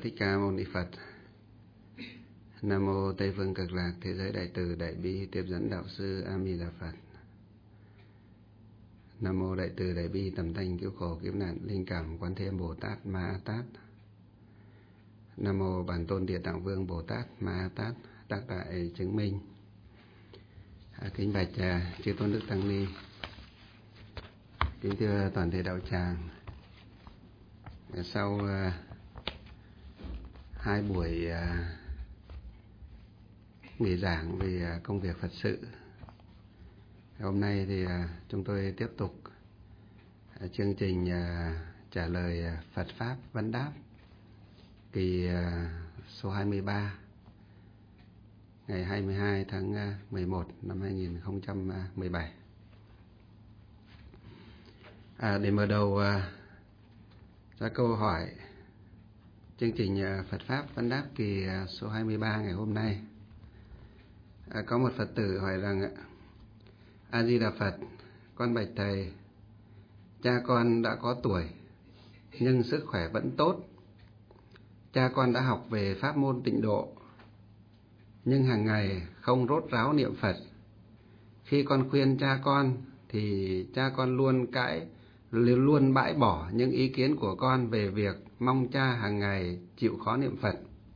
Thích Ca Mâu Ni Phật. Nam mô Tây Phương Cực Lạc Thế Giới Đại Từ Đại Bi Tiếp Dẫn Đạo Sư A Di Đà Phật. Nam mô Đại Từ Đại Bi Tầm Thanh Cứu Khổ Cứu Nạn Linh Cảm Quán Thế Âm Bồ Tát Ma A Tát. Nam mô Bản Tôn Địa Tạng Vương Bồ Tát Ma A Tát Tác Đại Chứng Minh. Kính bạch chư Tôn Đức Tăng Ni, kính thưa toàn thể đạo tràng. Sau hai buổi nghỉ giảng về công việc Phật sự, hôm nay thì chúng tôi tiếp tục chương trình trả lời Phật Pháp Vấn Đáp kỳ số 23 ngày 22 tháng 11 năm 2017. Để mở đầu ra câu hỏi chương trình Phật Pháp Vấn Đáp kỳ số 23 ngày hôm nay, có một Phật tử hỏi rằng: A Di Đà Phật, con bạch thầy, cha con đã có tuổi nhưng sức khỏe vẫn tốt. Cha con đã học về pháp môn tịnh độ nhưng hàng ngày không rốt ráo niệm Phật. Khi con khuyên cha con thì cha con luôn bãi bỏ những ý kiến của con về việc mong cha hàng ngày chịu khó niệm Phật.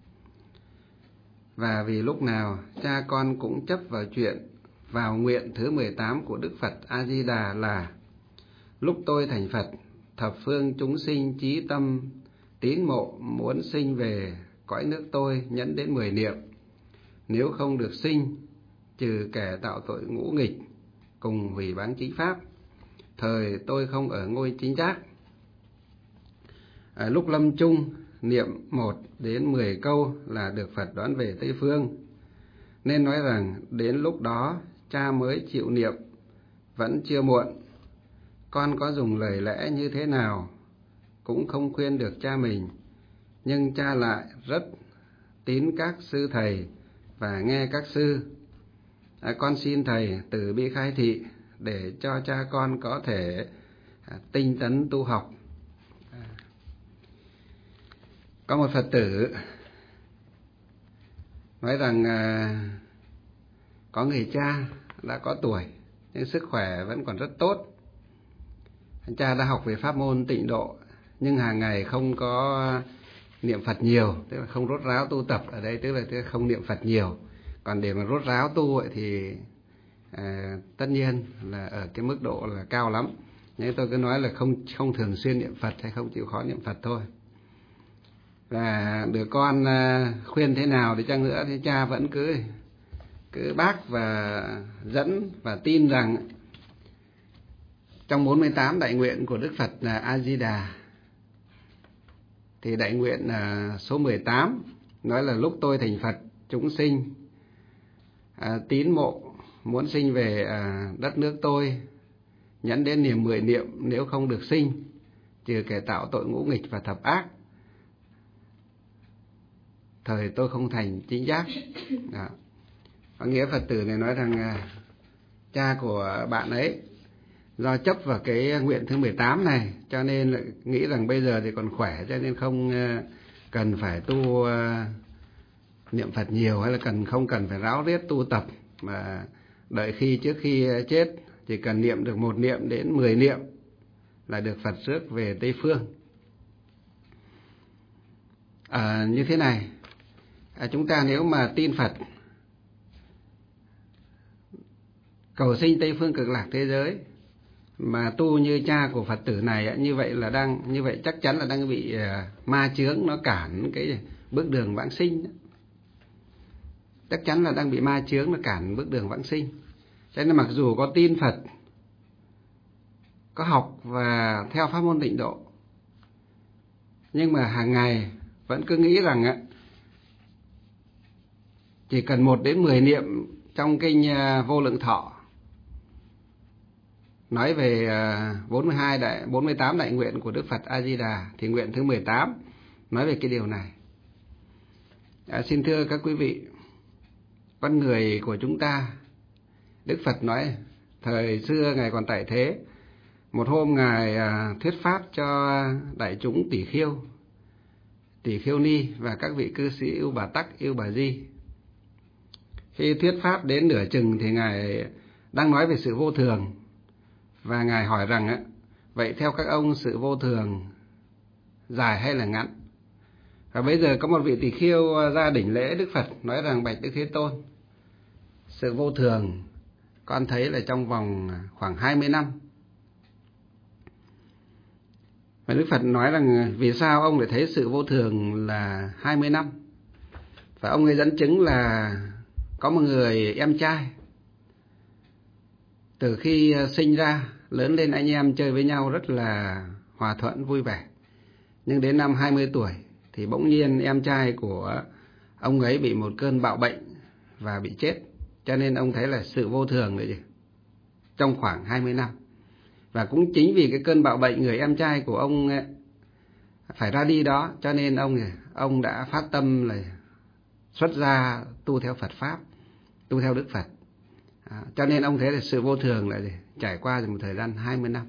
Và vì lúc nào cha con cũng chấp vào chuyện vào nguyện thứ 18 của Đức Phật A Di Đà là: lúc tôi thành Phật, thập phương chúng sinh chí tâm tín mộ muốn sinh về cõi nước tôi nhẫn đến 10 niệm. Nếu không được sinh, trừ kẻ tạo tội ngũ nghịch cùng hủy báng chính pháp, thời tôi không ở ngôi chính giác. Lúc lâm chung niệm 1 đến 10 câu là được Phật đón về Tây Phương. Nên nói rằng đến lúc đó cha mới chịu niệm vẫn chưa muộn. Con có dùng lời lẽ như thế nào cũng không khuyên được cha mình, nhưng cha lại rất tín các sư thầy và nghe các sư. Con xin thầy từ bi khai thị để cho cha con có thể tinh tấn tu học. Có một Phật tử nói rằng có người cha đã có tuổi nhưng sức khỏe vẫn còn rất tốt. Cha đã học về pháp môn tịnh độ nhưng hàng ngày không có niệm Phật nhiều, tức là không rốt ráo tu tập. Ở đây tức là không niệm Phật nhiều. Còn để mà rốt ráo tu thì tất nhiên là ở cái mức độ là cao lắm. Nhưng tôi cứ nói là không thường xuyên niệm Phật hay không chịu khó niệm Phật thôi. Và đứa con khuyên thế nào đi chăng nữa thì cha vẫn cứ bác và dẫn và tin rằng trong 48 đại nguyện của Đức Phật là A Di Đà thì đại nguyện số 18 nói là lúc tôi thành Phật, chúng sinh tín mộ muốn sinh về đất nước tôi nhẫn đến niềm 10 niệm. Nếu không được sinh, trừ kẻ tạo tội ngũ nghịch và thập ác, thời tôi không thành chính giác. Đó. Có nghĩa Phật tử này nói rằng cha của bạn ấy do chấp vào cái nguyện thứ 18 này cho nên lại nghĩ rằng bây giờ thì còn khỏe cho nên không cần phải tu niệm Phật nhiều, hay là không cần phải ráo riết tu tập, mà đợi trước khi chết chỉ cần niệm được 1 niệm đến 10 niệm là được Phật rước về Tây Phương. Như thế này, chúng ta nếu mà tin Phật cầu sinh Tây Phương Cực Lạc thế giới mà tu như cha của Phật tử này, như vậy chắc chắn là đang bị ma chướng nó cản cái bước đường vãng sinh. Chắc chắn là đang bị ma chướng nó cản bước đường vãng sinh. Cho nên mặc dù có tin Phật, có học và theo pháp môn tịnh độ, nhưng mà hàng ngày vẫn cứ nghĩ rằng chỉ cần 1 đến 10 niệm trong kinh Vô Lượng Thọ nói về 48 đại nguyện của Đức Phật A Di Đà, thì nguyện thứ 18 nói về cái điều này. Xin thưa các quý vị, con người của chúng ta, Đức Phật nói thời xưa Ngài còn tại thế, một hôm Ngài thuyết pháp cho đại chúng tỷ khiêu Tỳ Khưu Ni và các vị cư sĩ Ưu Bà Tắc, Ưu Bà Di. Khi thuyết pháp đến nửa chừng thì Ngài đang nói về sự vô thường, và Ngài hỏi rằng vậy theo các ông sự vô thường dài hay là ngắn? Và bây giờ có một vị tỳ khưu ra đỉnh lễ Đức Phật nói rằng: bạch Đức Thế Tôn, sự vô thường con thấy là trong vòng khoảng 20 năm. Và Đức Phật nói rằng vì sao ông lại thấy sự vô thường là 20 năm? Và ông ấy dẫn chứng là có một người em trai, từ khi sinh ra lớn lên anh em chơi với nhau rất là hòa thuận vui vẻ. Nhưng đến năm 20 tuổi thì bỗng nhiên em trai của ông ấy bị một cơn bạo bệnh và bị chết. Cho nên ông thấy là sự vô thường đấy trong khoảng 20 năm. Và cũng chính vì cái cơn bạo bệnh người em trai của ông phải ra đi đó, cho nên ông đã phát tâm là xuất gia tu theo Phật Pháp, tu theo Đức Phật. Cho nên ông thấy là sự vô thường là trải qua một thời gian 20 năm.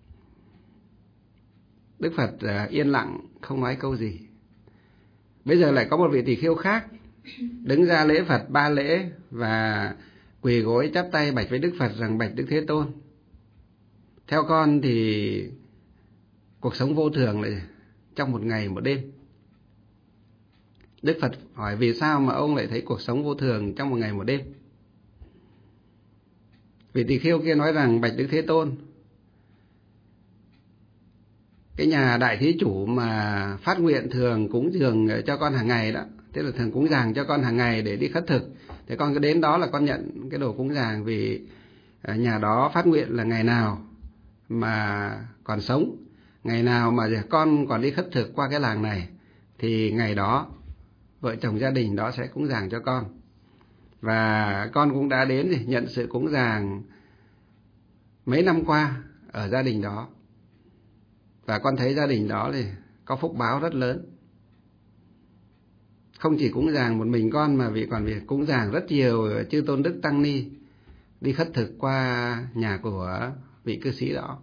Đức Phật yên lặng không nói câu gì. Bây giờ lại có một vị tỳ khưu khác đứng ra lễ Phật 3 lễ và quỳ gối chắp tay bạch với Đức Phật rằng: bạch Đức Thế Tôn, theo con thì cuộc sống vô thường là trong một ngày một đêm. Đức Phật hỏi vì sao mà ông lại thấy cuộc sống vô thường trong một ngày một đêm? Vị tỳ khưu kia nói rằng: bạch Đức Thế Tôn, cái nhà đại thí chủ mà phát nguyện thường cúng dường cho con hàng ngày đó, tức là thường cúng dường cho con hàng ngày để đi khất thực, thì con cứ đến đó là con nhận cái đồ cúng dường, vì nhà đó phát nguyện là ngày nào mà còn sống, ngày nào mà con còn đi khất thực qua cái làng này, thì ngày đó vợ chồng gia đình đó sẽ cúng dường cho con. Và con cũng đã đến thì nhận sự cúng dường mấy năm qua ở gia đình đó, và con thấy gia đình đó thì có phúc báo rất lớn. Không chỉ cúng dường một mình con mà còn cúng dường rất nhiều chư tôn đức tăng ni đi khất thực qua nhà của vị cư sĩ đó.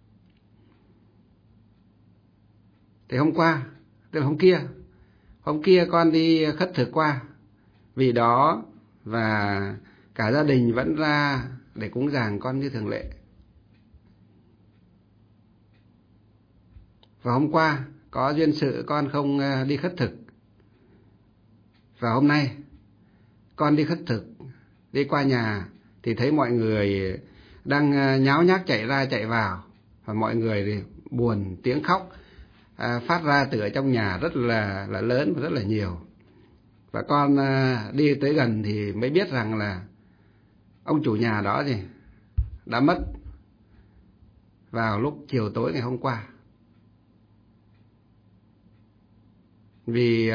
Thì hôm qua, tức là hôm kia con đi khất thực qua vị đó, và cả gia đình vẫn ra để cúng dường con như thường lệ. Và hôm qua có duyên sự con không đi khất thực, và hôm nay con đi khất thực, đi qua nhà thì thấy mọi người đang nháo nhác chạy ra chạy vào, và mọi người thì buồn, tiếng khóc phát ra từ ở trong nhà rất là lớn và rất là nhiều. Và con đi tới gần thì mới biết rằng là ông chủ nhà đó thì đã mất vào lúc chiều tối ngày hôm qua. Vì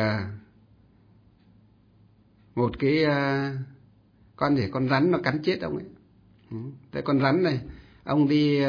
một cái con rắn nó cắn chết ông ấy. Cái con rắn này ông đi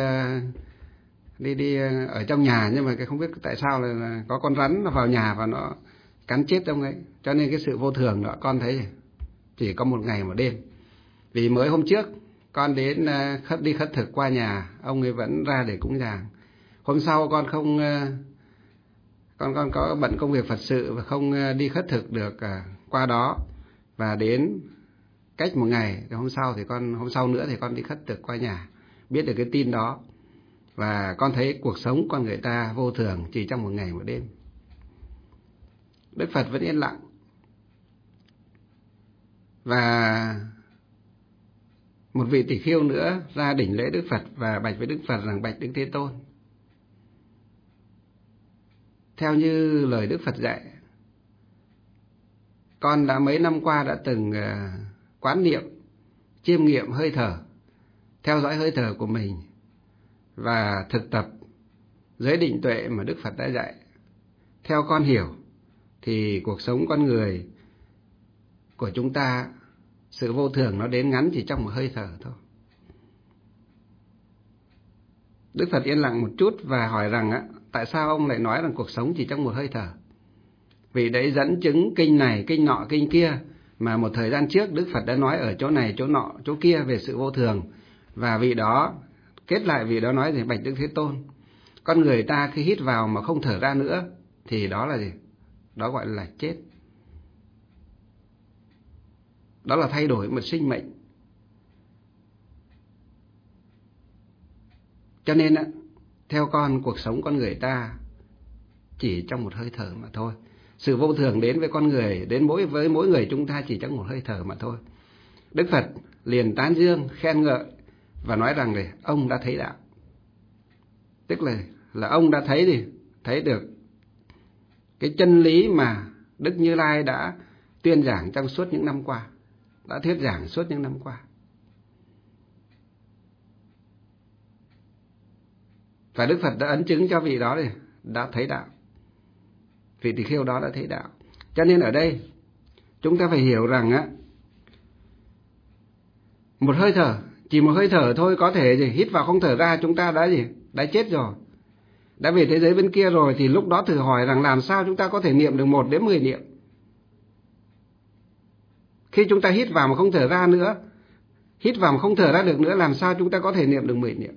ở trong nhà, nhưng mà không biết tại sao là có con rắn nó vào nhà và nó cắn chết ông ấy. Cho nên cái sự vô thường đó con thấy chỉ có một ngày một đêm. Vì mới hôm trước con đến đi khất thực qua nhà, ông ấy vẫn ra để cúng dường. Hôm sau con không con có bận công việc Phật sự và không đi khất thực được qua đó, và đến cách một ngày, hôm sau nữa thì con đi khất thực qua nhà, biết được cái tin đó. Và con thấy cuộc sống con người ta vô thường chỉ trong một ngày một đêm. Đức Phật vẫn yên lặng. Và một vị tỷ khưu nữa ra đỉnh lễ Đức Phật và bạch với Đức Phật rằng: bạch Đức Thế Tôn, theo như lời Đức Phật dạy, con đã mấy năm qua đã từng quán niệm, chiêm nghiệm hơi thở, theo dõi hơi thở của mình và thực tập giới định tuệ mà Đức Phật đã dạy. Theo con hiểu thì cuộc sống con người của chúng ta, sự vô thường nó đến ngắn chỉ trong một hơi thở thôi. Đức Phật yên lặng một chút và hỏi rằng tại sao ông lại nói rằng cuộc sống chỉ trong một hơi thở? Vì đấy dẫn chứng kinh này, kinh nọ, kinh kia mà một thời gian trước Đức Phật đã nói ở chỗ này, chỗ nọ, chỗ kia về sự vô thường. Và vị đó kết lại, vị đó nói gì? Bạch Đức Thế Tôn, con người ta khi hít vào mà không thở ra nữa thì đó là gì? đó gọi là chết. Đó là thay đổi một sinh mệnh. Cho nên theo con, cuộc sống con người ta chỉ trong một hơi thở mà thôi. Sự vô thường đến với con người, với mỗi người chúng ta chỉ trong một hơi thở mà thôi. Đức Phật liền tán dương, khen ngợi và nói rằng này, ông đã thấy đạo. Tức là ông đã thấy được cái chân lý mà Đức Như Lai đã tuyên giảng trong suốt những năm qua, đã thuyết giảng suốt những năm qua. Và Đức Phật đã ấn chứng cho vị đó đã thấy đạo. Vị tỳ kheo đó đã thấy đạo. Cho nên ở đây chúng ta phải hiểu rằng một hơi thở, chỉ một hơi thở thôi, có thể hít vào không thở ra, chúng ta đã chết rồi, đã về thế giới bên kia rồi. Thì lúc đó thử hỏi rằng làm sao chúng ta có thể niệm được 1 đến 10 niệm. Khi chúng ta hít vào mà không thở ra nữa, hít vào mà không thở ra được nữa, làm sao chúng ta có thể niệm được 10 niệm.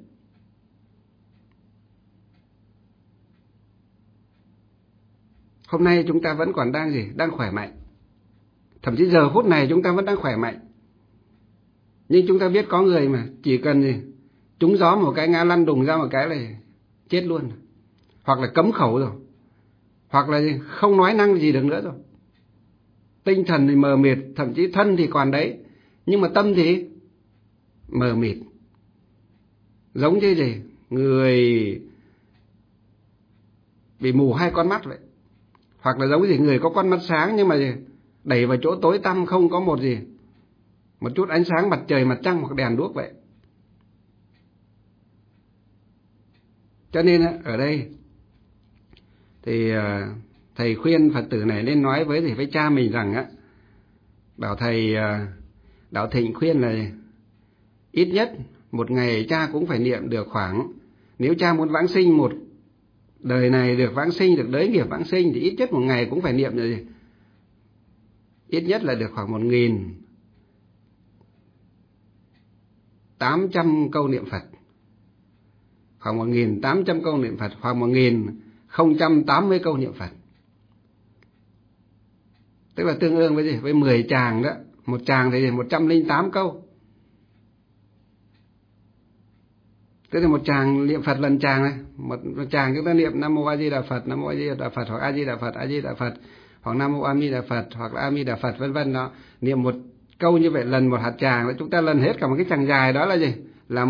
Hôm nay chúng ta vẫn còn đang khỏe mạnh. Thậm chí giờ phút này chúng ta vẫn đang khỏe mạnh. Nhưng chúng ta biết có người mà chỉ cần trúng gió một cái, ngã lăn đùng ra một cái là chết luôn. Hoặc là cấm khẩu rồi. Hoặc là không nói năng gì được nữa rồi. Tinh thần thì mờ mịt, thậm chí thân thì còn đấy, nhưng mà tâm thì mờ mịt. Giống như người bị mù 2 con mắt vậy. Hoặc là giống như người có con mắt sáng nhưng mà đẩy vào chỗ tối tăm, không có một chút ánh sáng mặt trời, mặt trăng hoặc đèn đuốc vậy. Cho nên ở đây thì thầy khuyên Phật tử này nên nói với cha mình rằng bảo thầy Đạo Thịnh khuyên là ít nhất một ngày cha cũng phải niệm được khoảng, nếu cha muốn vãng sinh một đời này được vãng sinh, được đới nghiệp vãng sinh, thì ít nhất một ngày cũng phải niệm được ít nhất là được khoảng 1.800 câu niệm Phật. Khoảng 1.800 câu niệm Phật, hoặc 1.080 câu niệm Phật. Tức là tương đương với 10 tràng đó. Một tràng thì 108 câu. Tức là một tràng niệm Phật lần tràng này. Một tràng chúng ta niệm Nam Mô A Di Đà Phật, Nam Mô A Di Đà Phật, hoặc A Di Đà Phật, A Di Đà Phật, hoặc Nam Mô A Di Đà Phật, hoặc là A Di Đà Phật, vân vân đó. Niệm một câu như vậy lần một hạt tràng, chúng ta lần hết cả một cái tràng dài đó là Là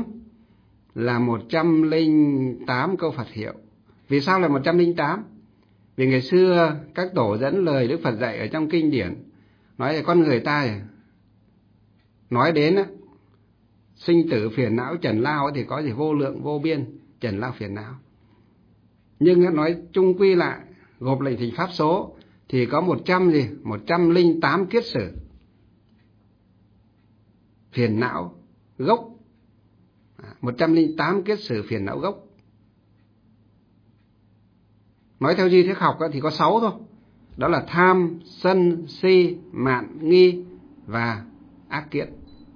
108 câu Phật hiệu. Vì sao là 108? Vì ngày xưa các tổ dẫn lời Đức Phật dạy ở trong kinh điển, nói là con người ta nói đến sinh tử phiền não trần lao thì có vô lượng vô biên trần lao phiền não. Nhưng nói chung quy lại, gộp lại thành pháp số thì có 108 kiết sử phiền não gốc. 108 kiết sử phiền não gốc. Nói theo Di Thuyết học thì có 6 thôi. Đó là tham, sân, si, mạn, nghi và ác kiến.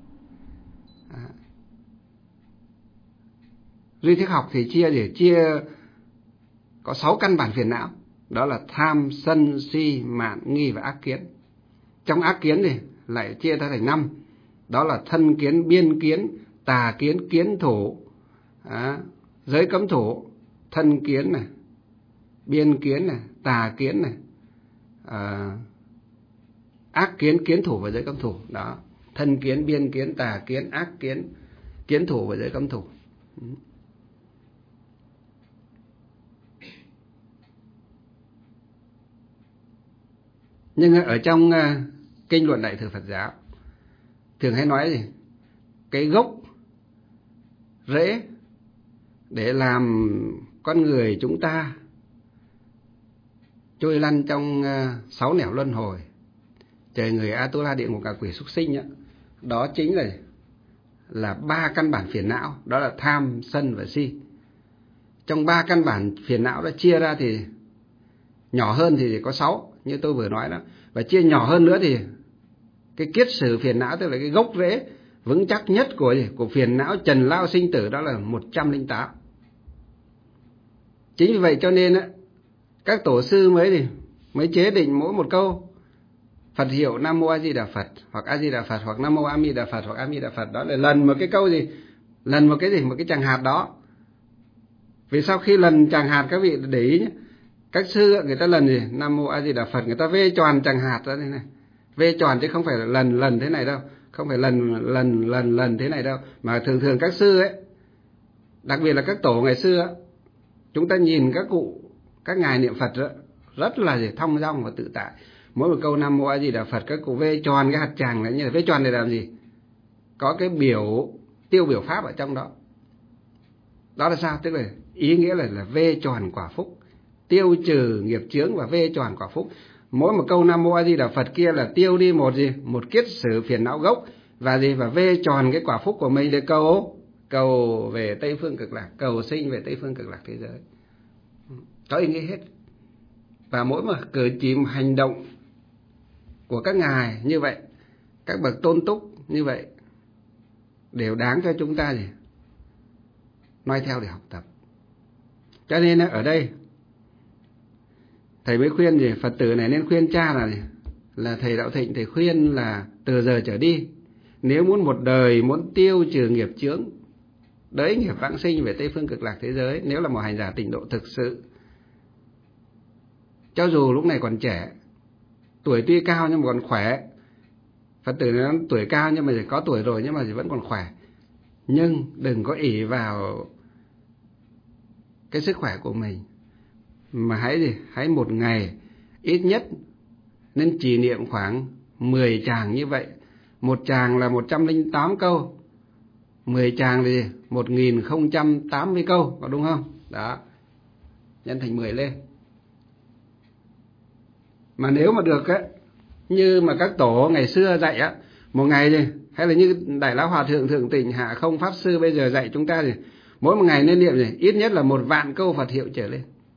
Duy Thuyết học thì chia có 6 căn bản phiền não. Đó là tham, sân, si, mạn, nghi và ác kiến. Trong ác kiến thì lại chia ra thành 5. Đó là thân kiến, biên kiến, tà kiến, kiến thủ, giới cấm thủ, thân kiến này, biên kiến này, tà kiến này, ác kiến, kiến thủ và giới cấm thủ. Đó, thân kiến, biên kiến, tà kiến, ác kiến, kiến thủ và giới cấm thủ. Nhưng ở trong kinh luận Đại thừa Phật giáo thường hay nói cái gốc rễ để làm con người chúng ta trôi lăn trong 6 nẻo luân hồi, trời người, Atula, địa ngục, ngạ quỷ, súc sinh đó chính là 3 căn bản phiền não. Đó là tham, sân và si. Trong 3 căn bản phiền não đó chia ra thì nhỏ hơn thì có 6 như tôi vừa nói đó, và chia nhỏ hơn nữa thì cái kiết sử phiền não, tức là cái gốc rễ vững chắc nhất của phiền não trần lao sinh tử, đó là 108. Chính vì vậy cho nên các tổ sư mới mới chế định mỗi một câu Phật hiệu Nam Mô A Di Đà Phật, hoặc A Di Đà Phật, hoặc Nam Mô A Di Đà Phật, hoặc A Di Đà Phật. Đó là lần một cái câu gì? Lần một cái gì? Một cái tràng hạt đó. Vì sau khi lần tràng hạt, các vị để ý nhé, các sư người ta lần gì? Nam Mô A Di Đà Phật, người ta vê tròn tràng hạt ra đây này. Vê tròn chứ không phải là lần thế này đâu. Không phải lần thế này đâu. Mà thường các sư ấy, đặc biệt là các tổ ngày xưa, chúng ta nhìn các cụ, các ngài niệm Phật đó, rất là thong dong và tự tại. Mỗi một câu Nam Mô A Di Đà Phật, các cụ vê tròn cái hạt tràng này. Như là vê tròn để làm gì? Có cái tiêu biểu pháp ở trong đó. Đó là sao? Tức là ý nghĩa là vê tròn quả phúc, tiêu trừ nghiệp chướng và vê tròn quả phúc. Mỗi một câu Nam Mô A Di Đà Phật kia là tiêu đi một gì? Một kiết sử phiền não gốc và gì? Và vê tròn cái quả phúc của mình để cầu về Tây Phương Cực Lạc, cầu sinh về Tây Phương Cực Lạc thế giới. Có ý nghĩa hết. Và mỗi một cử chỉ, một hành động của các ngài như vậy, các bậc tôn túc như vậy, đều đáng cho chúng ta gì? Noi theo để học tập. Cho nên ở đây thầy mới khuyên gì? Phật tử này nên khuyên cha là gì? Là thầy Đạo Thịnh, thầy khuyên là từ giờ trở đi, nếu muốn một đời muốn tiêu trừ nghiệp chướng, đới nghiệp vãng sinh về Tây Phương Cực Lạc thế giới, nếu là một hành giả tịnh độ thực sự, cho dù lúc này còn trẻ, tuổi tuy cao nhưng mà còn khỏe. Phật tử này tuổi cao nhưng mà có tuổi rồi nhưng mà vẫn còn khỏe. Nhưng đừng có ỷ vào cái sức khỏe của mình, mà hãy một ngày ít nhất nên trì niệm khoảng 10 tràng như vậy. Một tràng là 108 câu, 10 tràng thì 1080 câu, có đúng không? Đó, nhân thành 10 lên. Mà nếu mà được á, như mà các tổ ngày xưa dạy á, một ngày gì, hay là như Đại Lão Hòa Thượng Thượng Tịnh Hạ Không Pháp Sư bây giờ dạy chúng ta gì, mỗi một ngày nên niệm gì, ít nhất là 1.000 câu Phật hiệu trở lên.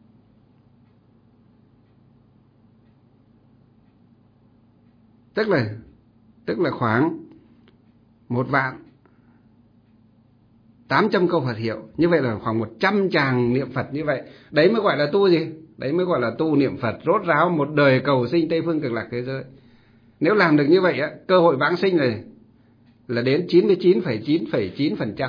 Tức là khoảng 1.800 câu Phật hiệu. Như vậy là khoảng 100 tràng niệm Phật như vậy. Đấy mới gọi là tu gì? Đấy mới gọi là tu niệm Phật rốt ráo một đời cầu sinh Tây Phương Cực Lạc thế giới. Nếu làm được như vậy á, cơ hội vãng sinh này là đến 99,9%.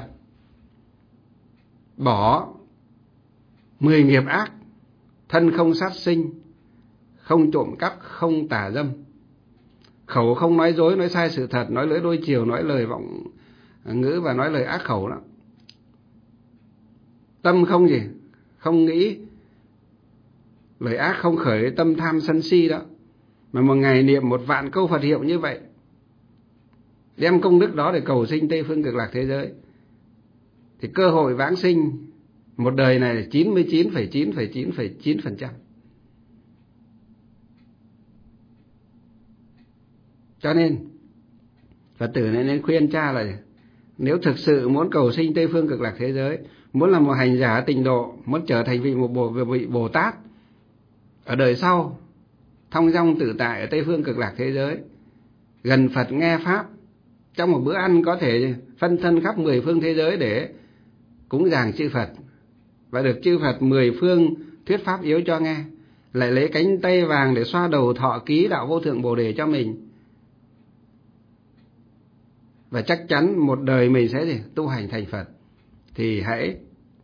Bỏ 10 nghiệp ác: thân không sát sinh, không trộm cắp, không tà dâm, khẩu không nói dối, nói sai sự thật, nói lưỡi đôi chiều, nói lời vọng ngữ và nói lời ác khẩu đó. Tâm không gì? Không nghĩ lời ác, không khởi tâm tham sân si đó. Mà một ngày niệm 1.000 câu Phật hiệu như vậy, đem công đức đó để cầu sinh Tây Phương Cực Lạc thế giới, thì cơ hội vãng sinh một đời này là 99,9%. Cho nên Phật tử này nên khuyên cha là nếu thực sự muốn cầu sinh Tây Phương Cực Lạc thế giới, muốn là một hành giả tịnh độ, muốn trở thành vị Bồ Tát ở đời sau, thong dong tự tại ở Tây Phương Cực Lạc thế giới, gần Phật nghe Pháp, trong một bữa ăn có thể phân thân khắp 10 phương thế giới để cúng dường chư Phật, và được chư Phật 10 phương thuyết Pháp yếu cho nghe, lại lấy cánh tay vàng để xoa đầu thọ ký đạo vô thượng Bồ Đề cho mình. Và chắc chắn một đời mình sẽ tu hành thành Phật. Thì hãy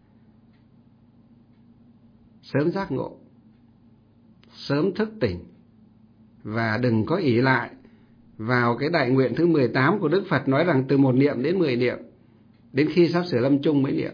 sớm giác ngộ, sớm thức tỉnh, và đừng có ỷ lại vào cái đại nguyện thứ 18 của Đức Phật, nói rằng từ 1 niệm đến 10 niệm, đến khi sắp sửa lâm chung mới niệm.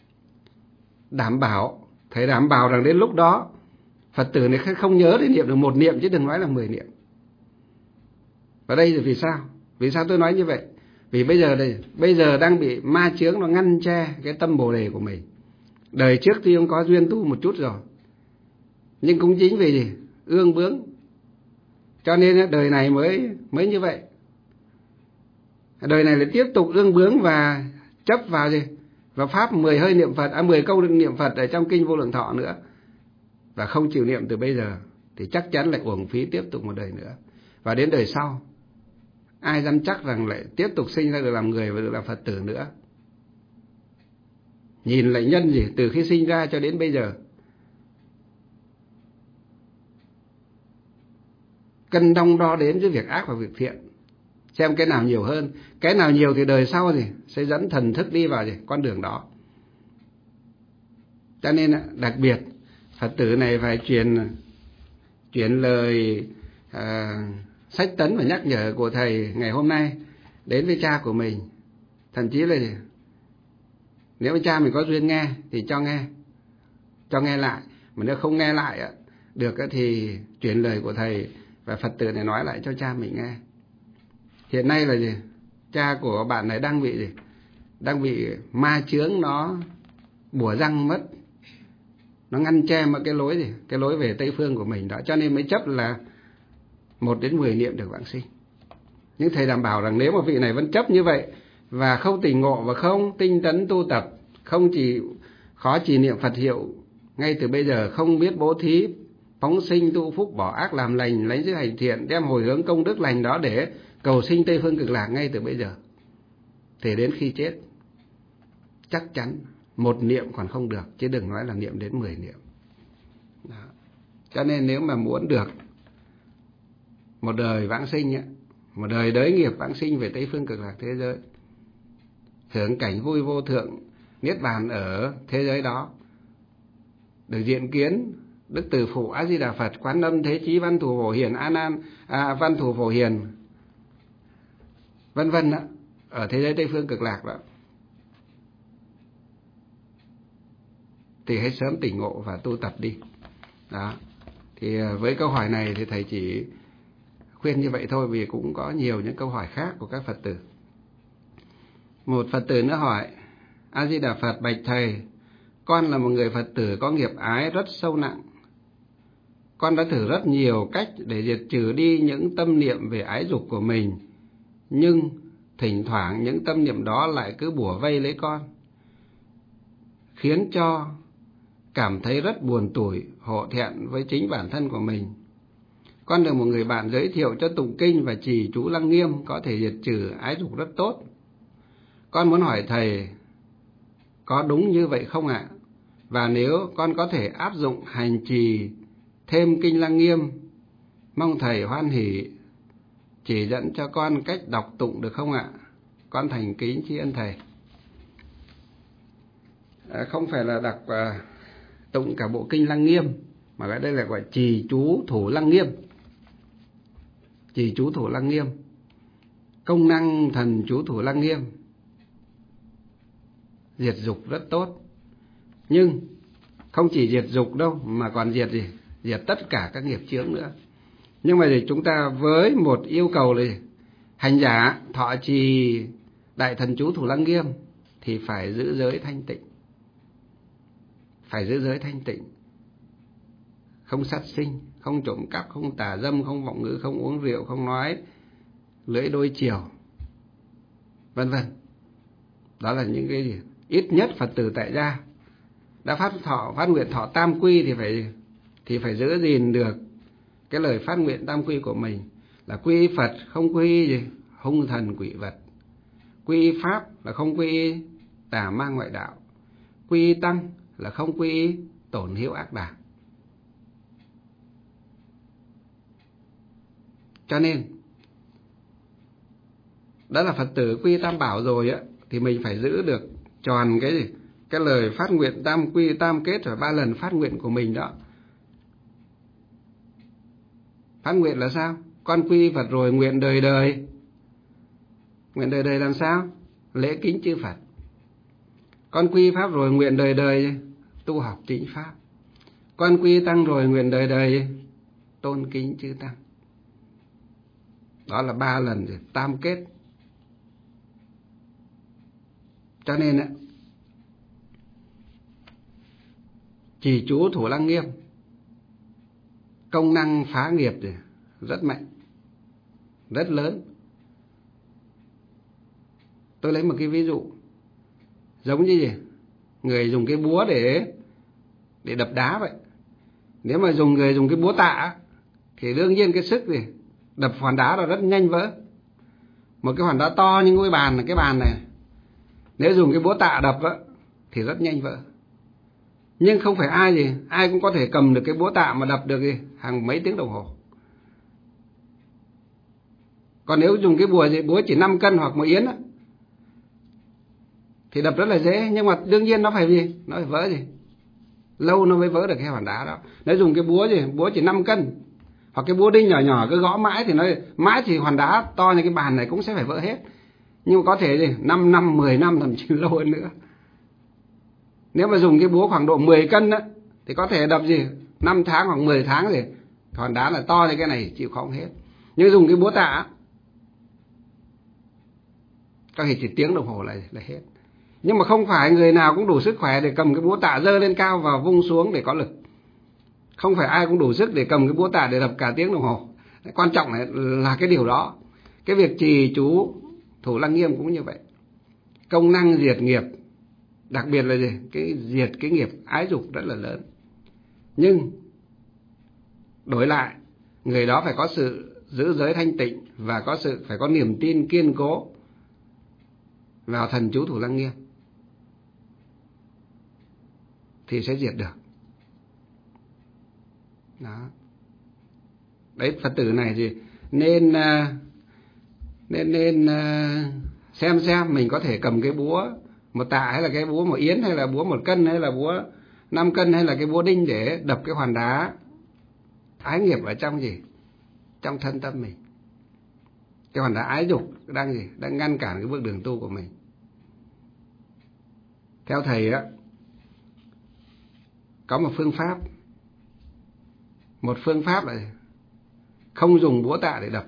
Thầy đảm bảo rằng đến lúc đó Phật tử này không nhớ đến niệm được 1 niệm, chứ đừng nói là 10 niệm. Và đây là vì sao? Vì sao tôi nói như vậy? Vì bây giờ đang bị ma chướng nó ngăn che cái tâm Bồ Đề của mình. Đời trước tuy không có duyên tu một chút rồi, nhưng cũng chính vì gì? Ương bướng, cho nên đời này mới như vậy. Đời này lại tiếp tục ương bướng và chấp vào gì? Vào pháp 10 hơi niệm Phật, 10 câu niệm Phật ở trong kinh Vô Lượng Thọ nữa, và không chịu niệm từ bây giờ, thì chắc chắn lại uổng phí tiếp tục một đời nữa. Và đến đời sau, ai dám chắc rằng lại tiếp tục sinh ra được làm người và được làm Phật tử nữa? Nhìn lại nhân gì từ khi sinh ra cho đến bây giờ. cân đong đo đếm giữa việc ác và việc thiện, xem cái nào nhiều hơn. Cái nào nhiều thì đời sau thì sẽ dẫn thần thức đi vào con đường đó. Cho nên đặc biệt Phật tử này phải truyền lời sách tấn và nhắc nhở của thầy ngày hôm nay đến với cha của mình. Thậm chí là nếu mà cha mình có duyên nghe thì cho nghe lại, mà nếu không nghe lại được thì truyền lời của thầy và Phật tử này nói lại cho cha mình nghe. Hiện nay là cha của bạn này đang bị ma chướng nó bủa răng mất, nó ngăn che mà cái lối về Tây Phương của mình đó, cho nên mới chấp là 1 đến 10 niệm được vãng sinh. Nhưng thầy đảm bảo rằng nếu mà vị này vẫn chấp như vậy và không tỉnh ngộ và không tinh tấn tu tập, không khó trì niệm Phật hiệu ngay từ bây giờ, không biết bố thí, phóng sinh tu phúc, bỏ ác làm lành, lánh dữ hành thiện, đem hồi hướng công đức lành đó để cầu sinh Tây Phương Cực Lạc ngay từ bây giờ, thì đến khi chết chắc chắn 1 niệm còn không được, chứ đừng nói là niệm đến 10 niệm. Đó. Cho nên nếu mà muốn được một đời vãng sinh, một đời đới nghiệp vãng sinh về Tây Phương Cực Lạc thế giới, hưởng cảnh vui vô thượng niết bàn ở thế giới đó, được diện kiến Đức Từ Phụ A Di Đà Phật, Quán Âm Thế Chí, Văn Thù Phổ Hiền, Văn Thù Phổ Hiền, vân vân ở thế giới Tây Phương Cực Lạc đó, thì hãy sớm tỉnh ngộ và tu tập đi. Đó. Thì với câu hỏi này thì thầy chỉ khuyên như vậy thôi, vì cũng có nhiều những câu hỏi khác của các Phật tử. Một Phật tử nữa hỏi: A Di Đà Phật, bạch thầy, con là một người Phật tử có nghiệp ái rất sâu nặng. Con đã thử rất nhiều cách để diệt trừ đi những tâm niệm về ái dục của mình, nhưng thỉnh thoảng những tâm niệm đó lại cứ bủa vây lấy con, khiến cho cảm thấy rất buồn tủi, hổ thẹn với chính bản thân của mình. Con được một người bạn giới thiệu cho tụng kinh và trì chú Lăng Nghiêm có thể diệt trừ ái dục rất tốt. Con muốn hỏi thầy có đúng như vậy không ạ? Và nếu con có thể áp dụng hành trì thêm kinh Lăng Nghiêm, mong thầy hoan hỷ chỉ dẫn cho con cách đọc tụng được không ạ? Con thành kính tri ân thầy. Không phải là đọc tụng cả bộ kinh Lăng Nghiêm, mà cái đây là gọi trì chú thủ Lăng Nghiêm. Trì chú thủ Lăng Nghiêm, công năng thần chú thủ Lăng Nghiêm, diệt dục rất tốt. Nhưng không chỉ diệt dục đâu, mà còn diệt tất cả các nghiệp chướng nữa. Nhưng mà thì chúng ta với một yêu cầu là hành giả thọ trì đại thần chú thủ Lăng Nghiêm thì phải giữ giới thanh tịnh. Phải giữ giới thanh tịnh, không sát sinh, không trộm cắp, không tà dâm, không vọng ngữ, không uống rượu, không nói lưỡi đôi chiều, vân vân. Đó là những cái gì ít nhất Phật tử tại gia đã phát nguyện thọ tam quy thì phải giữ gìn được cái lời phát nguyện tam quy của mình, là quy y Phật, không quy y hung thần quỷ vật; quy y Pháp là không quy y tà ma ngoại đạo; quy y Tăng là không quy y tổn hiếu ác đảng. Cho nên đã là Phật tử quy tam bảo rồi thì mình phải giữ được tròn cái lời phát nguyện tam quy tam kết và 3 lần phát nguyện của mình đó. Phát nguyện là sao? Con quy Phật rồi nguyện đời đời. Nguyện đời đời làm sao? Lễ kính chư Phật. Con quy Pháp rồi nguyện đời đời tu học chính Pháp. Con quy Tăng rồi nguyện đời đời tôn kính chư Tăng. Đó là 3 lần tam kết. Cho nên trì chú thủ Lăng Nghiêm, công năng phá nghiệp rất mạnh, rất lớn. Tôi lấy một cái ví dụ, giống như người dùng cái búa để đập đá vậy. Nếu mà người dùng cái búa tạ thì đương nhiên cái sức đập hòn đá là rất nhanh vỡ. Một cái hòn đá to như cái bàn này, nếu dùng cái búa tạ đập thì rất nhanh vỡ. Nhưng không phải ai cũng có thể cầm được cái búa tạ mà đập được hàng mấy tiếng đồng hồ. Còn nếu dùng cái búa chỉ 5 cân hoặc 1 yến á, thì đập rất là dễ, nhưng mà đương nhiên nó phải gì? Nó phải vỡ gì? Lâu nó mới vỡ được cái hòn đá đó. Nếu dùng cái búa chỉ 5 cân hoặc cái búa đinh nhỏ nhỏ cứ gõ mãi thì hòn đá to như cái bàn này cũng sẽ phải vỡ hết. Nhưng mà có thể gì? 5 năm, 10 năm, thậm chí lâu hơn nữa. Nếu mà dùng cái búa khoảng độ 10 cân á, thì có thể đập gì? 5 tháng hoặc 10 tháng gì? Hòn đá là to như cái này chịu không hết. Nhưng dùng cái búa tạ có thể chỉ tiếng đồng hồ là hết. Nhưng mà không phải người nào cũng đủ sức khỏe để cầm cái búa tạ dơ lên cao và vung xuống để có lực. Không phải ai cũng đủ sức để cầm cái búa tạ để đập cả tiếng đồng hồ. Quan trọng là cái điều đó. Cái việc trì chú Thủ Lăng Nghiêm cũng như vậy. Công năng diệt nghiệp, đặc biệt là gì? Diệt cái nghiệp ái dục rất là lớn. Nhưng đổi lại, người đó phải có sự giữ giới thanh tịnh và phải có niềm tin kiên cố vào thần chú Thủ Lăng Nghiêm thì sẽ diệt được. Đó. Đấy, Phật tử này thì nên xem mình có thể cầm cái búa 1 tạ hay là cái búa 1 yến hay là búa 1 cân hay là búa 5 cân hay là cái búa đinh để đập cái hòn đá ái nghiệp ở trong gì? Trong thân tâm mình. Cái hòn đá ái dục đang gì? Đang ngăn cản cái bước đường tu của mình. Theo thầy á, có một phương pháp. Một phương pháp là không dùng búa tạ để đập,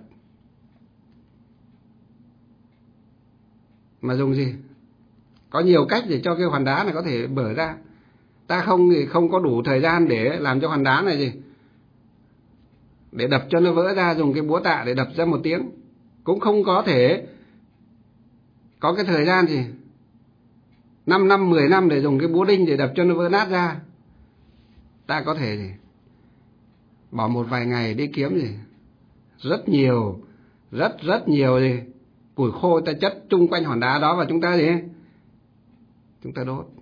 mà dùng gì? Có nhiều cách để cho cái hòn đá này có thể bở ra. Ta không có đủ thời gian để làm cho hòn đá này gì? Để đập cho nó vỡ ra, dùng cái búa tạ để đập ra 1 tiếng. Cũng không có thể có cái thời gian gì 5 năm, 10 năm để dùng cái búa đinh để đập cho nó vỡ nát ra. Ta có thể gì? Bỏ một vài ngày đi kiếm gì? Rất nhiều gì? Củi khô ta chất chung quanh hòn đá đó và chúng ta gì? Chúng ta đốt.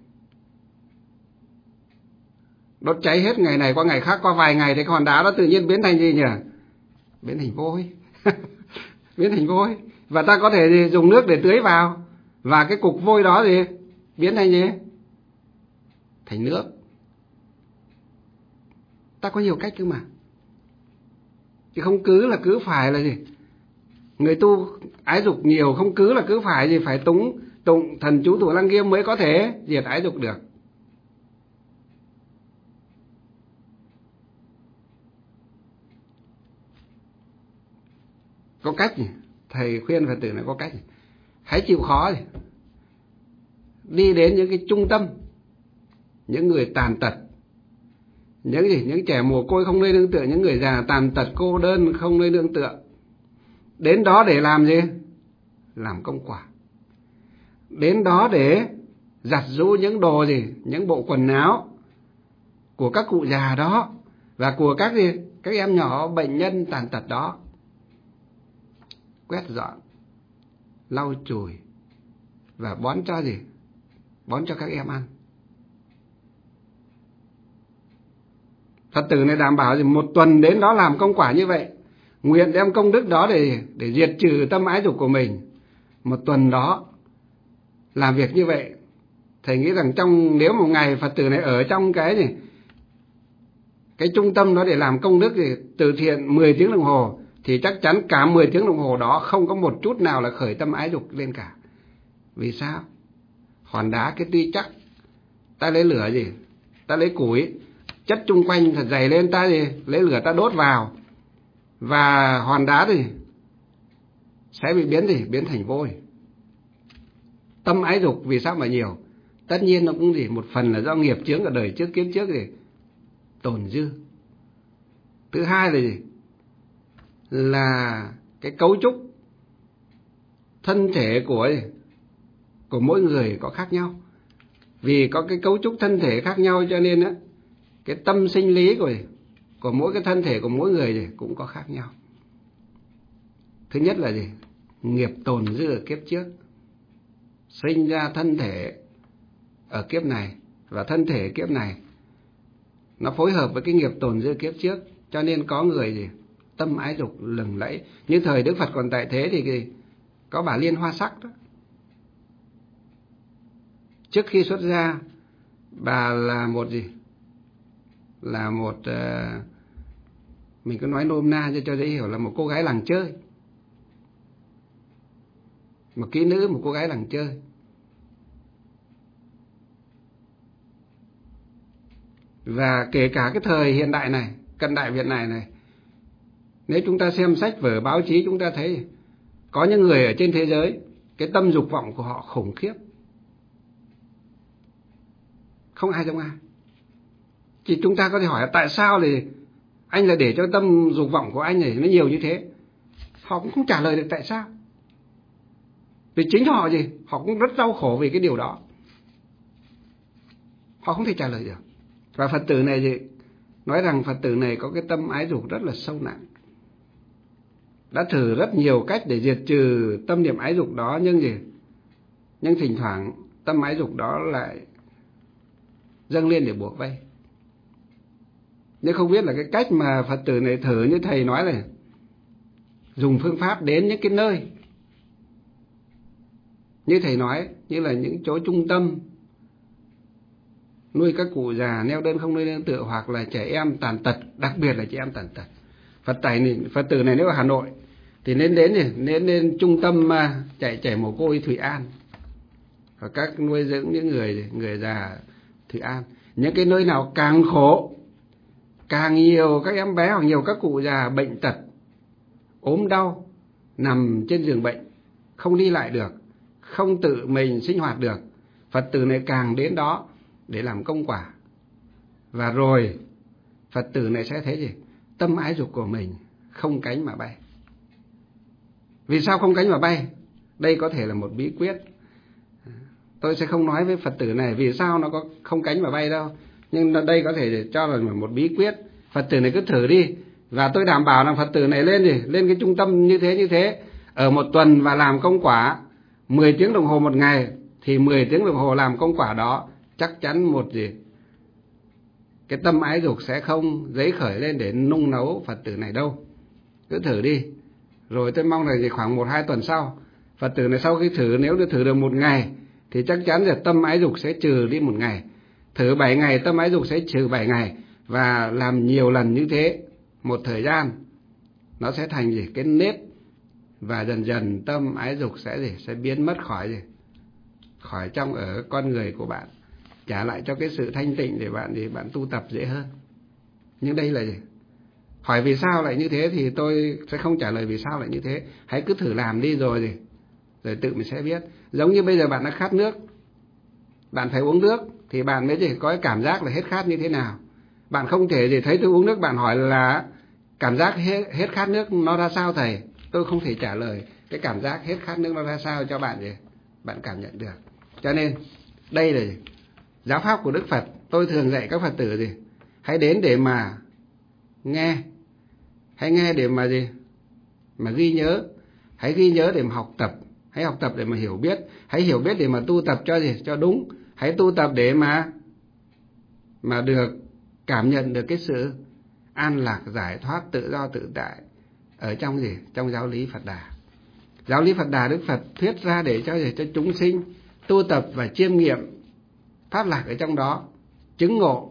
Đốt cháy hết ngày này qua ngày khác, qua vài ngày thì cái hòn đá đó tự nhiên biến thành gì nhỉ? Biến thành vôi. Biến thành vôi. Và ta có thể gì? Dùng nước để tưới vào. Và cái cục vôi đó gì? Biến thành gì? Thành nước. Ta có nhiều cách cơ mà. Chứ không cứ phải là gì? Người tu ái dục nhiều không cứ phải gì? Phải tụng thần chú Thủ Lăng Nghiêm mới có thể diệt ái dục được. Có cách nhỉ? Thầy khuyên Phật tử này có cách nhỉ? Hãy chịu khó nhỉ? Đi đến những cái trung tâm, những người tàn tật, những trẻ mồ côi không nơi nương tựa, những người già tàn tật cô đơn không nơi nương tựa. Đến đó để làm gì? Làm công quả. Đến đó để giặt giũ những đồ gì? Những bộ quần áo của các cụ già đó và của các em nhỏ bệnh nhân tàn tật đó. Quét dọn, lau chùi và bón cho gì? Bón cho các em ăn. Phật tử này đảm bảo gì? 1 tuần đến đó làm công quả như vậy, nguyện đem công đức đó để diệt trừ tâm ái dục của mình. 1 tuần đó làm việc như vậy, thầy nghĩ rằng nếu một ngày Phật tử này ở trong cái trung tâm đó để làm công đức từ thiện 10 tiếng đồng hồ, thì chắc chắn cả 10 tiếng đồng hồ đó không có một chút nào là khởi tâm ái dục lên cả. Vì sao? Hòn đá cái tuy chắc, ta lấy lửa gì? Ta lấy củi chất chung quanh thật dày lên, ta gì? Lấy lửa ta đốt vào, và hòn đá thì sẽ bị biến thành vôi. Tâm ái dục vì sao mà nhiều? Tất nhiên nó cũng một phần là do nghiệp chướng ở đời trước, kiếp trước tồn dư. Thứ hai là gì? Là cái cấu trúc thân thể của mỗi người có khác nhau. Vì có cái cấu trúc thân thể khác nhau cho nên cái tâm sinh lý của mỗi cái thân thể của mỗi người cũng có khác nhau. Thứ nhất là gì? Nghiệp tồn dư ở kiếp trước, sinh ra thân thể ở kiếp này, và thân thể kiếp này nó phối hợp với cái nghiệp tồn dư kiếp trước, cho nên có người tâm ái dục lừng lẫy. Như thời Đức Phật còn tại thế thì có bà Liên Hoa Sắc đó. Trước khi xuất gia, bà là một gì? Là một, mình cứ nói nôm na cho dễ hiểu, là một cô gái làng chơi. Một kỹ nữ, một cô gái làng chơi. Và kể cả cái thời hiện đại này, cận đại Việt này, nếu chúng ta xem sách vở báo chí, chúng ta thấy có những người ở trên thế giới, cái tâm dục vọng của họ khủng khiếp, không ai giống ai. Thì chúng ta có thể hỏi là tại sao thì anh lại để cho tâm dục vọng của anh này nó nhiều như thế? Họ cũng không trả lời được tại sao. Vì chính họ gì? Họ cũng rất đau khổ vì cái điều đó. Họ không thể trả lời được. Và Phật tử này gì? Nói rằng Phật tử này có cái tâm ái dục rất là sâu nặng. Đã thử rất nhiều cách để diệt trừ tâm niệm ái dục đó, nhưng gì? Nhưng thỉnh thoảng tâm ái dục đó lại dâng lên để buộc vây. Nhưng không biết là cái cách mà Phật tử này thử, như thầy nói này, dùng phương pháp đến những cái nơi như thầy nói, như là những chỗ trung tâm nuôi các cụ già neo đơn không nơi nương tựa, hoặc là trẻ em tàn tật, đặc biệt là trẻ em tàn tật. Phật tử này nếu ở Hà Nội thì nên đến trung tâm trẻ mồ côi Thụy An, và các nuôi dưỡng những người già Thụy An. Những cái nơi nào càng khổ, càng nhiều các em bé hoặc nhiều các cụ già bệnh tật, ốm đau, nằm trên giường bệnh, không đi lại được, không tự mình sinh hoạt được, Phật tử này càng đến đó để làm công quả. Và rồi Phật tử này sẽ thấy gì? Tâm ái dục của mình không cánh mà bay. Vì sao không cánh mà bay? Đây có thể là một bí quyết. Tôi sẽ không nói với Phật tử này vì sao nó có không cánh mà bay đâu, nhưng đây có thể cho là một bí quyết. Phật tử này cứ thử đi, và tôi đảm bảo rằng Phật tử này lên cái trung tâm như thế ở một tuần và làm công quả 10 tiếng đồng hồ một ngày, thì 10 tiếng đồng hồ làm công quả đó chắc chắn một gì? Cái tâm ái dục sẽ không dấy khởi lên để nung nấu Phật tử này đâu. Cứ thử đi. Rồi tôi mong là khoảng 1-2 tuần sau, Phật tử này sau khi thử, nếu thử được 1 ngày thì chắc chắn là tâm ái dục sẽ trừ đi 1 ngày. Thử 7 ngày, tâm ái dục sẽ trừ 7 ngày. Và làm nhiều lần như thế một thời gian, nó sẽ thành gì? Cái nếp. Và dần dần tâm ái dục sẽ biến mất khỏi trong ở con người của bạn, trả lại cho cái sự thanh tịnh để bạn tu tập dễ hơn. Nhưng đây là gì? Hỏi vì sao lại như thế thì tôi sẽ không trả lời vì sao lại như thế. Hãy cứ thử làm đi rồi tự mình sẽ biết. Giống như bây giờ bạn đã khát nước, bạn phải uống nước thì bạn mới chỉ có cái cảm giác là hết khát như thế nào. Bạn không thể gì thấy tôi uống nước bạn hỏi là cảm giác hết khát nước nó ra sao thầy. Tôi không thể trả lời cái cảm giác hết khát nước nó ra sao cho bạn để bạn cảm nhận được. Cho nên đây là giáo pháp của Đức Phật. Tôi thường dạy các Phật tử gì? Hãy đến để mà nghe. Hãy nghe để mà gì? Mà ghi nhớ. Hãy ghi nhớ để mà học tập. Hãy học tập để mà hiểu biết. Hãy hiểu biết để mà tu tập cho gì? Cho đúng. Hãy tu tập để mà được cảm nhận được cái sự an lạc, giải thoát, tự do, tự tại ở trong gì? Trong giáo lý Phật Đà. Giáo lý Phật Đà Đức Phật thuyết ra để cho chúng sinh tu tập và chiêm nghiệm pháp lạc ở trong đó, chứng ngộ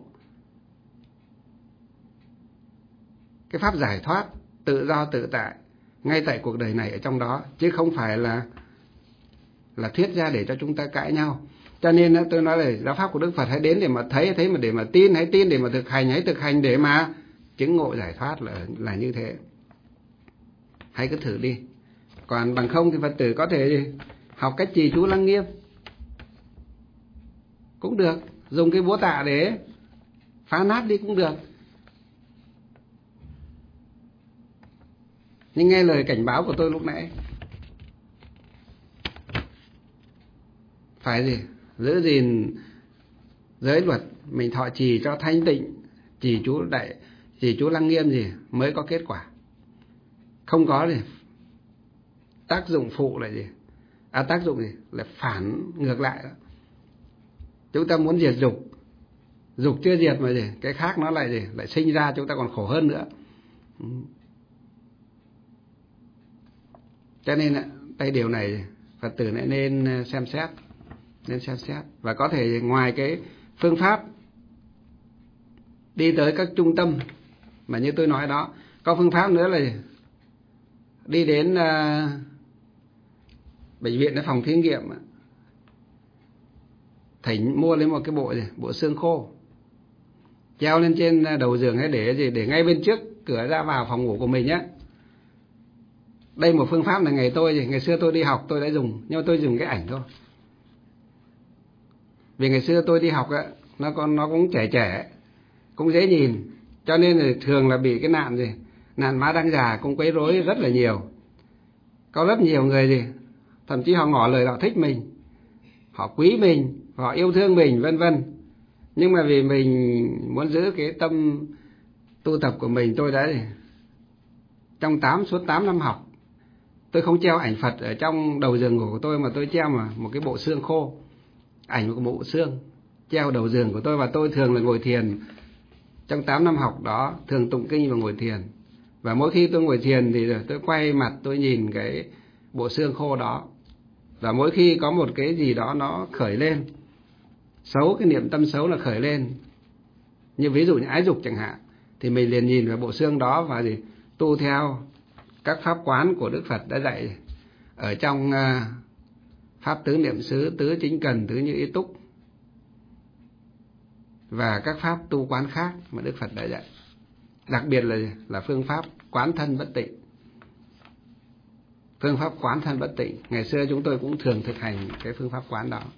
cái pháp giải thoát, tự do, tự tại ngay tại cuộc đời này ở trong đó, chứ không phải là thuyết ra để cho chúng ta cãi nhau. Cho nên tôi nói là giáo pháp của Đức Phật hãy đến để mà thấy mà để mà tin, hãy tin để mà thực hành, hãy thực hành để mà chứng ngộ giải thoát là như thế. Hãy cứ thử đi. Còn bằng không thì Phật tử có thể học cách trì chú Lăng Nghiêm cũng được, dùng cái búa tạ để phá nát đi cũng được. Nhưng nghe lời cảnh báo của tôi lúc nãy, phải gì? Giữ gìn giới luật, mình thọ trì cho thanh tịnh, trì chú Lăng Nghiêm gì mới có kết quả. Không có gì tác dụng phụ là gì? Tác dụng gì? Là phản ngược lại đó. Chúng ta muốn diệt dục chưa diệt mà gì? Cái khác nó lại gì? Lại sinh ra chúng ta còn khổ hơn nữa. Cho nên đây điều này Phật tử lại nên xem xét. Và có thể ngoài cái phương pháp đi tới các trung tâm mà như tôi nói đó, có phương pháp nữa là đi đến bệnh viện, phòng thí nghiệm, thỉnh mua lấy một cái bộ xương khô, treo lên trên đầu giường hay để ngay bên trước cửa ra vào phòng ngủ của mình nhé. Đây một phương pháp là ngày xưa tôi đi học tôi đã dùng, nhưng mà tôi dùng cái ảnh thôi. Vì ngày xưa tôi đi học nó cũng trẻ, cũng dễ nhìn, cho nên là thường là bị cái nạn má đang già cũng quấy rối rất là nhiều. Có rất nhiều người thậm chí họ ngỏ lời họ thích mình, họ quý mình, họ yêu thương mình, vân vân. Nhưng mà vì mình muốn giữ cái tâm tu tập của mình, tôi đã trong suốt 8 năm học, tôi không treo ảnh Phật ở trong đầu giường ngủ của tôi, mà tôi treo một cái bộ xương khô, ảnh một bộ xương treo đầu giường của tôi. Và tôi thường là ngồi thiền. Trong 8 năm học đó thường tụng kinh và ngồi thiền. Và mỗi khi tôi ngồi thiền thì tôi quay mặt tôi nhìn cái bộ xương khô đó. Và mỗi khi có một cái gì đó nó khởi lên xấu, cái niệm tâm xấu là khởi lên, như ví dụ như ái dục chẳng hạn, thì mình liền nhìn vào bộ xương đó và tu theo các pháp quán của Đức Phật đã dạy ở trong pháp tứ niệm xứ, tứ chính cần, tứ như ý túc và các pháp tu quán khác mà Đức Phật đã dạy. Đặc biệt là phương pháp quán thân bất tịnh. Phương pháp quán thân bất tịnh, ngày xưa chúng tôi cũng thường thực hành cái phương pháp quán đó.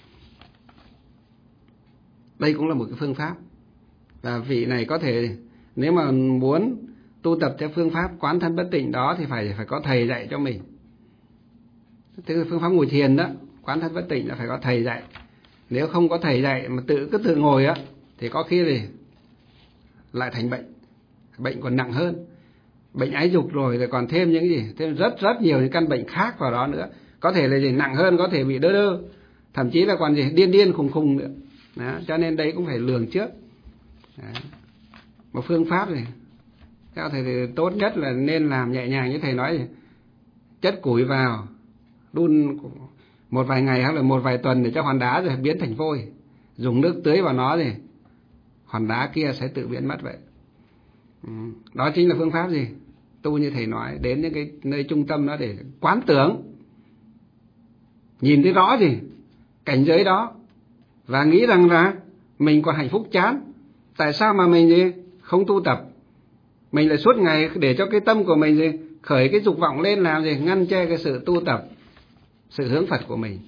Đây cũng là một cái phương pháp. Và vị này có thể, nếu mà muốn tu tập theo phương pháp quán thân bất tịnh đó thì phải có thầy dạy cho mình. Tức phương pháp ngồi thiền đó, quán thân bất tịnh là phải có thầy dạy. Nếu không có thầy dạy mà tự ngồi thì có khi lại thành bệnh còn nặng hơn. Bệnh ái dục rồi còn thêm thêm rất nhiều những căn bệnh khác vào đó nữa. Có thể là nặng hơn, có thể bị đơ, thậm chí là còn điên khùng nữa. Đó, cho nên đấy cũng phải lường trước. Đó. Một phương pháp theo thầy thì tốt nhất là nên làm nhẹ nhàng như thầy nói, chất củi vào, đun một vài ngày hoặc là một vài tuần để cho hòn đá rồi biến thành vôi, dùng nước tưới vào nó thì hòn đá kia sẽ tự biến mất vậy. Đó chính là phương pháp tu như thầy nói, đến những cái nơi trung tâm đó để quán tưởng, nhìn thấy rõ cảnh giới đó và nghĩ rằng là mình còn hạnh phúc chán. Tại sao mà mình không tu tập? Mình lại suốt ngày để cho cái tâm của mình khởi cái dục vọng lên, làm ngăn che cái sự tu tập, sự hướng Phật của mình.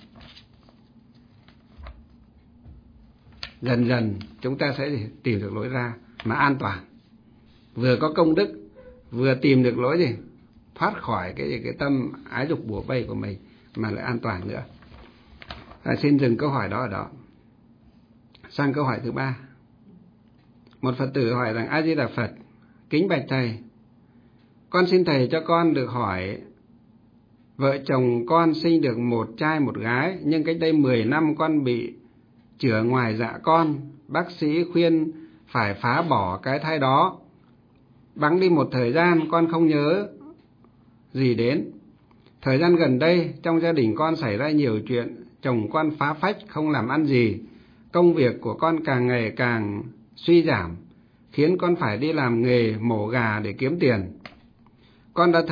Dần dần chúng ta sẽ tìm được lối ra mà an toàn, vừa có công đức, vừa tìm được lối thoát khỏi cái tâm ái dục bủa vây của mình mà lại an toàn nữa. Xin dừng câu hỏi đó ở đó. Sang câu hỏi thứ 3. Một Phật tử hỏi rằng: A Di Đà Phật, kính bạch thầy, con xin thầy cho con được hỏi, vợ chồng con sinh được một trai một gái, nhưng cách đây 10 năm con bị chữa ngoài dạ con, bác sĩ khuyên phải phá bỏ cái thai đó. Bẵng đi một thời gian con không nhớ gì đến. Thời gian gần đây trong gia đình con xảy ra nhiều chuyện, chồng con phá phách không làm ăn gì, công việc của con càng ngày càng suy giảm, khiến con phải đi làm nghề mổ gà để kiếm tiền. Con đã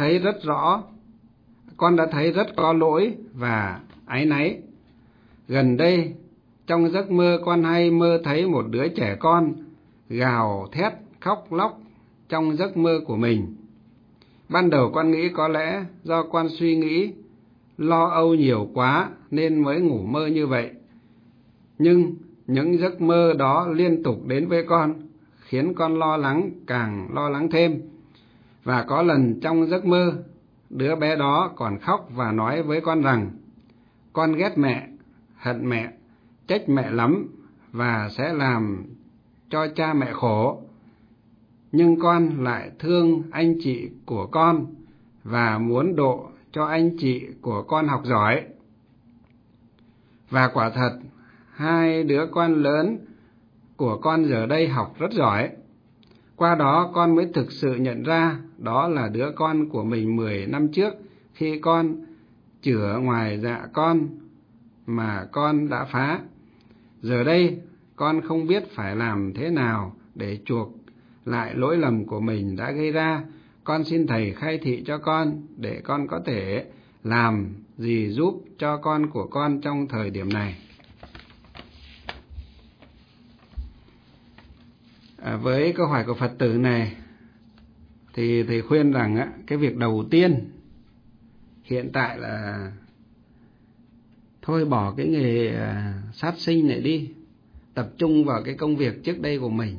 thấy rất có lỗi và áy náy. Gần đây trong giấc mơ con hay mơ thấy một đứa trẻ con gào thét khóc lóc trong giấc mơ của mình. Ban đầu con nghĩ có lẽ do con suy nghĩ lo âu nhiều quá nên mới ngủ mơ như vậy. Nhưng những giấc mơ đó liên tục đến với con, khiến con càng lo lắng thêm. Và có lần trong giấc mơ, đứa bé đó còn khóc và nói với con rằng con ghét mẹ, hận mẹ, trách mẹ lắm và sẽ làm cho cha mẹ khổ. Nhưng con lại thương anh chị của con và muốn độ cho anh chị của con học giỏi. Và quả thật, hai đứa con lớn của con giờ đây học rất giỏi. Qua đó con mới thực sự nhận ra đó là đứa con của mình 10 năm trước khi con chửa ngoài dạ con mà con đã phá. Giờ đây con không biết phải làm thế nào để chuộc lại lỗi lầm của mình đã gây ra. Con xin Thầy khai thị cho con để con có thể làm gì giúp cho con của con trong thời điểm này. Với câu hỏi của Phật tử này thì Thầy khuyên rằng cái việc đầu tiên hiện tại là thôi bỏ cái nghề sát sinh này đi, tập trung vào cái công việc trước đây của mình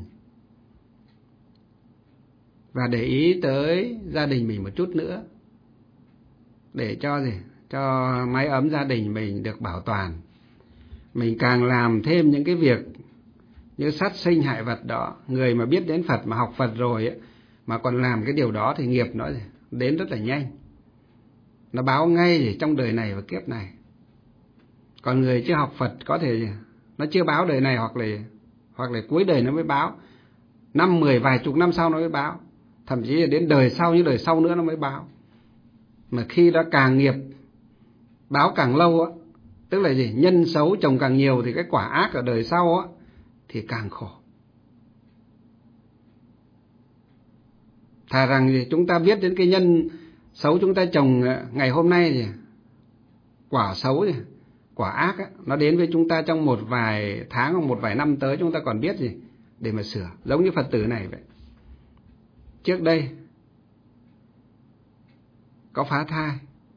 và để ý tới gia đình mình một chút nữa, để cho mái ấm gia đình mình được bảo toàn. Mình càng làm thêm những cái việc như sát sinh hại vật đó, người mà biết đến Phật mà học Phật rồi ấy, mà còn làm cái điều đó thì nghiệp nó đến rất là nhanh, nó báo ngay trong đời này và kiếp này. Còn người chưa học Phật có thể nó chưa báo đời này, hoặc là cuối đời nó mới báo, 5, 10, vài chục năm sau nó mới báo, thậm chí là đến đời sau như đời sau nữa nó mới báo. Mà khi đã càng nghiệp báo càng lâu á, tức là nhân xấu chồng càng nhiều thì cái quả ác ở đời sau á thì càng khổ. Thà rằng chúng ta biết đến cái nhân xấu chúng ta trồng ngày hôm nay thì quả xấu quả ác á, nó đến với chúng ta trong một vài tháng hoặc một vài năm tới chúng ta còn biết để mà sửa. Giống như Phật tử này vậy. Trước đây có phá thai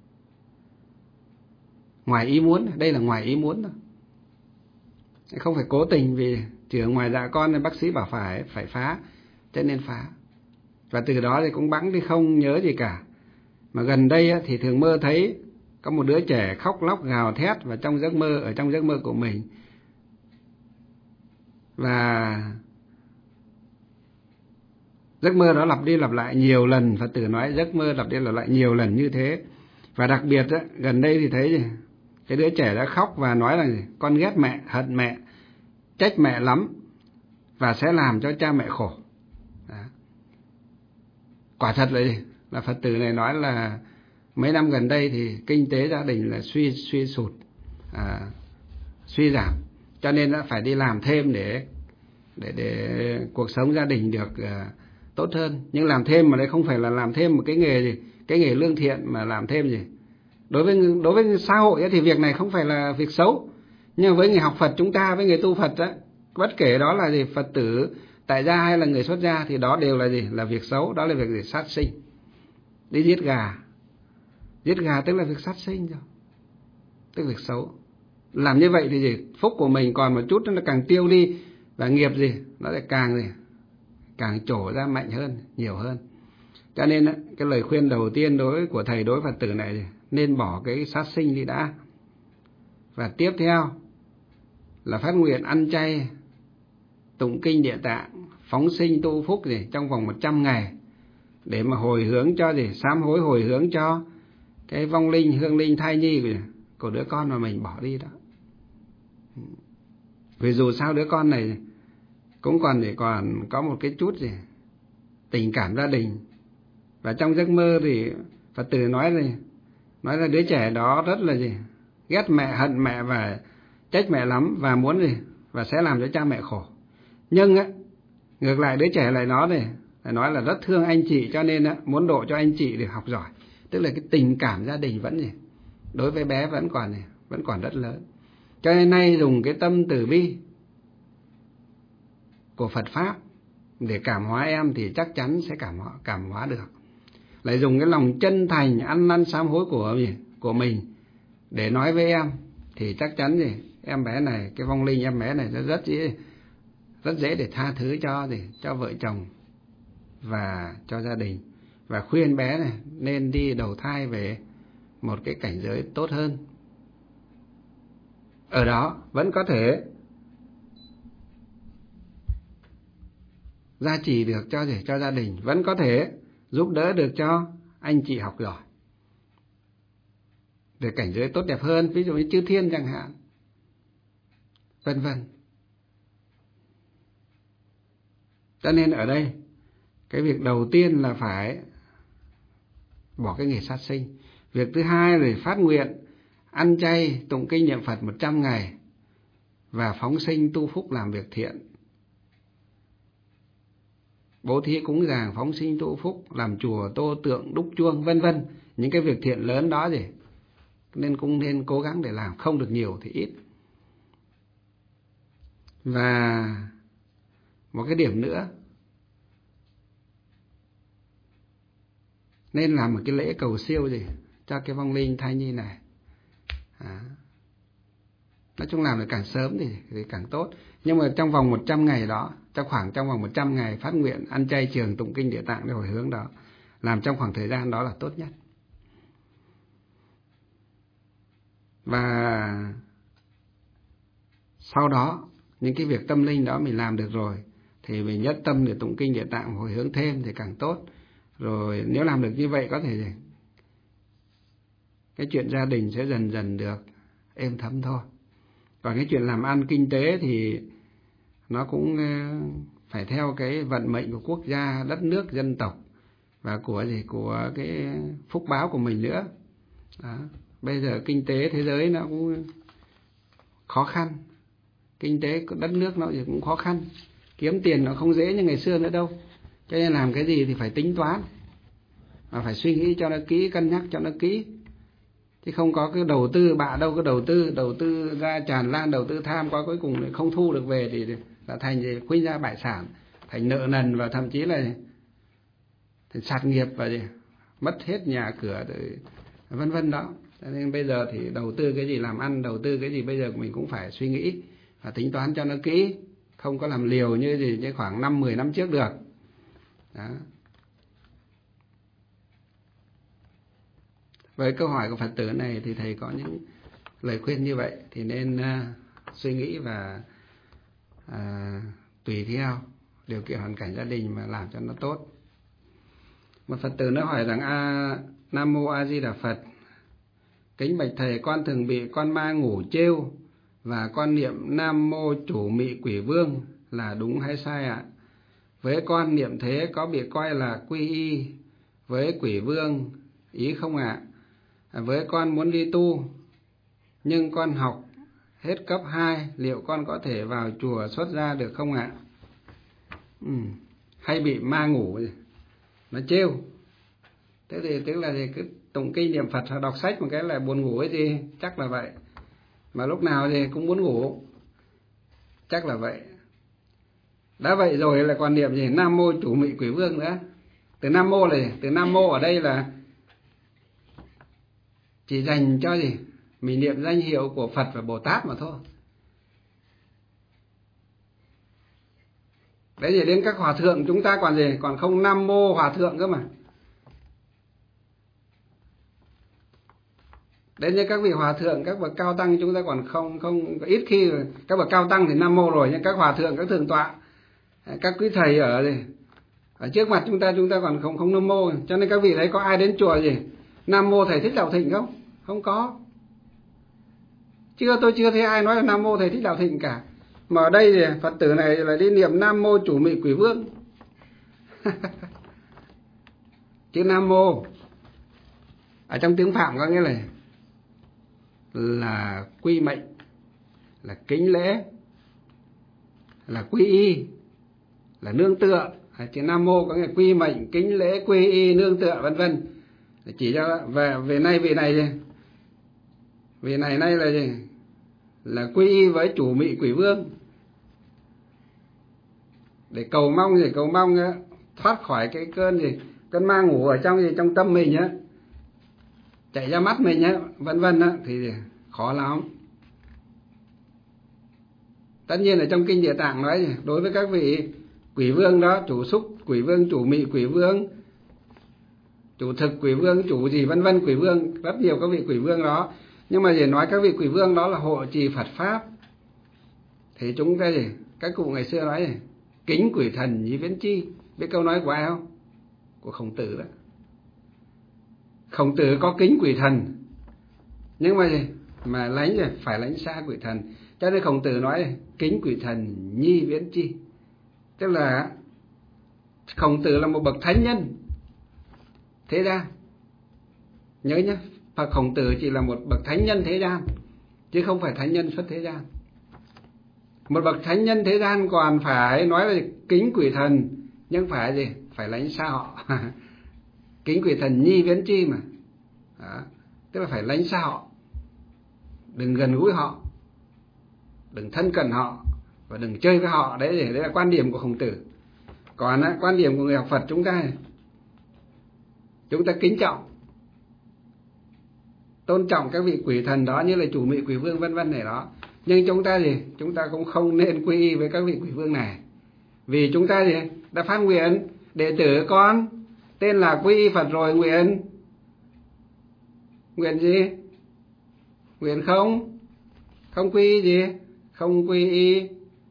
ngoài ý muốn, đây là ngoài ý muốn thôi, không phải cố tình, vì chỉ ở ngoài dạ con nên bác sĩ bảo phải phá, cho nên phá. Và từ đó thì cũng bẵng đi, không nhớ gì cả. Mà gần đây thì thường mơ thấy có một đứa trẻ khóc lóc gào thét ở trong giấc mơ của mình. Và giấc mơ đó lặp đi lặp lại nhiều lần. Phật tử nói giấc mơ lặp đi lặp lại nhiều lần như thế. Và đặc biệt gần đây thì thấy cái đứa trẻ đã khóc và nói là con ghét mẹ, hận mẹ, trách mẹ lắm và sẽ làm cho cha mẹ khổ. Đó. Quả thật là Phật tử này nói là mấy năm gần đây thì kinh tế gia đình là suy sụt, suy giảm, cho nên đã phải đi làm thêm để cuộc sống gia đình được tốt hơn. Nhưng làm thêm mà đây không phải là làm thêm một cái nghề lương thiện, mà làm thêm đối với xã hội thì việc này không phải là việc xấu. Nhưng với người học Phật chúng ta, với người tu Phật bất kể đó là Phật tử tại gia hay là người xuất gia thì đó đều là việc xấu. Đó là việc sát sinh, đi giết gà tức là việc sát sinh rồi, tức là việc xấu. Làm như vậy thì phúc của mình còn một chút nó càng tiêu đi, và nghiệp nó lại càng trổ ra mạnh hơn, nhiều hơn. Cho nên cái lời khuyên đầu tiên của thầy đối với Phật tử này nên bỏ cái sát sinh đi đã. Và tiếp theo là phát nguyện ăn chay, tụng kinh Địa Tạng, phóng sinh tu phúc trong vòng 100 ngày để mà hồi hướng cho sám hối, hồi hướng cho cái vong linh, hương linh, thai nhi của đứa con mà mình bỏ đi đó. Vì dù sao đứa con này cũng còn có một cái chút tình cảm gia đình. Và trong giấc mơ thì Phật tử nói là đứa trẻ đó rất là ghét mẹ, hận mẹ và trách mẹ lắm, và muốn và sẽ làm cho cha mẹ khổ. Nhưng ngược lại đứa trẻ lại nói là rất thương anh chị, cho nên muốn độ cho anh chị được học giỏi. Tức là cái tình cảm gia đình vẫn đối với bé vẫn còn rất lớn. Cho nên nay dùng cái tâm từ bi của Phật Pháp để cảm hóa em thì chắc chắn sẽ cảm hóa được. Lại dùng cái lòng chân thành ăn năn sám hối của mình để nói với em thì chắc chắn em bé này, cái vong linh em bé này rất dễ để tha thứ cho vợ chồng và cho gia đình. Và khuyên bé này nên đi đầu thai về một cái cảnh giới tốt hơn. Ở đó vẫn có thể gia trì được cho gia đình, vẫn có thể giúp đỡ được cho anh chị học giỏi về cảnh giới tốt đẹp hơn, ví dụ như chư thiên chẳng hạn, vân vân. Cho nên ở đây cái việc đầu tiên là phải bỏ cái nghề sát sinh. Việc thứ hai là phát nguyện ăn chay, tụng kinh niệm Phật 100 ngày và phóng sinh tu phúc làm việc thiện. Bố thí cúng dường, phóng sinh tu phúc, làm chùa, tô tượng, đúc chuông, vân vân. Những cái việc thiện lớn đó gì nên cũng nên cố gắng để làm, không được nhiều thì ít. Và một cái điểm nữa, nên làm một cái lễ cầu siêu gì cho cái vong linh thai nhi này. Nói chung làm được càng sớm thì càng tốt. Nhưng mà trong vòng 100 ngày đó, trong vòng 100 ngày phát nguyện ăn chay trường tụng kinh Địa Tạng để hồi hướng đó, làm trong khoảng thời gian đó là tốt nhất. Và sau đó những cái việc tâm linh đó mình làm được rồi thì mình nhất tâm để tụng kinh Địa Tạng hồi hướng thêm thì càng tốt. Rồi nếu làm được như vậy có thể cái chuyện gia đình sẽ dần dần được êm thấm thôi. Còn cái chuyện làm ăn kinh tế thì nó cũng phải theo cái vận mệnh của quốc gia, đất nước, dân tộc và của cái phúc báo của mình nữa. Đó. Bây giờ kinh tế thế giới nó cũng khó khăn, kinh tế của đất nước nó cũng khó khăn, kiếm tiền nó không dễ như ngày xưa nữa đâu. Cho nên làm cái gì thì phải tính toán và phải suy nghĩ cho nó kỹ, cân nhắc cho nó kỹ. Chứ không có cái đầu tư bạ đâu, có đầu tư ra tràn lan, đầu tư tham quá cuối cùng không thu được về thì là thành gì khuynh ra bại sản, thành nợ nần và thậm chí là thành sạt nghiệp và mất hết nhà cửa vân vân đó. Cho nên bây giờ thì đầu tư cái gì làm ăn, đầu tư cái gì bây giờ mình cũng phải suy nghĩ và tính toán cho nó kỹ, không có làm liều như khoảng 5-10 năm trước được. Đó. Với câu hỏi của Phật tử này thì thầy có những lời khuyên như vậy thì nên suy nghĩ và tùy theo điều kiện hoàn cảnh gia đình mà làm cho nó tốt. Một Phật tử nữa hỏi rằng Nam Mô A Di Đà Phật, kính bạch thầy, con thường bị con ma ngủ trêu và con niệm Nam Mô Chủ Mị Quỷ Vương là đúng hay sai ạ? Với con niệm thế có bị coi là quy y với Quỷ Vương ý không ạ? Với con muốn đi tu nhưng con học hết cấp 2, liệu con có thể vào chùa xuất gia được không ạ? Hay bị ma ngủ nó trêu, thế thì tức là cứ tụng kinh niệm Phật hoặc đọc sách một cái là buồn ngủ ấy gì, chắc là vậy. Mà lúc nào thì cũng muốn ngủ, chắc là vậy. Đã vậy rồi là còn niệm gì Nam Mô Chủ Mị Quỷ Vương nữa. Từ Nam Mô này, từ Nam Mô ở đây là chỉ dành cho gì mình niệm danh hiệu của Phật và Bồ Tát mà thôi. Đấy thì đến các hòa thượng chúng ta còn gì, còn không Nam Mô Hòa Thượng cơ mà. Đến như các vị hòa thượng, các bậc cao tăng chúng ta còn không ít khi. Các bậc cao tăng thì Nam Mô rồi, nhưng các hòa thượng, các thượng tọa, các quý thầy ở trước mặt chúng ta còn không Nam Mô. Cho nên các vị thấy có ai đến chùa gì Nam Mô Thầy Thích Đạo Thịnh không? Không có. Tôi chưa thấy ai nói là Nam Mô Thầy Thích Đạo Thịnh cả. Mà ở đây thì Phật tử này là đi niệm Nam Mô Chủ Mị Quỷ Vương. Chữ Nam Mô ở trong tiếng Phạm có nghĩa là quy mệnh, là kính lễ, là quy y, là nương tựa. Chữ Nam Mô có nghĩa là quy mệnh, kính lễ, quy y, nương tựa vân vân. Chỉ cho về nay vị này gì? Vị này nay là gì? Là quy y với Chủ Mị Quỷ Vương. Để cầu mong thoát khỏi cái cơn ma ngủ ở trong tâm mình á, chạy ra mắt mình á, vân vân á, thì khó lắm. Tất nhiên là trong kinh Địa Tạng nói đối với các vị quỷ vương đó, chủ xúc quỷ vương, chủ mị quỷ vương, chủ thực quỷ vương, chủ gì vân vân quỷ vương, rất nhiều các vị quỷ vương đó. Nhưng mà để nói các vị quỷ vương đó là hộ trì Phật pháp thì chúng ta các cụ ngày xưa nói kính quỷ thần như viễn chi. Biết câu nói của ai không? Của Khổng Tử đó. Khổng Tử có kính quỷ thần, nhưng mà phải lánh xa quỷ thần. Cho nên Khổng Tử nói kính quỷ thần nhi viễn chi, tức là Khổng Tử là một bậc thánh nhân. Thế ra nhớ nhá, Phật Khổng Tử chỉ là một bậc thánh nhân thế gian, chứ không phải thánh nhân xuất thế gian. Một bậc thánh nhân thế gian còn phải nói là kính quỷ thần, nhưng phải gì? Phải lánh xa họ. Kính quỷ thần nhi viễn chi mà. Đó. Tức là phải lánh xa họ, đừng gần gũi họ, đừng thân cận họ, và đừng chơi với họ. Đấy là quan điểm của Khổng Tử. Còn quan điểm của người học Phật chúng ta kính trọng, tôn trọng các vị quỷ thần đó, như là chủ mị quỷ vương vân vân này đó. Nhưng chúng ta cũng không nên quy y với các vị quỷ vương này, vì chúng ta đã phát nguyện đệ tử con tên là quy y Phật rồi, nguyện gì? Nguyện không quy y gì? Không quy y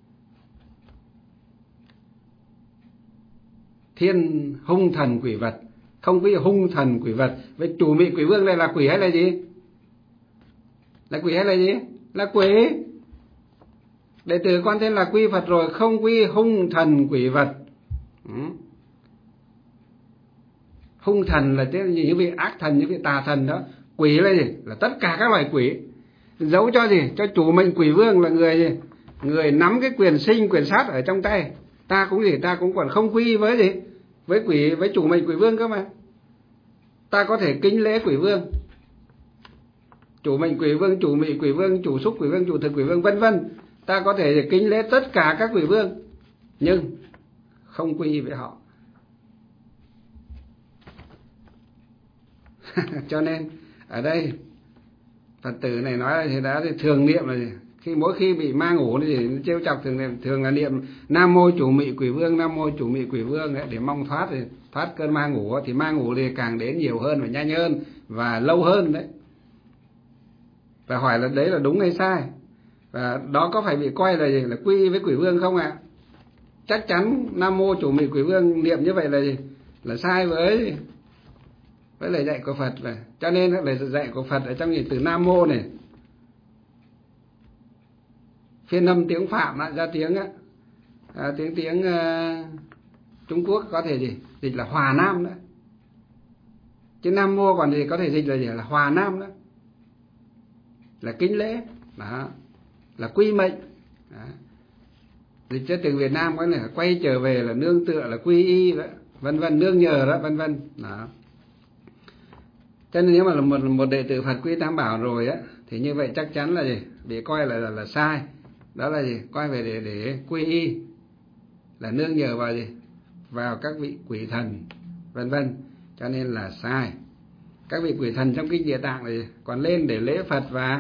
thiên hung thần quỷ vật, không quy y hung thần quỷ vật. Với chủ mị quỷ vương này là quỷ hay là gì? Là quỷ hay là gì? Là quỷ. Đệ tử con tên là quy Phật rồi, không quy hung thần quỷ vật. Hung thần là những vị ác thần, những vị tà thần đó. Quỷ là gì? Là tất cả các loài quỷ. Giấu cho gì? Cho chủ mệnh quỷ vương là người gì? Người nắm cái quyền sinh quyền sát ở trong tay. Ta cũng còn không quy với gì? Với chủ mệnh quỷ vương cơ mà. Ta có thể kính lễ quỷ vương, chủ mệnh quỷ vương, chủ mị quỷ vương, chủ xúc quỷ vương, chủ thực quỷ vương vân vân. Ta có thể kính lễ tất cả các quỷ vương, nhưng không quy y với họ. Cho nên ở đây Phật tử này nói thì đã thường niệm là gì? Mỗi khi bị ma ngủ thì trêu chọc thường là niệm Nam mô chủ mị quỷ vương, Nam mô chủ mị quỷ vương đấy, để mong thoát cơn ma ngủ. Thì ma ngủ thì càng đến nhiều hơn và nhanh hơn và lâu hơn đấy. Và hỏi là đấy là đúng hay sai, và đó có phải bị coi là gì? Là quy y với quỷ vương không ạ? Chắc chắn Nam mô chủ mị quỷ vương niệm như vậy là gì? Là sai với lời dạy của Phật. Là cho nên lời dạy của Phật ở trong những từ Nam mô này, phiên âm tiếng Phạm ra tiếng tiếng Trung Quốc có thể gì dịch là Hòa Nam đó, chứ Nam mô còn gì có thể dịch là gì? Là Hòa Nam đó, là kính lễ đó, là quy mệnh đó. Dịch cho từ Việt Nam có là quay trở về, là nương tựa, là quy y đó, vân vân, nương nhờ đó, vân vân đó. Cho nên nếu mà là một đệ tử Phật quy Tam Bảo rồi á, thì như vậy chắc chắn là gì? Bị coi là sai. Đó là gì? Coi về để quy y, là nương nhờ vào gì? Vào các vị quỷ thần vân vân, cho nên là sai. Các vị quỷ thần trong kinh Địa Tạng này còn lên để lễ Phật và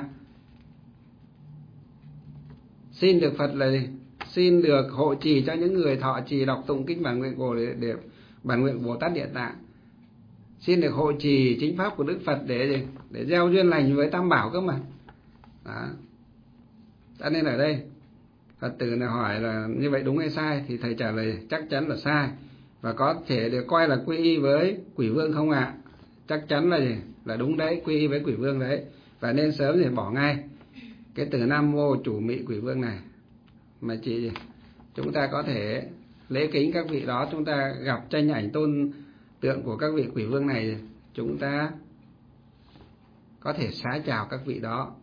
xin được Phật là gì? Xin được hộ trì cho những người thọ trì đọc tụng kinh bản nguyện của bản nguyện Bồ Tát Địa Tạng, xin được hộ trì chính pháp của Đức Phật để gieo duyên lành với Tam Bảo cơ mà. Đó. Cho nên ở đây Phật tử này hỏi là như vậy đúng hay sai, thì thầy trả lời chắc chắn là sai. Và có thể được coi là quy y với quỷ vương không ạ? Chắc chắn là gì? Là đúng đấy, quy y với quỷ vương đấy. Và nên sớm thì bỏ ngay cái từ Nam mô chủ mị quỷ vương này, mà chỉ chúng ta có thể lễ kính các vị đó. Chúng ta gặp tranh ảnh tôn tượng của các vị quỷ vương này, chúng ta có thể xá chào các vị đó.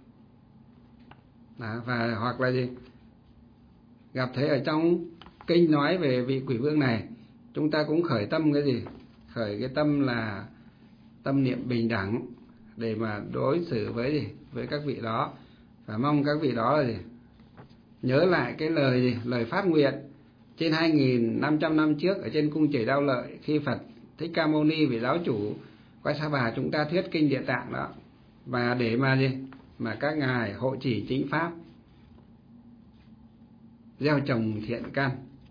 Và hoặc là gì? Gặp thấy ở trong kinh nói về vị quỷ vương này, chúng ta cũng khởi tâm cái gì? Khởi cái tâm là tâm niệm bình đẳng để mà đối xử với gì? Với các vị đó. Và mong các vị đó là gì? Nhớ lại cái lời gì? Lời phát nguyện trên 2.500 năm trước ở trên cung Trời Đao Lợi, khi Phật Thích Ca Mâu Ni vị giáo chủ Quay Sa Bà chúng ta thuyết kinh Địa Tạng đó, và để mà gì? Mà các ngài hộ trì chính pháp, gieo trồng thiện căn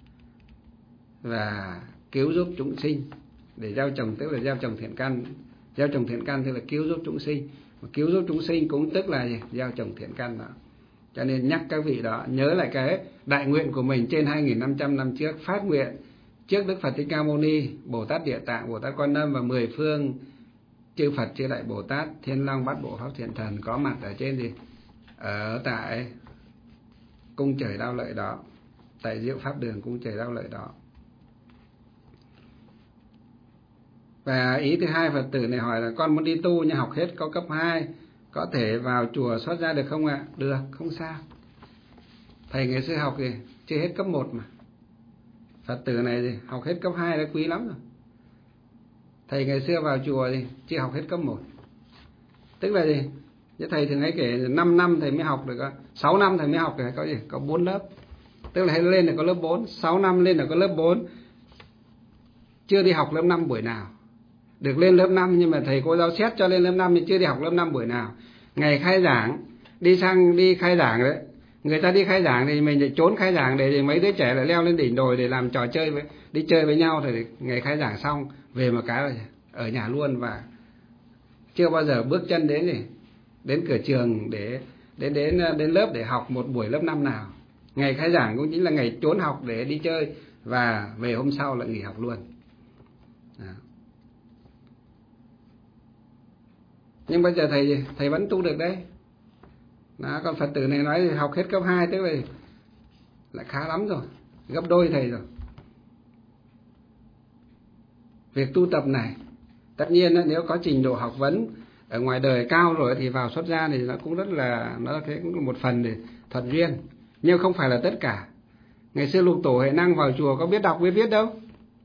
và cứu giúp chúng sinh. Để gieo trồng tức là gieo trồng thiện căn, gieo trồng thiện căn tức là cứu giúp chúng sinh, mà cứu giúp chúng sinh cũng tức là gì? Gieo trồng thiện căn đó. Cho nên nhắc các vị đó nhớ lại cái đại nguyện của mình trên 2.500 năm trước, phát nguyện trước Đức Phật Thích Ca Mâu Ni, Bồ Tát Địa Tạng, Bồ Tát Quan Âm và 10 phương chư Phật, chư Đại Bồ Tát, Thiên Long Bát Bộ Pháp Thiện Thần có mặt ở trên gì? Ở tại cung Trời Đao Lợi đó, tại Diệu Pháp Đường cung Trời Đao Lợi đó. Và ý thứ hai Phật tử này hỏi là con muốn đi tu nhưng học hết có cấp 2, có thể vào chùa xuất gia được không ạ? Được, không sao. Thầy ngày xưa học thì chưa hết cấp 1 mà. Phật tử này thì học hết cấp 2 đã quý lắm rồi. Thầy ngày xưa vào chùa thì chưa học hết cấp 1. Tức là gì? Chứ thầy thường hay kể 5 năm thầy mới học được, 6 năm thầy mới học được có gì? Có 4 lớp. Tức là lên là có lớp 4, 6 năm lên là có lớp 4. Chưa đi học lớp 5 buổi nào. Được lên lớp 5 nhưng mà thầy cô giáo xét cho lên lớp 5 nhưng chưa đi học lớp 5 buổi nào. Ngày khai giảng, đi khai giảng đấy. Người ta đi khai giảng thì mình lại trốn khai giảng để mấy đứa trẻ lại leo lên đỉnh đồi để làm trò chơi đi chơi với nhau, thì ngày khai giảng xong về một cái là ở nhà luôn, và chưa bao giờ bước chân đến cửa trường để đến lớp để học một buổi lớp 5 nào. Ngày khai giảng cũng chính là ngày trốn học để đi chơi, và về hôm sau lại nghỉ học luôn. Đó. Nhưng bây giờ thầy vẫn tu được đấy. Đó, còn Phật tử này nói thì học hết cấp 2 tức là khá lắm rồi, gấp đôi thầy rồi. Việc tu tập này tất nhiên nếu có trình độ học vấn ở ngoài đời cao rồi thì vào xuất gia thì nó cũng rất là, nó cũng là một phần để thuận duyên, nhưng không phải là tất cả. Ngày xưa Lục Tổ Huệ Năng vào chùa có biết đọc biết viết đâu.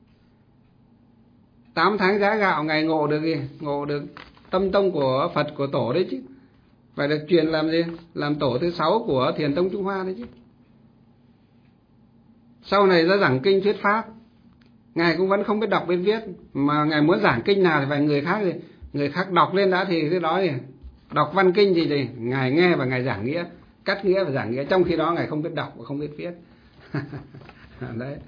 8 tháng giá gạo ngày ngộ được gì? Ngộ được tâm tông của Phật, của Tổ đấy chứ. Phải được truyền làm gì? Làm Tổ thứ 6 của Thiền Tông Trung Hoa đấy chứ. Sau này ra giảng kinh thuyết pháp, Ngài cũng vẫn không biết đọc biết viết, mà Ngài muốn giảng kinh nào thì phải người khác đọc lên đã, thì cái đó thì đọc văn kinh thì Ngài nghe và Ngài giảng nghĩa, cắt nghĩa và giảng nghĩa, trong khi đó Ngài không biết đọc và không biết viết. Đấy.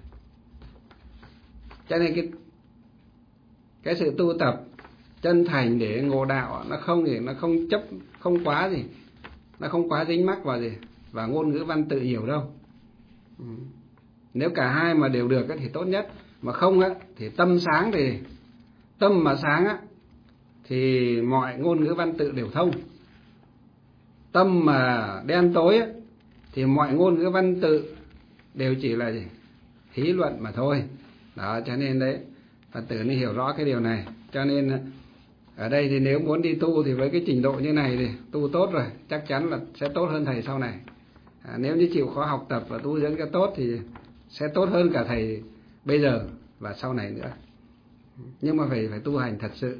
Cho nên cái sự tu tập chân thành để ngộ đạo nó không quá gì, nó không quá dính mắc vào gì và ngôn ngữ văn tự nhiều đâu. Nếu cả hai mà đều được thì tốt nhất, mà không thì tâm sáng, thì tâm mà sáng thì mọi ngôn ngữ văn tự đều thông. Tâm mà đen tối thì mọi ngôn ngữ văn tự đều chỉ là gì? Hí luận mà thôi. Đó, cho nên đấy Phật tử nên hiểu rõ cái điều này. Cho nên ở đây thì nếu muốn đi tu thì với cái trình độ như này thì tu tốt rồi, chắc chắn là sẽ tốt hơn thầy sau này. Nếu như chịu khó học tập và tu dưỡng cho tốt thì sẽ tốt hơn cả thầy bây giờ và sau này nữa. Nhưng mà phải tu hành thật sự.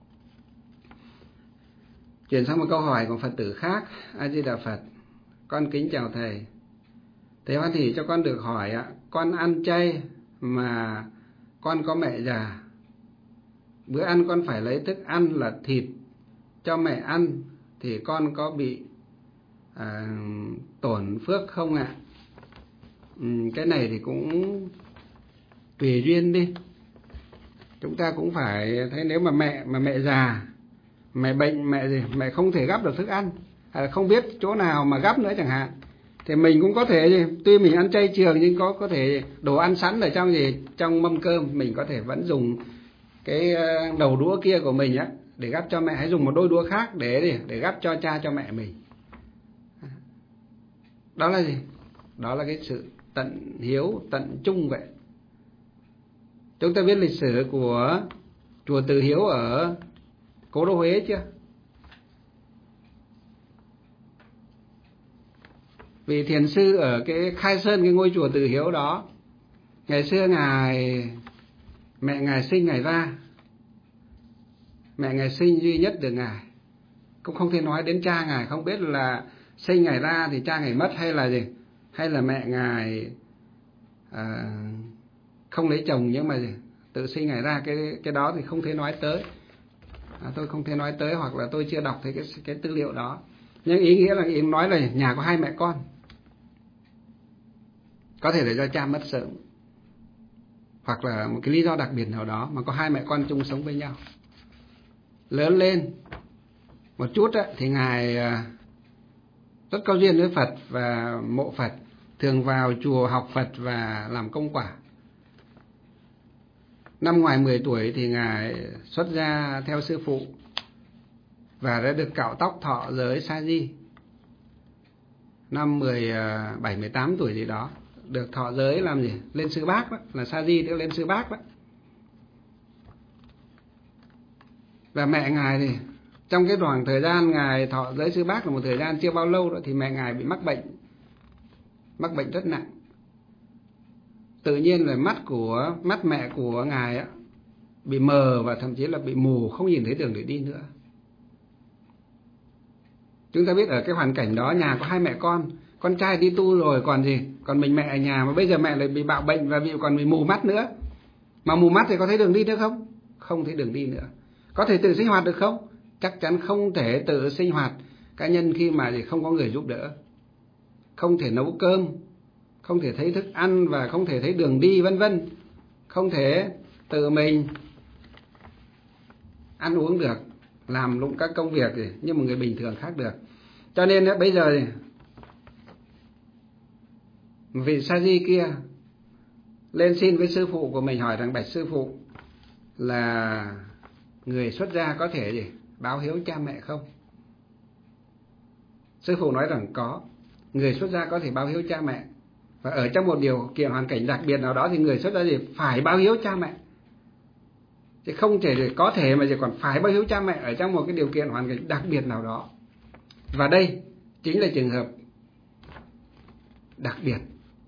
Chuyển sang một câu hỏi của Phật tử khác. A Di Đà Phật. Con kính chào thầy. Thầy hoan hỉ cho con được hỏi con ăn chay mà con có mẹ già. Bữa ăn con phải lấy thức ăn là thịt cho mẹ ăn thì con có bị tổn phước không ạ? Cái này thì cũng tùy duyên đi. Chúng ta cũng phải thấy, nếu mà mẹ già, mẹ bệnh, mẹ không thể gắp được thức ăn, không biết chỗ nào mà gắp nữa chẳng hạn, thì mình cũng có thể, tuy mình ăn chay trường nhưng có thể đồ ăn sẵn ở trong mâm cơm, mình có thể vẫn dùng cái đầu đũa kia của mình để gắp cho mẹ, hãy dùng một đôi đũa khác để gắp cho cha cho mẹ mình. Đó là gì? Đó là cái sự tận hiếu, tận trung vậy. Chúng ta biết lịch sử của chùa Từ Hiếu ở Cố Đô Huế chưa? Vị thiền sư ở cái khai sơn cái ngôi chùa Từ Hiếu đó, ngày xưa mẹ ngài sinh ngài ra, mẹ ngài sinh duy nhất được ngài, cũng không thể nói đến cha ngài, không biết là sinh ngài ra thì cha ngài mất hay là gì, hay là mẹ ngài không lấy chồng nhưng mà tự sinh ngài ra, cái đó thì không thể nói tới. Tôi không thể nói tới, hoặc là tôi chưa đọc thấy cái tư liệu đó. Nhưng ý nghĩa là nói là nhà có 2 mẹ con, có thể là do cha mất sớm, hoặc là một cái lý do đặc biệt nào đó mà có 2 mẹ con chung sống với nhau. Lớn lên một chút thì ngài rất có duyên với Phật và mộ Phật, thường vào chùa học Phật và làm công quả. Năm ngoài 10 tuổi thì ngài xuất gia theo sư phụ và đã được cạo tóc thọ giới sa di. Năm 17-18 tuổi gì đó được thọ giới làm gì? Lên sư bác đó, là sa di tức lên sư bác đó. Và mẹ ngài thì trong cái khoảng thời gian ngài thọ giới sư bác là một thời gian chưa bao lâu đó, thì mẹ ngài bị mắc bệnh rất nặng. Tự nhiên là mắt mẹ của ngài á bị mờ và thậm chí là bị mù, không nhìn thấy đường để đi nữa. Chúng ta biết ở cái hoàn cảnh đó, nhà có 2 mẹ con trai đi tu rồi còn gì, còn mình mẹ ở nhà, mà bây giờ mẹ lại bị bạo bệnh và còn bị mù mắt nữa. Mà mù mắt thì có thấy đường đi nữa không? Không thấy đường đi nữa. Có thể tự sinh hoạt được không? Chắc chắn không thể tự sinh hoạt cá nhân khi mà không có người giúp đỡ. Không thể nấu cơm, không thể thấy thức ăn và không thể thấy đường đi vân vân. Không thể tự mình ăn uống được, làm lụng các công việc như một người bình thường khác được. Cho nên bây giờ vị sa di kia lên xin với sư phụ của mình, hỏi rằng: bạch sư phụ, là người xuất gia có thể báo hiếu cha mẹ không? Sư phụ nói rằng có, người xuất gia có thể báo hiếu cha mẹ. Và ở trong một điều kiện hoàn cảnh đặc biệt nào đó thì người xuất gia phải báo hiếu cha mẹ. Chứ không thể có thể mà chỉ còn phải báo hiếu cha mẹ ở trong một cái điều kiện hoàn cảnh đặc biệt nào đó. Và đây chính là trường hợp đặc biệt.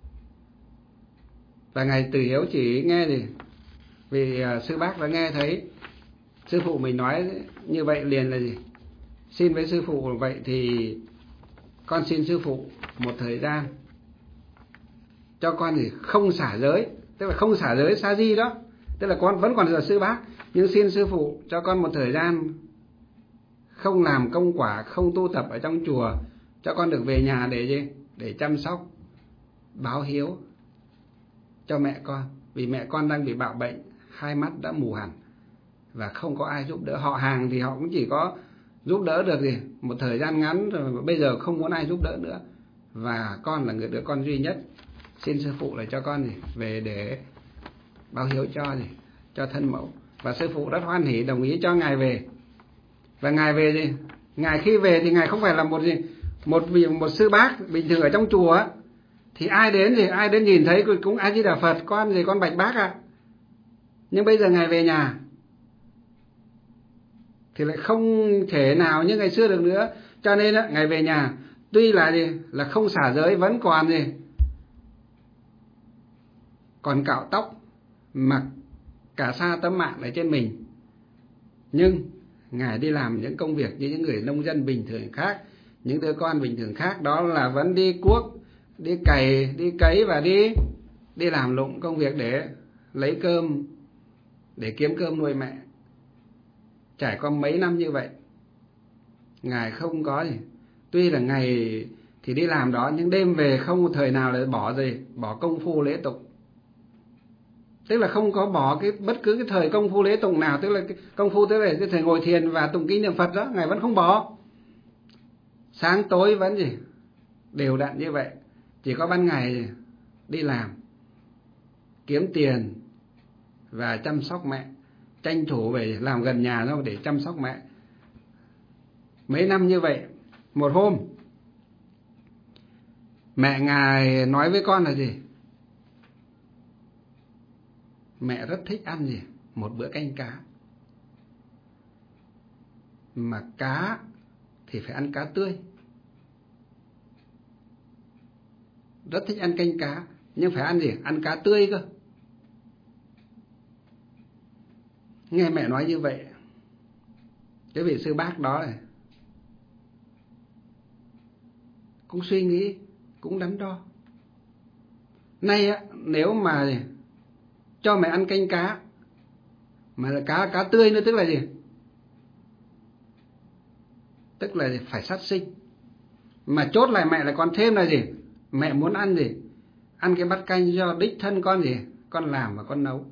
Và ngài Từ Hiếu chỉ nghe vì sư bác đã nghe thấy sư phụ mình nói như vậy, liền là xin với sư phụ vậy thì con xin sư phụ một thời gian cho con không xả giới, tức là không xả giới sa di đó, tức là con vẫn còn là sư bác, nhưng xin sư phụ cho con một thời gian không làm công quả, không tu tập ở trong chùa, cho con được về nhà để chăm sóc, báo hiếu cho mẹ con. Vì mẹ con đang bị bạo bệnh, 2 mắt đã mù hẳn và không có ai giúp đỡ. Họ hàng thì họ cũng chỉ có giúp đỡ được một thời gian ngắn rồi, bây giờ không muốn ai giúp đỡ nữa. Và con là đứa con duy nhất, xin sư phụ là cho con về để báo hiếu cho thân mẫu. Và sư phụ rất hoan hỉ đồng ý cho ngài về. Và ngài về ngài khi về thì ngài không phải là một sư bác bình thường ở trong chùa thì ai đến nhìn thấy cũng A Di Đà Phật, con bạch bác ạ. Nhưng bây giờ ngài về nhà thì lại không thể nào như ngày xưa được nữa. Cho nên ngài về nhà tuy là không xả giới, vẫn còn cạo tóc, mặc cả sa tấm mạn ở trên mình, nhưng ngài đi làm những công việc như những người nông dân bình thường khác, những đứa con bình thường khác, đó là vẫn đi cuốc, đi cày, đi cấy và đi làm lụng công việc để lấy cơm, để kiếm cơm nuôi mẹ. Trải qua mấy năm như vậy, ngài không có tuy là ngày thì đi làm đó, nhưng đêm về không một thời nào là bỏ công phu lễ tục. Tức là không có bỏ bất cứ cái thời công phu lễ tụng nào, tức là cái công phu tức là cái thời ngồi thiền và tụng kinh niệm Phật đó, ngài vẫn không bỏ. Sáng tối vẫn đều đặn như vậy. Chỉ có ban ngày đi làm, kiếm tiền và chăm sóc mẹ, tranh thủ về làm gần nhà thôi để chăm sóc mẹ. Mấy năm như vậy, một hôm mẹ ngài nói với con là mẹ rất thích ăn một bữa canh cá. Mà cá thì phải ăn cá tươi. Rất thích ăn canh cá, nhưng phải ăn ăn cá tươi cơ. Nghe mẹ nói như vậy, cái vị sư bác đó cũng suy nghĩ, cũng đắn đo. Nay nếu mà cho mẹ ăn canh cá, mà là cá tươi nữa, tức là tức là phải sát sinh. Mà chốt lại mẹ lại còn thêm là mẹ muốn ăn ăn cái bát canh do đích thân con làm và con nấu.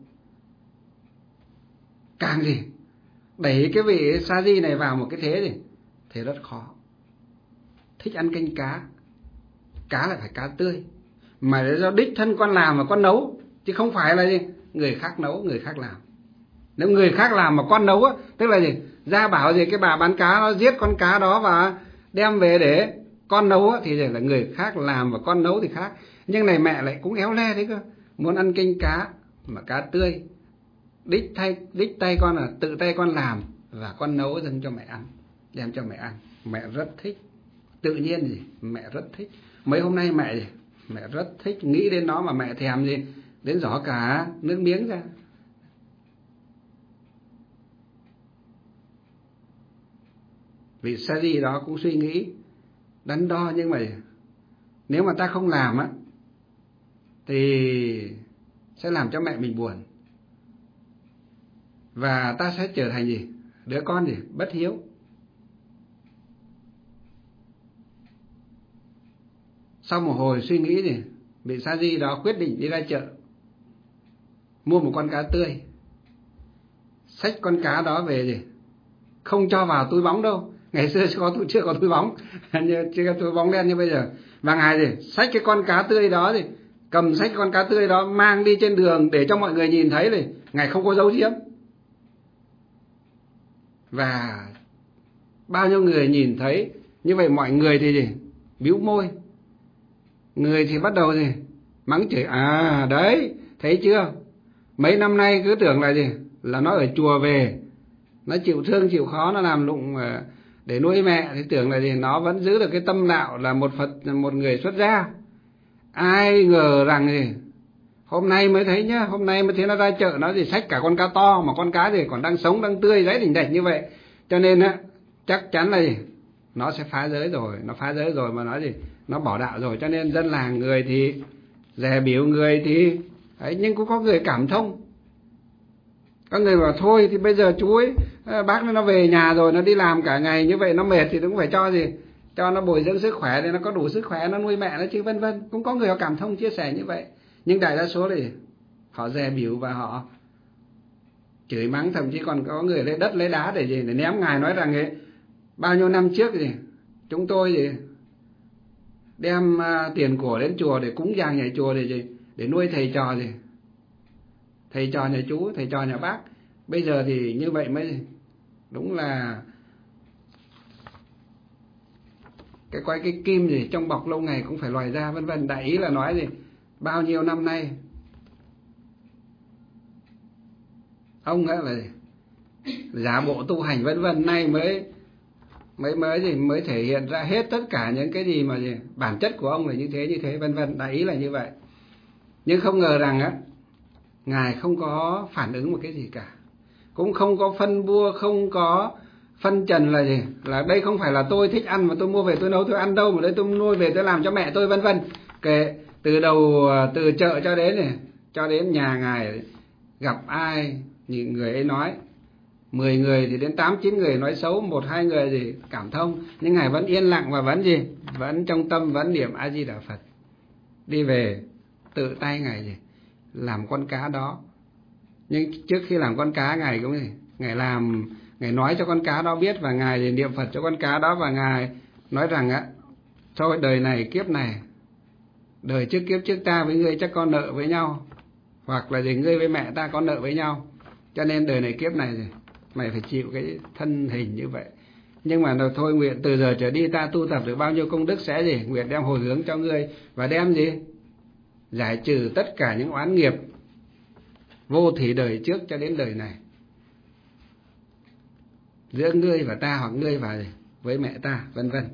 Càng đẩy cái vị sa di này vào một cái thế rất khó. Thích ăn canh cá lại phải cá tươi, mà để do đích thân con làm và con nấu, chứ không phải là người khác nấu, người khác làm. Nếu người khác làm mà con nấu tức là ra bảo cái bà bán cá nó giết con cá đó và đem về để con nấu thì là người khác làm và con nấu thì khác. Nhưng này mẹ lại cũng éo le đấy cơ, muốn ăn canh cá mà cá tươi, đích tay con là tự tay con làm và con nấu dâng cho mẹ ăn, đem cho mẹ ăn. Mẹ rất thích, tự nhiên gì, mẹ rất thích. Mấy hôm nay mẹ rất thích, nghĩ đến nó mà mẹ thèm gì, đến giỏ cả nước miếng ra. Vị sa di đó cũng suy nghĩ đắn đo, nhưng mà nếu mà ta không làm á thì sẽ làm cho mẹ mình buồn, và ta sẽ trở thành gì, đứa con gì, bất hiếu. Sau một hồi suy nghĩ thì vị sa di đó quyết định đi ra chợ mua một con cá tươi, xách con cá đó về gì, không cho vào túi bóng đâu. Ngày xưa chưa có túi bóng, chưa có túi bóng đen như bây giờ. Và ngài gì, xách cái con cá tươi đó thì cầm xách con cá tươi đó mang đi trên đường để cho mọi người nhìn thấy thì ngài không có giấu giếm. Và bao nhiêu người nhìn thấy như vậy, mọi người thì gì, bĩu môi, người thì bắt đầu gì, mắng chửi. À đấy, thấy chưa, mấy năm nay cứ tưởng là gì, là nó ở chùa về, nó chịu thương chịu khó, nó làm lụng để nuôi mẹ, thì tưởng là gì, nó vẫn giữ được cái tâm đạo là một người xuất gia. Ai ngờ rằng gì, hôm nay mới thấy nhá, hôm nay mới thấy nó ra chợ, nó gì xách cả con cá to, mà con cá gì còn đang sống đang tươi đấy, đỉnh đạch như vậy. Cho nên á, chắc chắn là gì, nó sẽ phá giới rồi, nó phá giới rồi mà nó gì, nó bỏ đạo rồi. Cho nên dân làng người thì dè bỉu, người thì ấy, nhưng cũng có người cảm thông. Có người bảo thôi thì bây giờ chú ấy, bác nó về nhà rồi, nó đi làm cả ngày như vậy nó mệt thì cũng phải cho gì, cho nó bồi dưỡng sức khỏe để nó có đủ sức khỏe nó nuôi mẹ nó chứ, vân vân. Cũng có người họ cảm thông chia sẻ như vậy. Nhưng đại đa số thì họ dè bỉu và họ chửi mắng, thậm chí còn có người lấy đất lấy đá để gì, để ném ngài, nói rằng ấy, bao nhiêu năm trước gì chúng tôi gì đem tiền của đến chùa để cúng dường nhà chùa để gì, để nuôi thầy trò gì, thầy trò nhà chú, thầy trò nhà bác. Bây giờ thì như vậy mới đúng là cái kim gì trong bọc lâu ngày cũng phải lòi ra, vân vân. Đại ý là nói gì, bao nhiêu năm nay ông ấy là gì, giả bộ tu hành vân vân, nay mới thể hiện ra hết tất cả những cái gì mà gì, bản chất của ông là như thế vân vân. Đại ý là như vậy. Nhưng không ngờ rằng á, ngài không có phản ứng một cái gì cả, cũng không có phân bua, không có phân trần là gì, là đây không phải là tôi thích ăn mà tôi mua về tôi nấu tôi ăn đâu, mà đây tôi nuôi về tôi làm cho mẹ tôi, vân vân. Kể từ chợ cho đến nhà ngài, gặp ai những người ấy nói 10 người thì đến 8-9 người nói xấu, 1-2 người gì cảm thông, nhưng ngài vẫn yên lặng và vẫn gì, vẫn trong tâm vẫn niệm A Di Đà Phật. Đi về tự tay ngài gì làm con cá đó. Nhưng trước khi làm con cá, ngài cũng gì, ngài nói cho con cá đó biết, và ngài thì niệm Phật cho con cá đó, và ngài nói rằng á, thôi đời này kiếp này, đời trước kiếp trước ta với ngươi chắc có nợ với nhau, hoặc là gì ngươi với mẹ ta có nợ với nhau, cho nên đời này kiếp này gì mày phải chịu cái thân hình như vậy. Nhưng mà thôi, nguyện từ giờ trở đi ta tu tập được bao nhiêu công đức sẽ gì, nguyện đem hồi hướng cho ngươi, và đem gì giải trừ tất cả những oán nghiệp vô thỉ đời trước cho đến đời này, giữa ngươi và ta, hoặc ngươi và với mẹ ta, vân vân.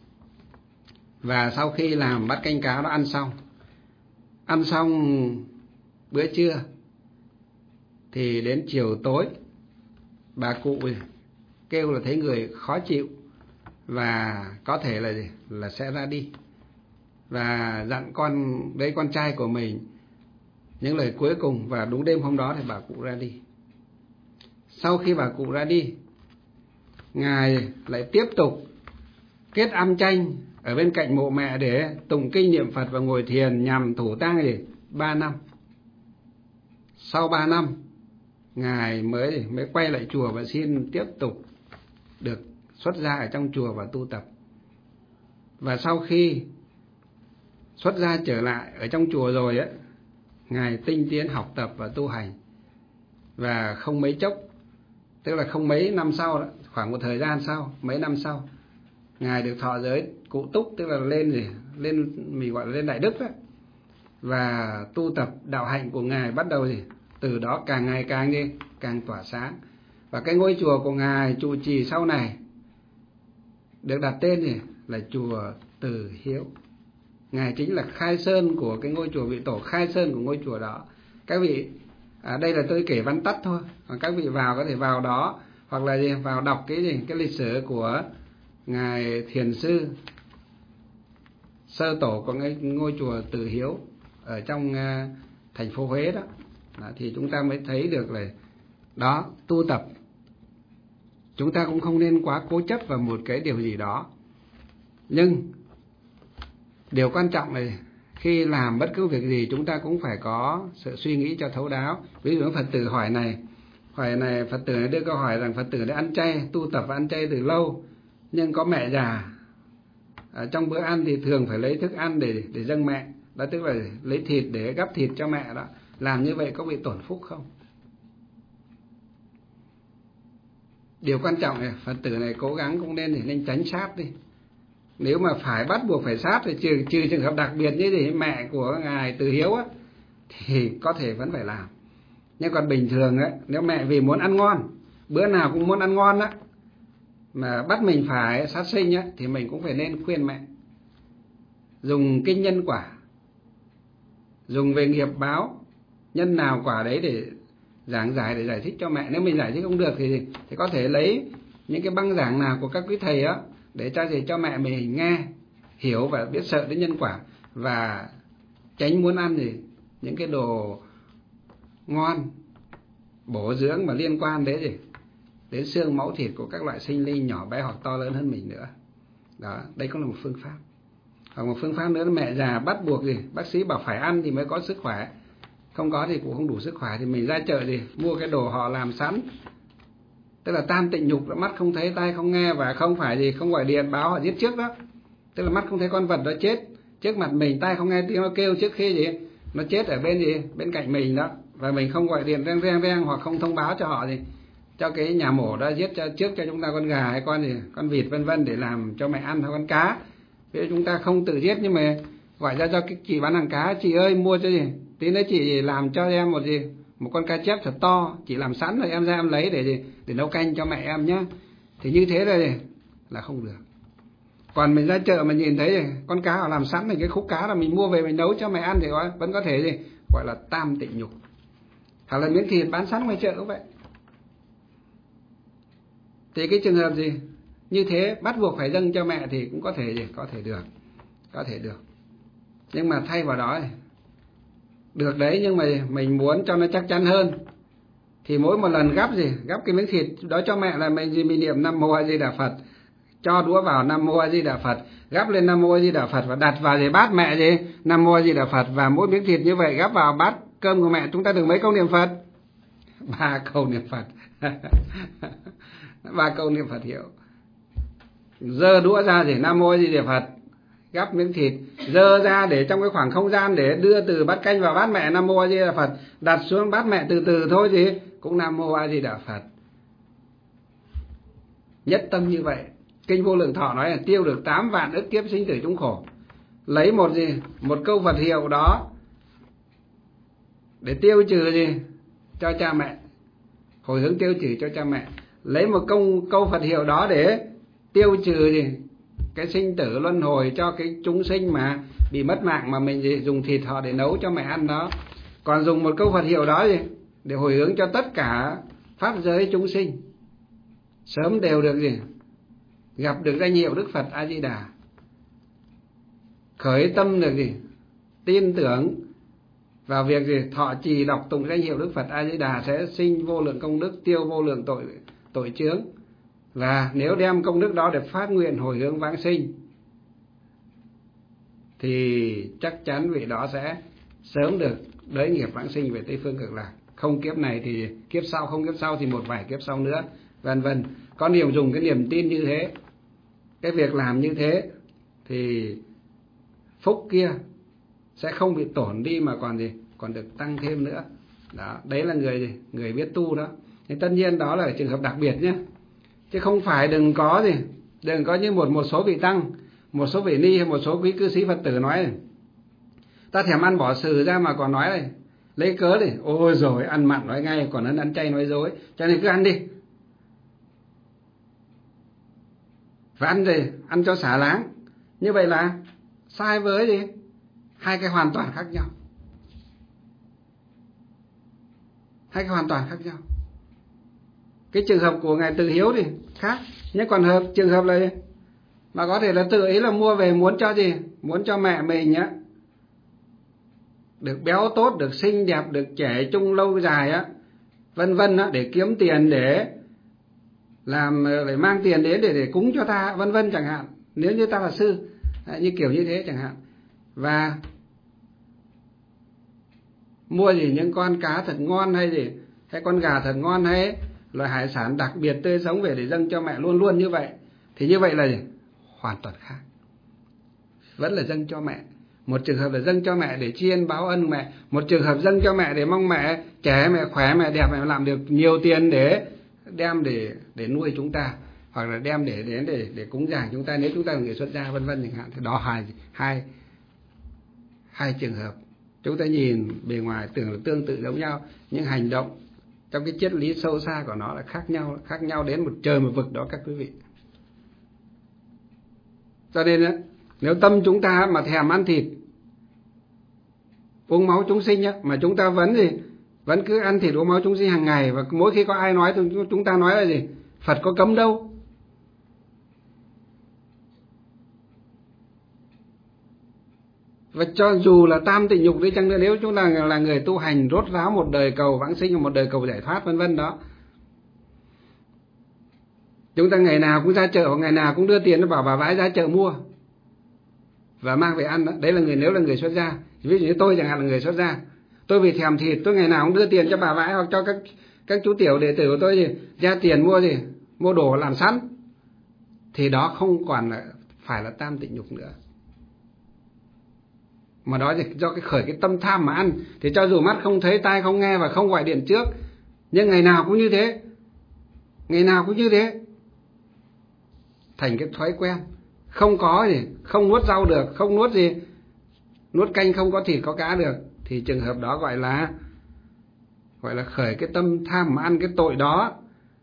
Và sau khi làm bát canh cá đó ăn xong bữa trưa thì đến chiều tối, bà cụ kêu là thấy người khó chịu và có thể là gì, là sẽ ra đi, và dặn con trai của mình những lời cuối cùng. Và đúng đêm hôm đó thì bà cụ ra đi. Sau khi bà cụ ra đi, ngài lại tiếp tục kết âm chanh ở bên cạnh mộ mẹ để tụng kinh niệm Phật và ngồi thiền nhằm thủ tang 3 năm. Sau 3 năm, ngài mới quay lại chùa và xin tiếp tục được xuất gia ở trong chùa và tu tập. Và sau khi xuất gia trở lại ở trong chùa rồi á, ngài tinh tiến học tập và tu hành. Và không mấy chốc, tức là không mấy năm sau đó, khoảng một thời gian sau, mấy năm sau, ngài được thọ giới cụ túc, tức là lên mình gọi là lên đại đức đó. Và tu tập đạo hạnh của ngài bắt đầu từ đó càng ngày càng tỏa sáng. Và cái ngôi chùa của ngài trụ trì sau này được đặt tên gì là chùa Từ Hiếu. Ngài chính là khai sơn của cái ngôi chùa, vị tổ khai sơn của ngôi chùa đó. Các vị, đây là tôi kể vắn tắt thôi, còn các vị vào có thể vào đó, hoặc là gì, vào đọc cái lịch sử của ngài thiền sư sơ tổ của ngôi chùa Từ Hiếu ở trong thành phố Huế đó. Thì chúng ta mới thấy được là đó, tu tập chúng ta cũng không nên quá cố chấp vào một cái điều gì đó. Nhưng điều quan trọng là khi làm bất cứ việc gì chúng ta cũng phải có sự suy nghĩ cho thấu đáo. Ví dụ Phật tử hỏi này, Phật tử này đưa câu hỏi rằng Phật tử đã ăn chay, tu tập và ăn chay từ lâu, nhưng có mẹ già, trong bữa ăn thì thường phải lấy thức ăn để dâng mẹ, đó tức là lấy thịt để gắp thịt cho mẹ đó. Làm như vậy có bị tổn phúc không? Điều quan trọng là Phật tử này cố gắng cũng nên tránh sát đi. Nếu mà phải bắt buộc phải sát thì trừ trường hợp đặc biệt như thì mẹ của ngài Từ Hiếu á, thì có thể vẫn phải làm. Nhưng còn bình thường ấy, nếu mẹ vì muốn ăn ngon, bữa nào cũng muốn ăn ngon á, mà bắt mình phải sát sinh á, thì mình cũng phải nên khuyên mẹ dùng kinh nhân quả, dùng về nghiệp báo, nhân nào quả đấy để giảng giải, để giải thích cho mẹ. Nếu mình giải thích không được thì có thể lấy những cái băng giảng nào của các quý thầy á để cho mẹ mình nghe, hiểu và biết sợ đến nhân quả, và tránh muốn ăn gì những cái đồ ngon bổ dưỡng mà liên quan đến xương máu thịt của các loại sinh linh nhỏ bé hoặc to lớn hơn mình nữa. Đó, đây cũng là một phương pháp. Hoặc một phương pháp nữa là mẹ già bắt buộc bác sĩ bảo phải ăn thì mới có sức khỏe, không có thì cũng không đủ sức khỏe, thì mình ra chợ mua cái đồ họ làm sẵn, tức là tam tịnh nhục, mắt không thấy, tai không nghe, và không gọi điện báo họ giết trước đó. Tức là mắt không thấy con vật đó chết trước mặt mình, tai không nghe tiếng nó kêu trước khi nó chết ở bên cạnh mình đó, và mình không gọi điện reng hoặc không thông báo cho họ cho cái nhà mổ đó giết trước cho chúng ta con gà hay con vịt vân vân để làm cho mẹ ăn, hay con cá. Vì chúng ta không tự giết, nhưng mà gọi ra cho cái chị bán hàng cá, chị ơi mua cho tí nữa chị làm cho em một con cá chép thật to, chị làm sẵn rồi em ra em lấy để nấu canh cho mẹ em nhé. Thì như thế là không được. Còn mình ra chợ mà nhìn thấy con cá họ làm sẵn cái khúc cá là mình mua về mình nấu cho mẹ ăn thì vẫn có thể gọi là tam tịnh nhục. Hoặc là miếng thịt bán sẵn ngoài chợ cũng vậy. Thì cái trường hợp như thế bắt buộc phải dâng cho mẹ thì cũng có thể được. Nhưng mà thay vào đó được đấy, nhưng mà mình muốn cho nó chắc chắn hơn thì mỗi một lần gắp cái miếng thịt đó cho mẹ là mình niệm Nam Mô A Di Đà Phật, cho đũa vào Nam Mô A Di Đà Phật, gắp lên Nam Mô A Di Đà Phật và đặt vào bát mẹ Nam Mô A Di Đà Phật, và mỗi miếng thịt như vậy gắp vào bát cơm của mẹ, chúng ta được mấy câu niệm Phật? 3 câu niệm Phật. 3 câu niệm Phật hiệu. Giơ đũa ra Nam Mô A Di Đà Phật, gắp miếng thịt, dơ ra để trong cái khoảng không gian để đưa từ bát canh vào bát mẹ Nam Mô A Di Đà Phật, đặt xuống bát mẹ từ từ thôi cũng Nam Mô A Di Đà Phật. Nhất tâm như vậy. Kinh Vô Lượng Thọ nói là tiêu được 8 vạn ức kiếp sinh tử chúng khổ. Lấy một câu Phật hiệu đó để tiêu trừ cho cha mẹ, hồi hướng tiêu trừ cho cha mẹ. Lấy một câu Phật hiệu đó để tiêu trừ cái sinh tử luân hồi cho cái chúng sinh mà bị mất mạng, mà mình dùng thịt họ để nấu cho mẹ ăn đó. Còn dùng một câu Phật hiệu đó để hồi hướng cho tất cả pháp giới chúng sinh sớm đều được gặp được danh hiệu Đức Phật A Di Đà, khởi tâm được tin tưởng vào việc thọ trì đọc tụng danh hiệu Đức Phật A Di Đà sẽ sinh vô lượng công đức, tiêu vô lượng tội chướng. Và nếu đem công đức đó để phát nguyện hồi hướng vãng sinh thì chắc chắn vị đó sẽ sớm được đới nghiệp vãng sinh về Tây Phương Cực Lạc. Không kiếp này thì kiếp sau, không kiếp sau thì một vài kiếp sau nữa, vân vân. Có điều dùng cái niềm tin như thế, cái việc làm như thế thì phúc kia sẽ không bị tổn đi mà còn được tăng thêm nữa. Đó, đấy là người biết tu đó. Thì tất nhiên đó là trường hợp đặc biệt nhé. Chứ không phải đừng có như một số vị tăng, một số vị ni hay một số quý cư sĩ Phật tử nói ta thèm ăn bỏ sừ ra mà còn nói lấy cớ ôi rồi ăn mặn nói ngay, còn ăn chay nói dối, cho nên cứ ăn đi. và ăn gì? Ăn cho xả láng. Như vậy là sai với gì? Hai cái hoàn toàn khác nhau. Hai cái hoàn toàn khác nhau. Cái trường hợp của Ngài Từ Hiếu thì khác. Nhưng còn trường hợp là gì? Mà có thể là tự ý là mua về muốn cho gì? Muốn cho mẹ mình á được béo tốt, được xinh đẹp, được trẻ trung lâu dài á, vân vân á, để kiếm tiền để làm, để mang tiền đến để cúng cho ta, vân vân chẳng hạn. Nếu như ta là sư, như kiểu như thế chẳng hạn. Và mua gì những con cá thật ngon hay gì, hay con gà thật ngon, hay loại hải sản đặc biệt tươi sống về để dâng cho mẹ luôn luôn như vậy. Thì như vậy là gì? Hoàn toàn khác. Vẫn là dâng cho mẹ. Một trường hợp là dâng cho mẹ để tri ân báo ân mẹ. Một trường hợp dâng cho mẹ để mong mẹ trẻ, mẹ khỏe, mẹ đẹp, mẹ làm được nhiều tiền để đem để nuôi chúng ta, hoặc là đem để cúng dường chúng ta nếu chúng ta là người xuất gia, vân vân chẳng hạn. Thì đó hai trường hợp. Chúng ta nhìn bề ngoài tưởng là tương tự giống nhau, nhưng hành động trong cái triết lý sâu xa của nó là khác nhau đến một trời một vực đó các quý vị. Cho nên á, nếu tâm chúng ta mà thèm ăn thịt, uống máu chúng sinh á, mà chúng ta vẫn cứ ăn thịt uống máu chúng sinh hàng ngày, và mỗi khi có ai nói thì chúng ta nói là gì? Phật có cấm đâu. Và cho dù là tam tịnh nhục đi chăng nữa, nếu chúng ta là người tu hành rốt ráo một đời cầu vãng sinh, một đời cầu giải thoát, vân vân đó, chúng ta ngày nào cũng ra chợ, hoặc ngày nào cũng đưa tiền nó bảo bà vãi ra chợ mua và mang về ăn đó. Đấy là nếu là người xuất gia. Ví dụ như tôi chẳng hạn là người xuất gia, tôi vì thèm thịt, tôi ngày nào cũng đưa tiền cho bà vãi hoặc cho các chú tiểu đệ tử của tôi ra tiền mua đồ làm sẵn, thì đó không còn là phải là tam tịnh nhục nữa, mà đó là do khởi cái tâm tham mà ăn. Thì cho dù mắt không thấy, tai không nghe và không gọi điện trước, nhưng ngày nào cũng như thế, thành cái thói quen. Không có gì, không nuốt rau được, không nuốt gì, nuốt canh không có thịt có cá được, thì trường hợp đó gọi là khởi cái tâm tham mà ăn cái tội đó.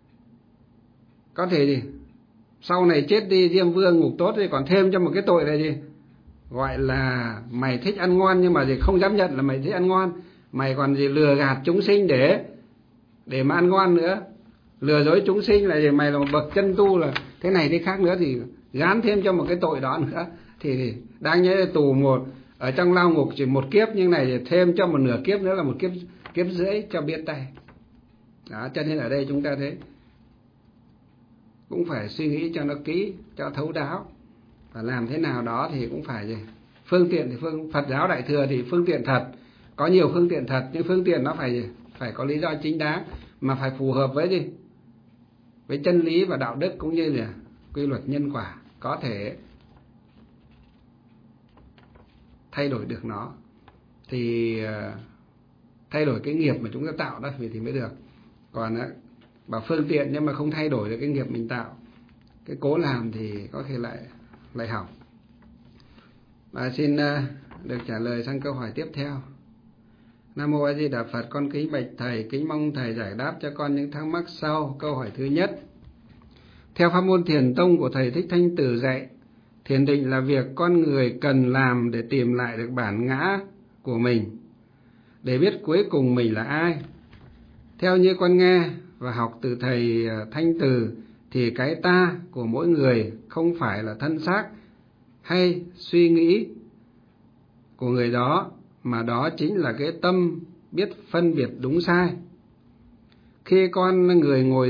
Có thể gì sau này chết đi Diêm Vương ngục tốt thì còn thêm cho một cái tội là gì? Gọi là mày thích ăn ngon nhưng mà gì không dám nhận là mày thích ăn ngon, mày còn gì lừa gạt chúng sinh để mà ăn ngon nữa, lừa dối chúng sinh là gì, mày là một bậc chân tu là thế này thế khác nữa, thì gán thêm cho một cái tội đó nữa, thì đáng nhẽ tù ở trong lao ngục chỉ một kiếp, nhưng này thì thêm cho một nửa kiếp nữa là một kiếp rưỡi cho biết tay đó. Cho nên ở đây chúng ta thấy cũng phải suy nghĩ cho nó kỹ, cho thấu đáo, và làm thế nào đó thì cũng phải gì, phương tiện thì Phật giáo Đại Thừa thì phương tiện thật, có nhiều phương tiện thật, nhưng phương tiện nó phải có lý do chính đáng, mà phải phù hợp với với chân lý và đạo đức, cũng như là quy luật nhân quả, có thể thay đổi được nó, thì thay đổi cái nghiệp mà chúng ta tạo đó thì mới được. Còn bảo phương tiện nhưng mà không thay đổi được cái nghiệp mình tạo, cái cố làm thì có khi lại hỏng. Và xin được trả lời sang câu hỏi tiếp theo. Nam Mô A Di Đà Phật, con kính bạch Thầy, kính mong Thầy giải đáp cho con những thắc mắc sau. Câu hỏi thứ nhất: theo pháp môn Thiền tông của Thầy Thích Thanh Tử dạy, thiền định là việc con người cần làm để tìm lại được bản ngã của mình, để biết cuối cùng mình là ai. Theo như con nghe và học từ Thầy Thanh Từ, thì cái ta của mỗi người không phải là thân xác hay suy nghĩ của người đó, mà đó chính là cái tâm biết phân biệt đúng sai. Khi con người ngồi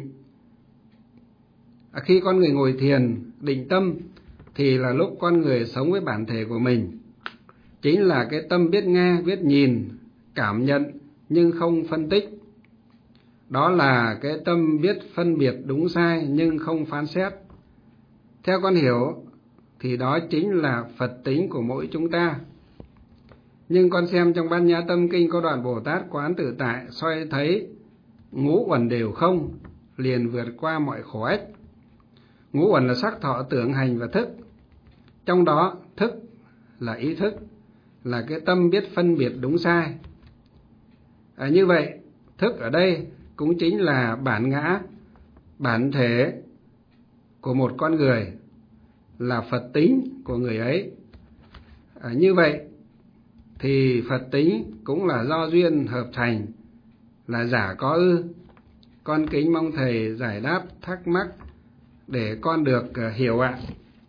thiền định tâm thì là lúc con người sống với bản thể của mình, chính là cái tâm biết nghe, biết nhìn, cảm nhận nhưng không phân tích. Đó là cái tâm biết phân biệt đúng sai nhưng không phán xét. Theo con hiểu thì đó chính là Phật tính của mỗi chúng ta. Nhưng con xem trong Bát Nhã Tâm Kinh có đoạn Bồ Tát quán tự tại, soi thấy ngũ uẩn đều không, liền vượt qua mọi khổ ách. Ngũ uẩn là sắc, thọ, tưởng, hành và thức. Trong đó thức là ý thức, là cái tâm biết phân biệt đúng sai. Như vậy thức ở đây cũng chính là bản ngã, bản thể của một con người là Phật tính của người ấy. Như vậy thì Phật tính cũng là do duyên hợp thành, là giả có ư? Con kính mong thầy giải đáp thắc mắc để con được hiểu ạ.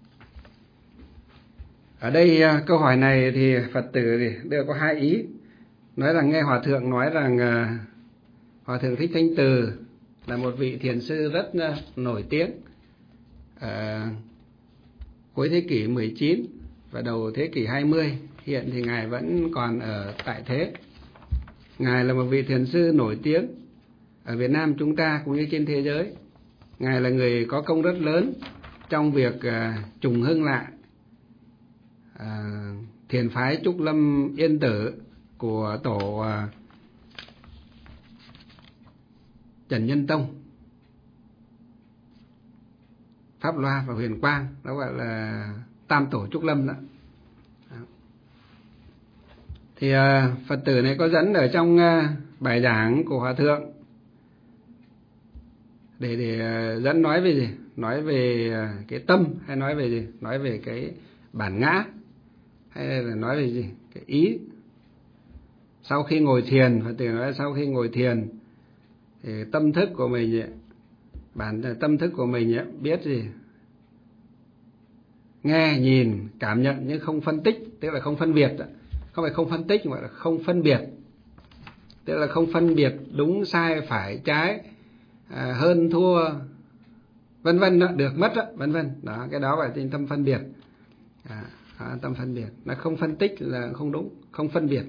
Ở đây câu hỏi này thì Phật tử thì đều có hai ý. Nói rằng nghe Hòa Thượng nói rằng Hòa Thượng Thích Thanh Từ là một vị thiền sư rất nổi tiếng cuối thế kỷ 19 và đầu thế kỷ 20. Hiện thì Ngài vẫn còn ở tại thế. Ngài là một vị thiền sư nổi tiếng ở Việt Nam chúng ta cũng như trên thế giới. Ngài là người có công rất lớn trong việc trùng hưng lại thiền phái Trúc Lâm Yên Tử của tổ Trần Nhân Tông, Pháp Loa và Huyền Quang, đó gọi là Tam Tổ Trúc Lâm đó. Thì Phật tử này có dẫn ở trong bài giảng của Hòa Thượng để dẫn nói về gì? Nói về cái tâm, hay nói về gì? Nói về cái bản ngã, hay là nói về gì? Cái ý. Sau khi ngồi thiền, Phật tử nói sau khi ngồi thiền thì tâm thức của mình, tâm thức của mình biết gì? Nghe, nhìn, cảm nhận nhưng không phân tích, tức là không phân biệt. Không phải không phân tích, gọi là không phân biệt. Tức là không phân biệt đúng sai phải trái, hơn thua, vân vân đó, được mất đó, vân vân. Đó, cái đó gọi là tâm phân biệt. Tâm phân biệt, là không phân tích là không đúng, không phân biệt.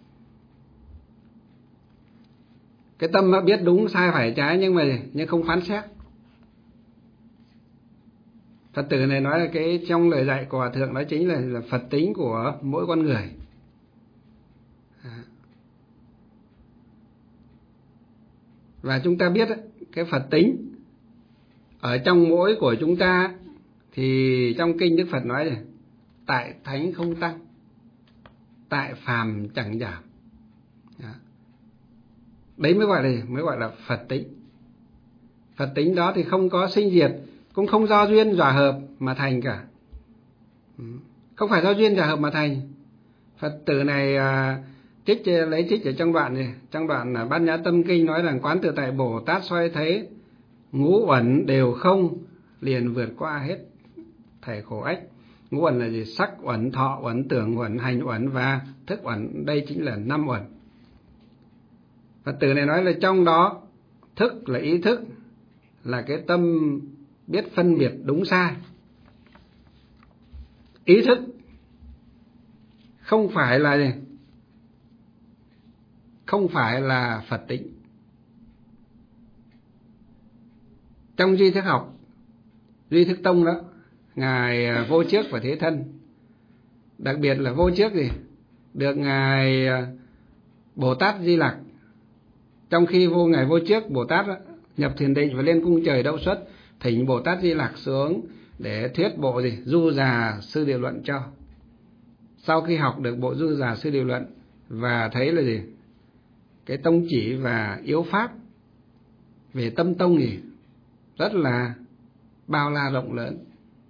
Cái tâm nó biết đúng sai phải trái nhưng không phán xét. Phật tử này nói là cái trong lời dạy của Hòa Thượng đó chính là Phật tính của mỗi con người. Và chúng ta biết cái Phật tính ở trong mỗi của chúng ta thì trong kinh Đức Phật nói này: tại thánh không tăng, tại phàm chẳng giảm. Đấy mới gọi là Phật tính. Phật tính đó thì không có sinh diệt, cũng không do duyên hòa hợp mà thành cả. Không phải do duyên hòa hợp mà thành. Phật tử này lấy trích ở trong đoạn này, trong đoạn Bát Nhã Tâm Kinh nói rằng: quán tự tại Bồ Tát soi thấy ngũ uẩn đều không, liền vượt qua hết thảy khổ ách. Ngũ uẩn là gì? Sắc uẩn, thọ uẩn, tưởng uẩn, hành uẩn và thức uẩn. Đây chính là 5 uẩn. Phật tử này nói là trong đó thức là ý thức, là cái tâm biết phân biệt đúng sai. Ý thức không phải là gì? Không phải là Phật tính. Trong duy thức học, duy thức tông đó, Ngài Vô Trước và Thế Thân, đặc biệt là Vô Trước gì? Được Ngài Bồ Tát Di Lặc, trong khi Ngài Vô Trước Bồ Tát đó, nhập thiền định và lên cung trời đậu xuất, thỉnh Bồ Tát Di Lặc xuống để thuyết bộ gì? Du Già Sư Địa Luận cho. Sau khi học được bộ Du Già Sư Địa Luận và thấy là gì? Cái tông chỉ và yếu pháp về tâm tông gì rất là bao la rộng lớn,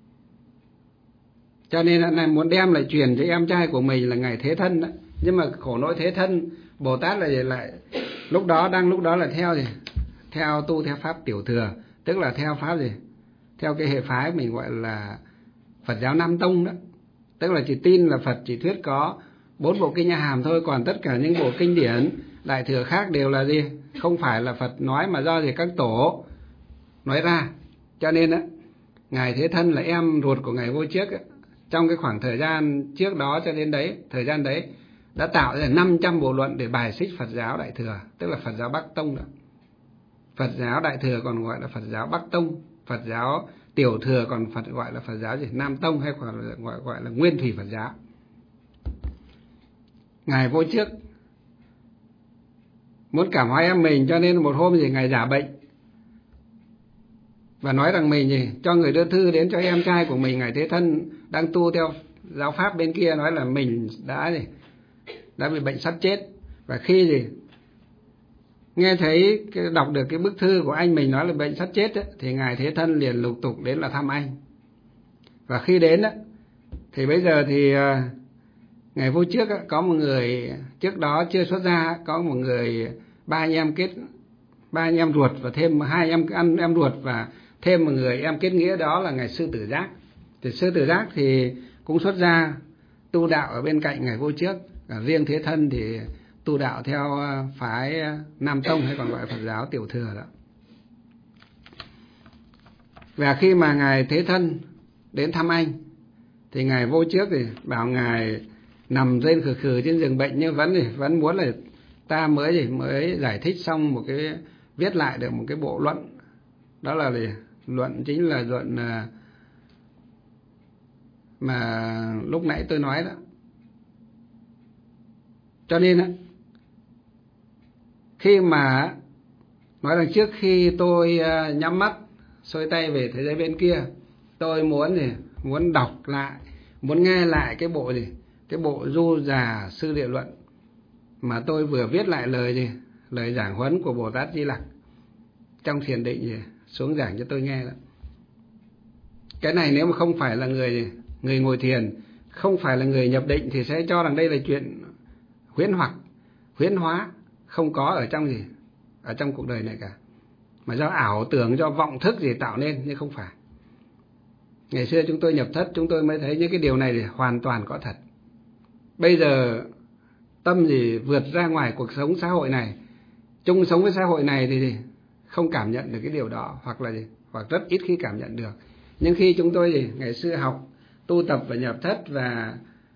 cho nên là muốn đem lại truyền cho em trai của mình là Ngài Thế Thân đó. Nhưng mà khổ nỗi Thế Thân Bồ Tát là gì? Lại lúc đó là theo gì? Theo tu theo pháp tiểu thừa, tức là theo pháp gì? Theo cái hệ phái mình gọi là Phật giáo Nam Tông đó. Tức là chỉ tin là Phật chỉ thuyết có 4 bộ kinh A Hàm thôi, còn tất cả những bộ kinh điển đại thừa khác đều là gì? Không phải là Phật nói mà do gì các tổ nói ra. Cho nên á, Ngài Thế Thân là em ruột của Ngài Vô Trước á. Trong cái khoảng thời gian trước đó cho đến đấy, thời gian đấy đã tạo ra 500 bộ luận để bài xích Phật giáo đại thừa, tức là Phật giáo Bắc Tông đó. Phật giáo đại thừa còn gọi là Phật giáo Bắc Tông, Phật giáo tiểu thừa còn gọi là Phật giáo gì? Nam Tông, hay còn gọi là Nguyên Thủy Phật giáo. Ngài Vô Trước muốn cảm hóa em mình, cho nên một hôm gì Ngài giả bệnh và nói rằng mình gì cho người đưa thư đến cho em trai của mình, Ngài Thế Thân đang tu theo giáo pháp bên kia, nói là mình đã bị bệnh sắp chết. Và khi gì nghe thấy đọc được cái bức thư của anh mình nói là bệnh sắp chết ấy, thì Ngài Thế Thân liền lục tục đến là thăm anh. Và khi đến ấy, thì bây giờ thì ngày vô trước ấy, có một người trước đó chưa xuất gia, có một người ba anh em ruột và thêm hai em ruột và thêm một người em kết nghĩa, đó là Ngài Sư Tử Giác. Thì Sư Tử Giác thì cũng xuất gia tu đạo ở bên cạnh Ngài vô trước. Riêng Thế Thân thì tu đạo theo phái Nam Tông hay còn gọi Phật giáo Tiểu Thừa đó. Và khi mà Ngài Thế Thân đến thăm anh thì Ngài vô trước thì bảo Ngài nằm rên khừ khừ trên giường bệnh, nhưng vẫn muốn là ta mới giải thích xong một cái, viết lại được một cái bộ luận. Đó là luận chính là luận mà lúc nãy tôi nói đó. Cho nên á, khi mà nói rằng trước khi tôi nhắm mắt xuôi tay về thế giới bên kia, tôi muốn đọc lại, muốn nghe lại cái bộ cái bộ Du Già Sư Địa Luận mà tôi vừa viết lại lời giảng huấn của Bồ Tát Di Lặc trong thiền định xuống giảng cho tôi nghe đó. Cái này nếu mà không phải là người ngồi thiền, không phải là người nhập định thì sẽ cho rằng đây là chuyện huyễn hóa, không có ở trong cuộc đời này cả, mà do ảo tưởng, do vọng thức gì tạo nên, nhưng không phải. Ngày xưa chúng tôi nhập thất, chúng tôi mới thấy những cái điều này thì hoàn toàn có thật. Bây giờ tâm vượt ra ngoài cuộc sống xã hội này, chung sống với xã hội này thì không cảm nhận được cái điều đó, hoặc rất ít khi cảm nhận được. Nhưng khi chúng tôi ngày xưa học, tu tập và nhập thất và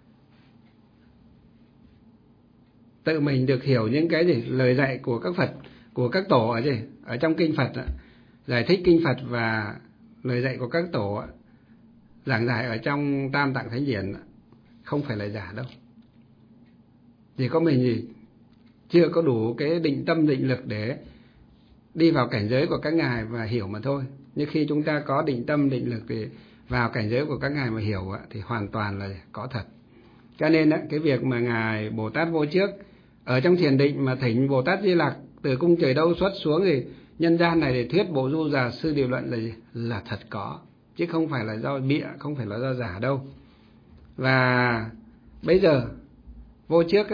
tự mình được hiểu những cái lời dạy của các Phật, của các tổ ở trong kinh Phật, giải thích kinh Phật và lời dạy của các tổ giảng giải ở trong Tam Tạng Thánh Điển, không phải là giả đâu. Chỉ có mình chưa có đủ cái định tâm định lực để đi vào cảnh giới của các ngài và hiểu mà thôi. Nhưng khi chúng ta có định tâm định lực thì vào cảnh giới của các ngài mà hiểu thì hoàn toàn là có thật. Cho nên cái việc mà Ngài Bồ Tát vô trước ở trong thiền định mà thỉnh Bồ Tát Di Lặc từ cung trời đâu xuất xuống thì nhân gian này để thuyết bộ Du Già Sư Địa Luận là thật có, chứ không phải là do bịa, không phải là do giả đâu. Và bây giờ vô trước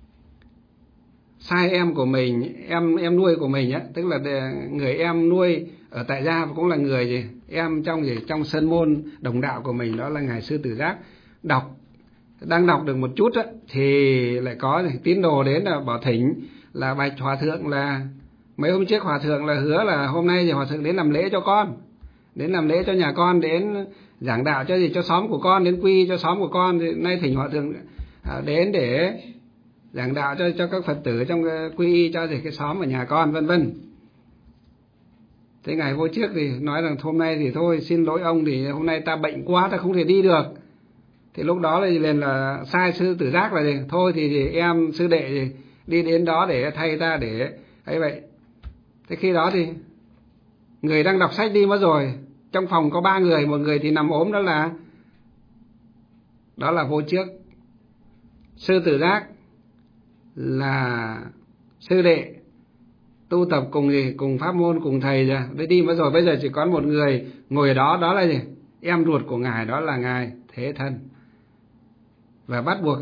sai em của mình, em nuôi của mình tức là người em nuôi ở tại gia cũng là người em trong sơn môn đồng đạo của mình, đó là Ngài Sư Tử Giác. Đang đọc được một chút thì lại có tín đồ đến là bảo thỉnh là bạch hòa thượng, là mấy hôm trước hòa thượng là hứa là hôm nay thì hòa thượng đến làm lễ cho con, đến làm lễ cho nhà con, đến giảng đạo cho xóm của con, đến quy cho xóm của con. Thì nay thỉnh hòa thượng đến để giảng đạo cho các Phật tử trong quy y cho cái xóm ở nhà con, vân vân. Thế Ngài vô trước thì nói rằng hôm nay thì thôi, xin lỗi ông, thì hôm nay ta bệnh quá, ta không thể đi được. Thì lúc đó liền là sai Sư Tử Giác là thôi thì em sư đệ đi đến đó để thay ta để ấy vậy. Thế khi đó thì người đang đọc sách đi mất rồi, trong phòng có 3 người, một người thì nằm ốm, đó là vô trước. Sư Tử Giác là sư đệ tu tập cùng pháp môn, cùng thầy rồi, đi mất rồi. Bây giờ chỉ có một người ngồi ở đó, đó là em ruột của Ngài, đó là Ngài Thế Thân. Và bắt buộc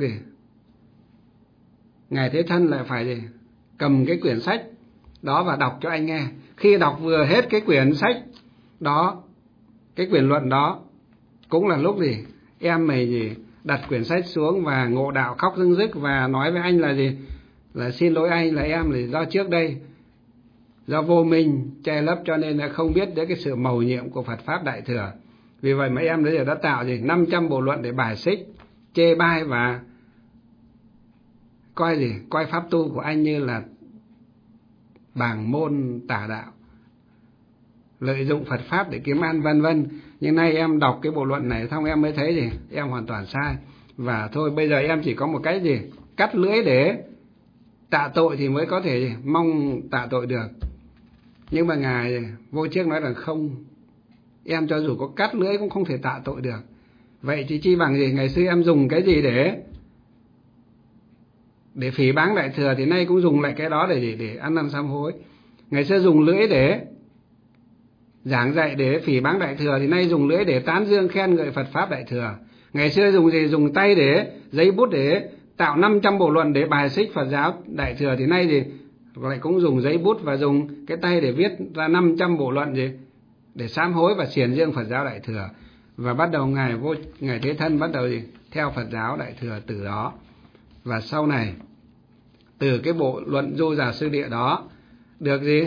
Ngài Thế Thân lại phải cầm cái quyển sách đó và đọc cho anh nghe. Khi đọc vừa hết cái quyển sách đó, cái quyển luận đó, cũng là lúc em mày đặt quyển sách xuống và ngộ đạo, khóc rưng rức và nói với anh là xin lỗi anh, là em là do trước đây do vô minh che lấp cho nên là không biết đến cái sự mầu nhiệm của Phật pháp Đại Thừa. Vì vậy mà em đã tạo 500 bộ luận để bài xích, chê bai và coi pháp tu của anh như là bảng môn tà đạo, lợi dụng Phật pháp để kiếm ăn, vân vân. Nhưng nay em đọc cái bộ luận này xong em mới thấy em hoàn toàn sai. Và thôi bây giờ em chỉ có một cách cắt lưỡi để tạ tội thì mới có thể mong tạ tội được. Nhưng mà Ngài vô trước nói rằng không, em cho dù có cắt lưỡi cũng không thể tạ tội được. Vậy thì chi bằng ngày xưa em dùng cái gì để phỉ báng Đại Thừa thì nay cũng dùng lại cái đó để ăn năn sám hối. Ngày xưa dùng lưỡi để giảng dạy để phỉ báng Đại Thừa thì nay dùng lưỡi để tán dương khen ngợi Phật Pháp Đại Thừa. Ngày xưa dùng gì? Dùng tay để giấy bút để tạo 500 bộ luận để bài xích Phật giáo Đại Thừa thì nay thì lại cũng dùng giấy bút và dùng cái tay để viết ra 500 bộ luận gì để sám hối và xiển dương Phật giáo Đại Thừa. Và bắt đầu ngài Thế Thân bắt đầu gì? Theo Phật giáo Đại Thừa từ đó. Và sau này từ cái bộ luận Du Già Sư Địa đó được gì?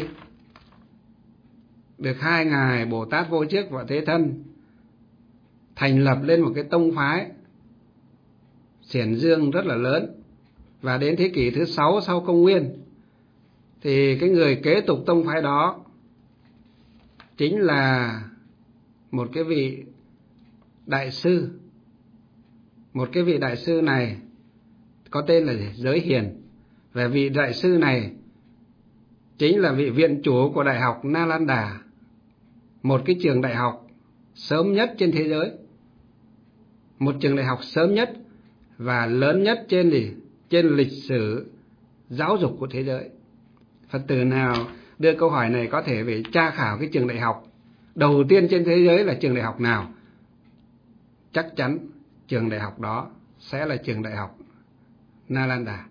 Được hai ngài Bồ Tát Vô Trước và Thế Thân thành lập lên một cái tông phái xiển dương rất là lớn. Và đến thế kỷ thứ 6 sau công nguyên thì cái người kế tục tông phái đó chính là một cái vị đại sư. Một cái vị đại sư này có tên là Giới Hiền. Và vị đại sư này chính là vị viện chủ của Đại học Nalanda, một cái trường đại học sớm nhất trên thế giới, một trường đại học sớm nhất và lớn nhất trên lịch sử giáo dục của thế giới. Phật tử nào đưa câu hỏi này có thể phải tra khảo cái trường đại học đầu tiên trên thế giới là trường đại học nào. Chắc chắn trường đại học đó sẽ là trường đại học Nalanda.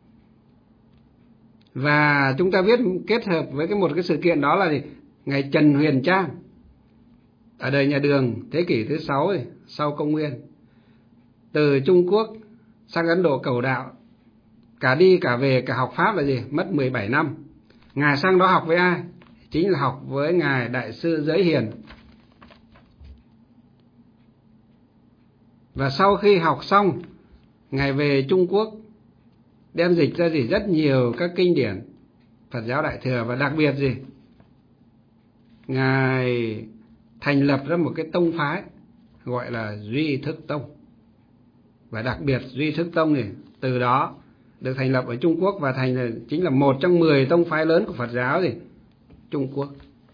Và chúng ta biết kết hợp với một cái sự kiện đó là gì? Ngài Trần Huyền Trang ở đời nhà Đường thế kỷ thứ 6 sau công nguyên, từ Trung Quốc sang Ấn Độ cầu đạo, cả đi cả về cả học Pháp là gì? Mất 17 năm. Ngài sang đó học với ai? Chính là học với ngài Đại sư Giới Hiền. Và sau khi học xong, ngài về Trung Quốc đem dịch ra rất nhiều các kinh điển Phật giáo Đại Thừa. Và đặc biệt ngài thành lập ra một cái tông phái gọi là Duy Thức Tông. Và đặc biệt Duy Thức Tông này từ đó được thành lập ở Trung Quốc và chính là một trong 10 tông phái lớn của Phật giáo Trung Quốc.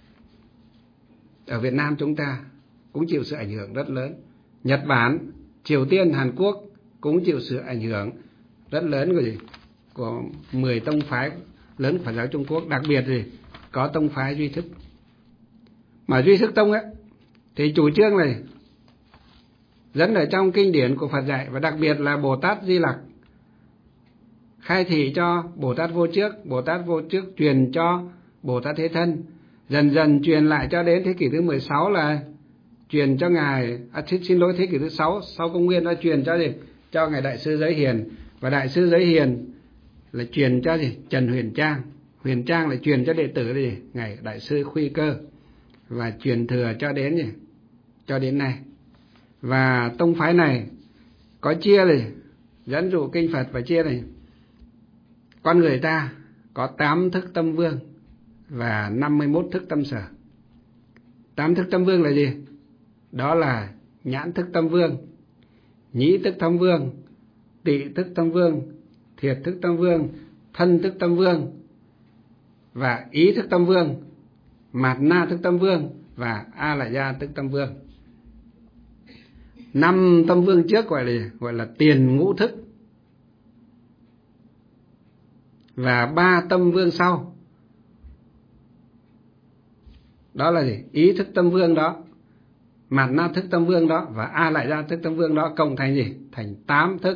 Ở Việt Nam chúng ta cũng chịu sự ảnh hưởng rất lớn. Nhật Bản, Triều Tiên, Hàn Quốc cũng chịu sự ảnh hưởng rất lớn của 10 tông phái lớn của Phật giáo Trung Quốc. Đặc biệt có tông phái Duy Thức. Mà Duy Thức Tông thì chủ trương này dẫn ở trong kinh điển của Phật dạy, và đặc biệt là Bồ Tát Di Lặc khai thị cho Bồ Tát Vô Trước truyền cho Bồ Tát Thế Thân, dần dần truyền lại cho đến thế kỷ thứ 16 là truyền cho ngài thế kỷ thứ 6 sau công nguyên đã truyền cho ngài Đại sư Giới Hiền. Và Đại sư Giới Hiền là truyền cho Trần Huyền Trang. Huyền Trang lại truyền cho đệ tử ngài Đại sư Khuy Cơ, và truyền thừa cho đến nay. Và tông phái này có chia dẫn dụ kinh Phật và chia con người ta có 8 thức tâm vương và 51 thức tâm sở. 8 thức tâm vương là gì? Đó là nhãn thức tâm vương, nhĩ thức tâm vương, tị thức tâm vương, thiệt thức tâm vương, thân thức tâm vương và ý thức tâm vương, mạt na thức tâm vương và a la gia thức tâm vương. 5 tâm vương trước gọi là tiền ngũ thức, và 3 tâm vương sau đó là ý thức tâm vương đó, mạt na thức tâm vương đó và a lại gia thức tâm vương đó, cộng thành thành 8 thức.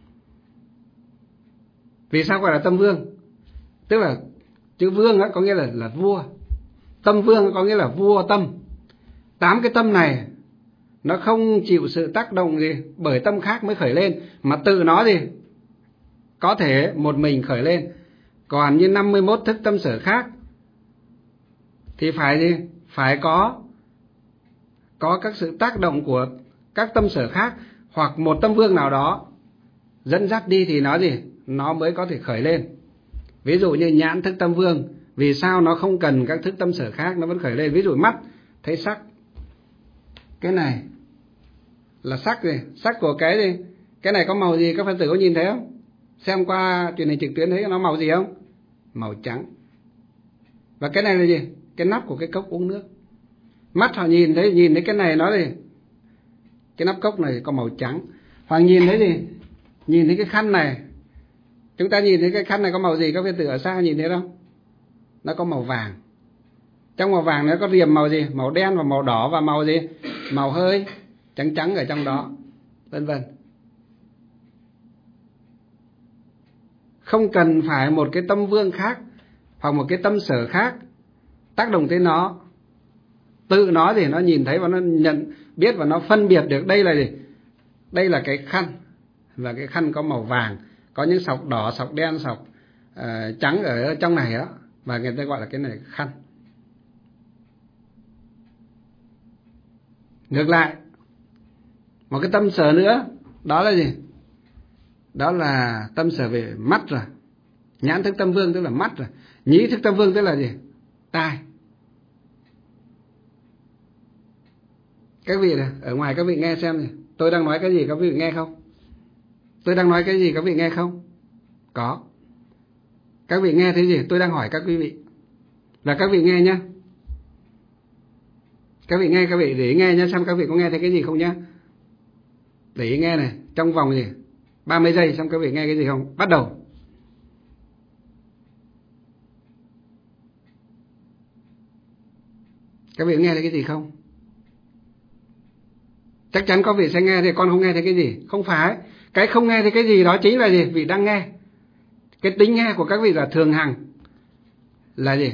Vì sao gọi là tâm vương? Tức là chữ vương có nghĩa là vua, tâm vương có nghĩa là vua tâm. 8 cái tâm này nó không chịu sự tác động bởi tâm khác mới khởi lên, mà tự nó có thể một mình khởi lên. Còn như 51 thức tâm sở khác thì phải có các sự tác động của các tâm sở khác, hoặc một tâm vương nào đó dẫn dắt đi thì nó mới có thể khởi lên. Ví dụ như nhãn thức tâm vương, vì sao nó không cần các thức tâm sở khác nó vẫn khởi lên? Ví dụ mắt thấy sắc, cái này là sắc sắc của cái này có màu gì? Các Phật tử có nhìn thấy không? Xem qua truyền hình trực tuyến thấy nó màu gì không? Màu trắng. Và cái này là gì? Cái nắp của cái cốc uống nước. Mắt họ nhìn thấy cái này nó cái nắp cốc này có màu trắng. Hoặc nhìn thấy cái khăn này Chúng ta nhìn thấy cái khăn này có màu gì? Các vị tử ở xa nhìn thấy không? Nó có màu vàng. Trong màu vàng nó có riềm màu gì? Màu đen và màu đỏ và màu gì? Màu hơi trắng trắng ở trong đó, vân vân. Không cần phải một cái tâm vương khác hoặc một cái tâm sở khác tác động tới nó. Tự nó thì nó nhìn thấy và nó nhận biết và nó phân biệt được đây là gì? Đây là cái khăn, và cái khăn có màu vàng, có những sọc đỏ, sọc đen, sọc trắng ở trong này đó, và người ta gọi là cái này khăn. Ngược lại, một cái tâm sở nữa, đó là gì? Đó là tâm sở về mắt rồi. Nhãn thức tâm vương tức là mắt rồi. Nhĩ thức tâm vương tức là gì? Tai. Các vị này, ở ngoài các vị nghe xem này, tôi đang nói cái gì các vị nghe không? Tôi đang nói cái gì các vị nghe không? Có. Các vị nghe thấy gì? Tôi đang hỏi các quý vị. Và các vị nghe nhá. Các vị nghe, các vị để ý nghe nhá, xem các vị có nghe thấy cái gì không nhá. Để ý nghe này, trong vòng gì? 30 giây xem các vị nghe cái gì không? Bắt đầu. Các vị nghe thấy cái gì không? Chắc chắn có vị sẽ nghe thì con không nghe thấy cái gì. Không phải. Cái không nghe thấy cái gì đó chính là gì? Vị đang nghe. Cái tính nghe của các vị là thường hằng. Là gì?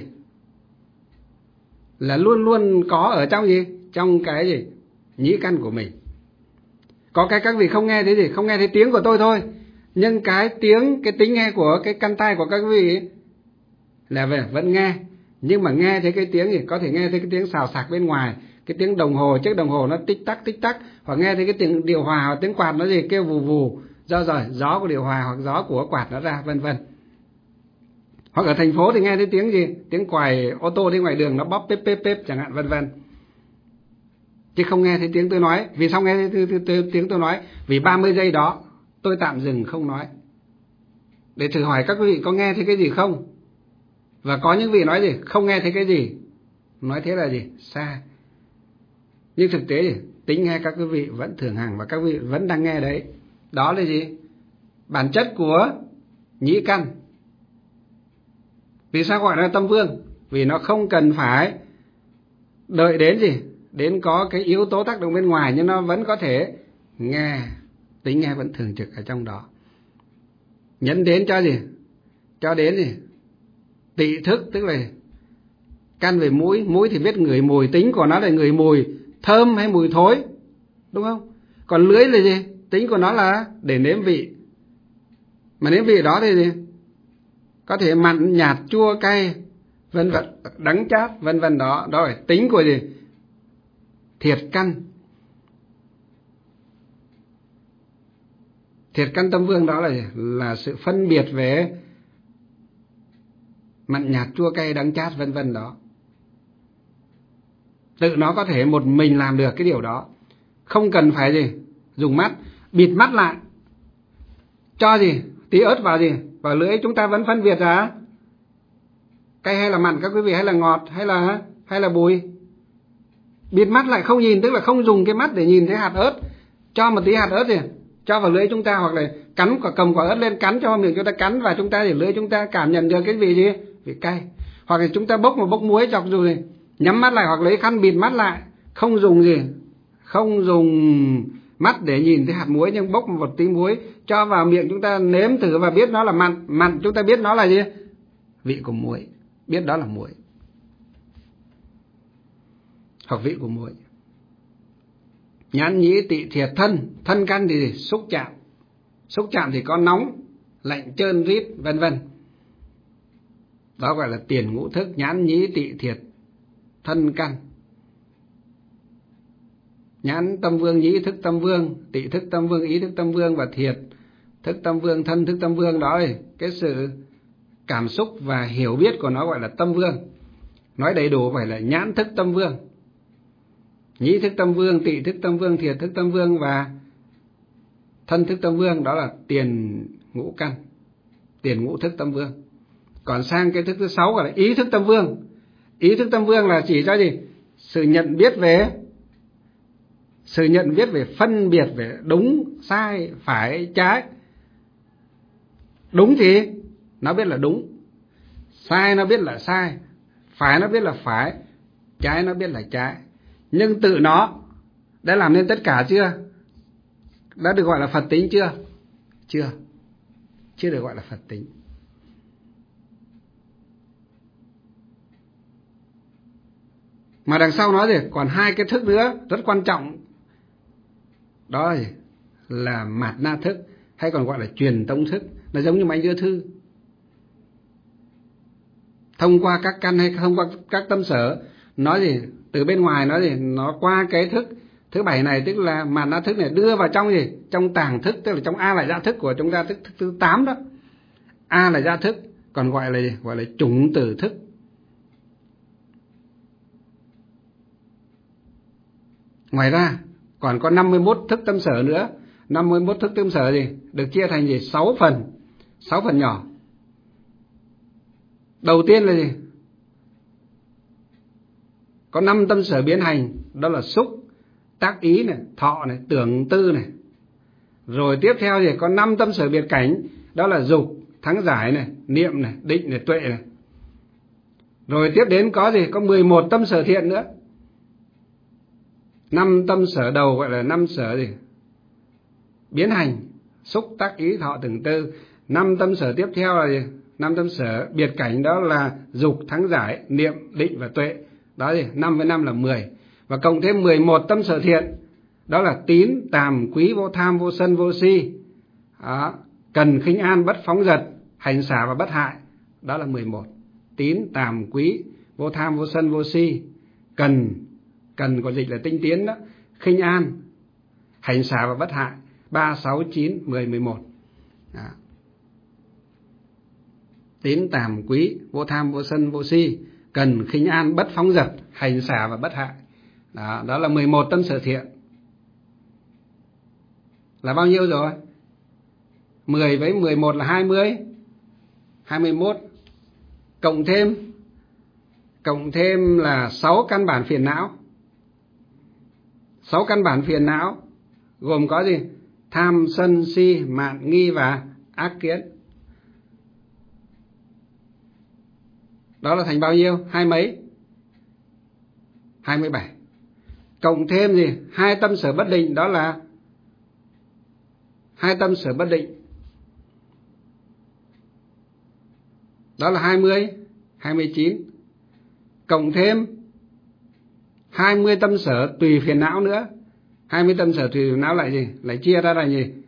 Là luôn luôn có ở trong gì? Trong cái gì? Nhĩ căn của mình. Có cái các vị không nghe thấy gì? Không nghe thấy tiếng của tôi thôi. Nhưng cái tiếng, cái tính nghe của cái căn tai của các vị ấy, là về vẫn nghe. Nhưng mà nghe thấy cái tiếng gì? Có thể nghe thấy cái tiếng xào xạc bên ngoài, cái tiếng đồng hồ, chiếc đồng hồ nó tích tắc, hoặc nghe thấy cái tiếng điều hòa hoặc tiếng quạt nó gì kêu vù vù, gió của điều hòa hoặc gió của quạt nó ra, vân vân. Hoặc ở thành phố thì nghe thấy tiếng gì? Tiếng còi ô tô đi ngoài đường nó bóp pép pép pép chẳng hạn, vân vân. Chứ không nghe thấy tiếng tôi nói. Vì sao nghe thấy tiếng tôi nói? Vì 30 giây đó tôi tạm dừng không nói, để thử hỏi các quý vị có nghe thấy cái gì không. Và có những vị nói gì? Không nghe thấy cái gì. Nói thế là gì? Sai. Nhưng thực tế thì tính nghe các quý vị vẫn thường hằng và các quý vị vẫn đang nghe đấy. Đó là gì? Bản chất của nhĩ căn. Vì sao gọi là tâm vương? Vì nó không cần phải đợi đến gì? Đến có cái yếu tố tác động bên ngoài, nhưng nó vẫn có thể nghe. Tính nghe vẫn thường trực ở trong đó. Nhấn đến cho gì? Cho đến gì? Tị thức, tức là căn về mũi. Mũi thì biết ngửi mùi, tính của nó là ngửi mùi thơm hay mùi thối, đúng không? Còn lưỡi là gì? Tính của nó là để nếm vị. Mà nếm vị đó thì gì? Có thể mặn, nhạt, chua, cay, vân vân, đắng chát, vân vân đó. Đó là tính của gì? Thiệt căn. Thiệt căn tâm vương đó là sự phân biệt về mặn, nhạt, chua, cay, đắng chát, vân vân đó. Tự nó có thể một mình làm được cái điều đó. Không cần phải gì? Dùng mắt, bịt mắt lại. Cho gì? Tí ớt vào gì? Vào lưỡi chúng ta vẫn phân biệt ra cay hay là mặn các quý vị, hay là ngọt, hay là bùi. Bịt mắt lại không nhìn, tức là không dùng cái mắt để nhìn thấy hạt ớt. Cho một tí hạt ớt gì? Cho vào lưỡi chúng ta, hoặc là cắn cầm quả ớt lên cắn cho miệng chúng ta cắn, và chúng ta để lưỡi chúng ta cảm nhận được cái vị gì? Vị cay. Hoặc là chúng ta bốc một bốc muối chọc rồi nhắm mắt lại, hoặc lấy khăn bịt mắt lại, không dùng gì? Không dùng mắt để nhìn thấy hạt muối, nhưng bốc một tí muối cho vào miệng chúng ta nếm thử và biết nó là mặn. Mặn chúng ta biết nó là gì? Vị của muối, biết đó là muối. Hoặc vị của muối. Nhãn nhĩ tị thiệt thân. Thân căn thì gì? Xúc chạm. Xúc chạm thì có nóng, lạnh, trơn, rít, vân vân. Đó gọi là tiền ngũ thức. Nhãn nhĩ tị thiệt thân căn. Nhãn tâm vương, nhĩ thức tâm vương, tị thức tâm vương, ý thức tâm vương, và thiệt thức tâm vương, thân thức tâm vương. Đó ấy, cái sự cảm xúc và hiểu biết của nó gọi là tâm vương. Nói đầy đủ phải là nhãn thức tâm vương, nhĩ thức tâm vương, tị thức tâm vương, thiệt thức tâm vương và thân thức tâm vương. Đó là tiền ngũ căn, tiền ngũ thức tâm vương. Còn sang cái thức thứ 6 gọi là ý thức tâm vương. Ý thức tâm vương là chỉ cho gì? Sự nhận biết về phân biệt về đúng, sai, phải, trái. Đúng thì nó biết là đúng, sai nó biết là sai, phải nó biết là phải, trái nó biết là trái. Nhưng tự nó đã làm nên tất cả chưa? Đã được gọi là Phật tính chưa? Chưa được gọi là Phật tính. Mà đằng sau nó thì còn hai cái thức nữa rất quan trọng. Đó là mạt na thức, hay còn gọi là truyền tống thức. Nó giống như máy đưa thư. Thông qua các căn hay thông qua các tâm sở, nó gì từ bên ngoài nó gì nó qua cái thức thứ 7 này, tức là mạt na thức này, đưa vào trong gì trong tàng thức, tức là trong a lại gia thức của chúng ta, thức thứ 8 đó. A là gia thức, còn gọi là gì? Gọi là chủng tử thức. Ngoài ra còn có 51 thức tâm sở nữa. 51 thức tâm sở gì được chia thành gì 6 phần, 6 phần nhỏ. Đầu tiên là gì? Có 5 tâm sở biến hành, đó là xúc, tác ý này, thọ này, tưởng tư này. Rồi tiếp theo thì có 5 tâm sở biệt cảnh, đó là dục, thắng giải này, niệm này, định này, tuệ này. Rồi tiếp đến có gì? Có 11 tâm sở thiện nữa. 5 tâm sở đầu gọi là 5 sở gì? Biến hành, xúc, tác ý, thọ, tưởng tư. 5 tâm sở tiếp theo là gì? 5 tâm sở biệt cảnh, đó là dục, thắng giải, niệm, định và tuệ. Đó gì? 5 với 5 là 10. Và cộng thêm 11 tâm sở thiện, đó là tín, tàm, quý, vô tham, vô sân, vô si. Đó. Cần, khinh an, bất phóng dật, hành xả và bất hại. Đó là 11. Tín, tàm, quý, vô tham, vô sân, vô si. Cần có dịch là tinh tiến đó. Khinh an, hành xả và bất hại. 3, 6, 9, 10, 11. Đó. Tín, tàm, quý, vô tham, vô sân, vô si. Cần, khinh an, bất phóng dật, hành xả và bất hại. Đó là 11 tâm sở thiện. Là bao nhiêu rồi? 10 với 11 là 20. 21. Cộng thêm là 6 căn bản phiền não. 6 căn bản phiền não gồm có gì? Tham, sân, si, mạn, nghi và ác kiến. Đó là thành bao nhiêu? 20 mấy? 27. Cộng thêm gì? 2 tâm sở bất định, đó là 2 tâm sở bất định. Đó là 20, 29. Cộng thêm 20 tâm sở tùy phiền não nữa. 20 tâm sở tùy phiền não lại gì? Lại chia ra là gì?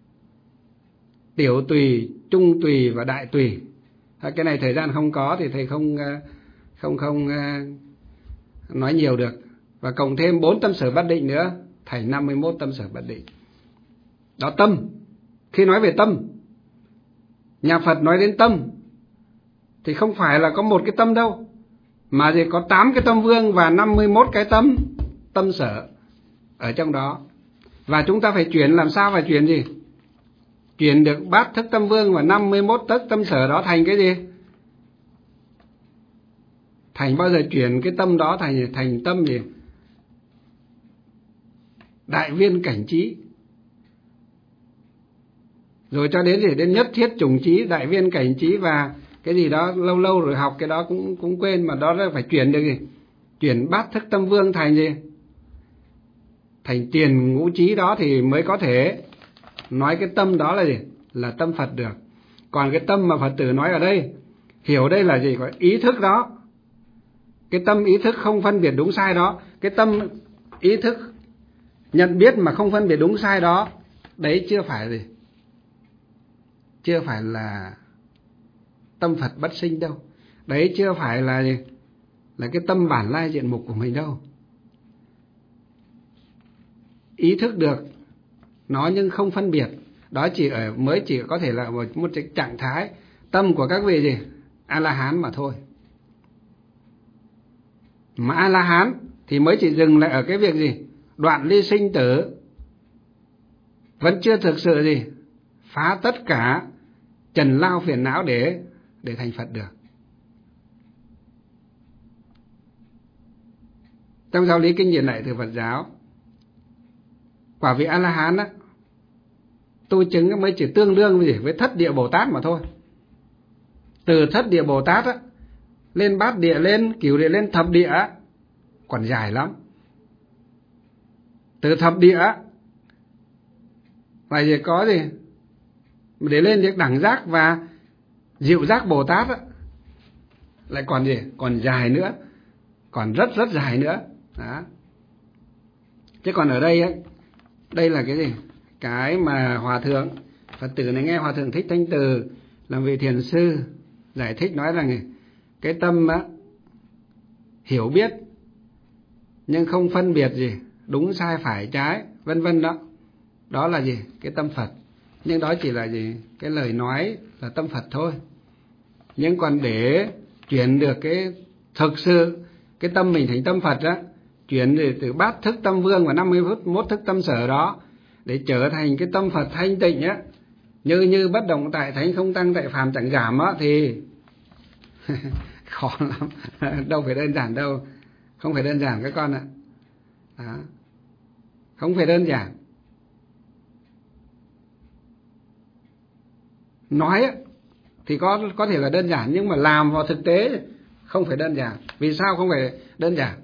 Tiểu tùy, trung tùy và đại tùy. Cái này thời gian không có thì thầy không nói nhiều được. Và cộng thêm 4 tâm sở bất định nữa, thành 51 tâm sở bất định. Đó tâm. Khi nói về tâm, nhà Phật nói đến tâm thì không phải là có một cái tâm đâu, mà thì có 8 cái tâm vương và 51 cái tâm sở ở trong đó. Và chúng ta phải chuyển, làm sao phải chuyển gì? Chuyển được bát thức tâm vương và 51 thức tâm sở đó thành cái gì? Thành bao giờ chuyển cái tâm đó thành tâm gì? Đại viên cảnh trí. Rồi cho đến gì? Đến nhất thiết chủng trí, đại viên cảnh trí và cái gì đó lâu lâu rồi học cái đó cũng quên, mà đó là phải chuyển được gì? Chuyển bát thức tâm vương thành gì? Thành tiền ngũ trí, đó thì mới có thể nói cái tâm đó là gì? Là tâm Phật được. Còn cái tâm mà Phật tử nói ở đây, hiểu đây là gì? Gọi ý thức đó. Cái tâm ý thức không phân biệt đúng sai đó, cái tâm ý thức nhận biết mà không phân biệt đúng sai đó, đấy chưa phải gì? Chưa phải là tâm Phật bất sinh đâu. Đấy chưa phải là gì? Là cái tâm bản lai diện mục của mình đâu. Ý thức được nó nhưng không phân biệt, đó mới chỉ có thể là một trạng thái tâm của các vị gì? A-la-hán mà thôi. Mà A-la-hán thì mới chỉ dừng lại ở cái việc gì? Đoạn ly sinh tử. Vẫn chưa thực sự gì? Phá tất cả trần lao phiền não để thành Phật được. Trong giáo lý kinh điển lại từ Phật giáo, quả vị A-la-hán á, tu chứng mới chỉ tương đương với thất địa Bồ Tát mà thôi. Từ thất địa Bồ Tát á, lên bát địa, lên cửu địa, lên thập địa còn dài lắm. Từ thập địa và gì có gì để lên được đẳng giác và diệu giác Bồ Tát lại còn gì, còn dài nữa, còn rất rất dài nữa đó. Chứ còn ở đây đây là cái gì, cái mà hòa thượng Phật tử này nghe hòa thượng Thích Thanh Từ làm vị thiền sư giải thích nói rằng cái tâm hiểu biết nhưng không phân biệt gì đúng sai phải trái vân vân đó, đó là gì, cái tâm Phật. Nhưng đó chỉ là gì, cái lời nói là tâm Phật thôi. Nhưng còn để chuyển được cái thực sự cái tâm mình thành tâm Phật chuyển từ bát thức tâm vương và 51 thức tâm sở đó để trở thành cái tâm Phật thanh tịnh như bất động tại thánh, không tăng tại phàm chẳng giảm thì khó lắm. Đâu phải đơn giản đâu, không phải đơn giản các con ạ. Đó. Không phải đơn giản. Nói thì có thể là đơn giản, nhưng mà làm vào thực tế không phải đơn giản. Vì sao không phải đơn giản?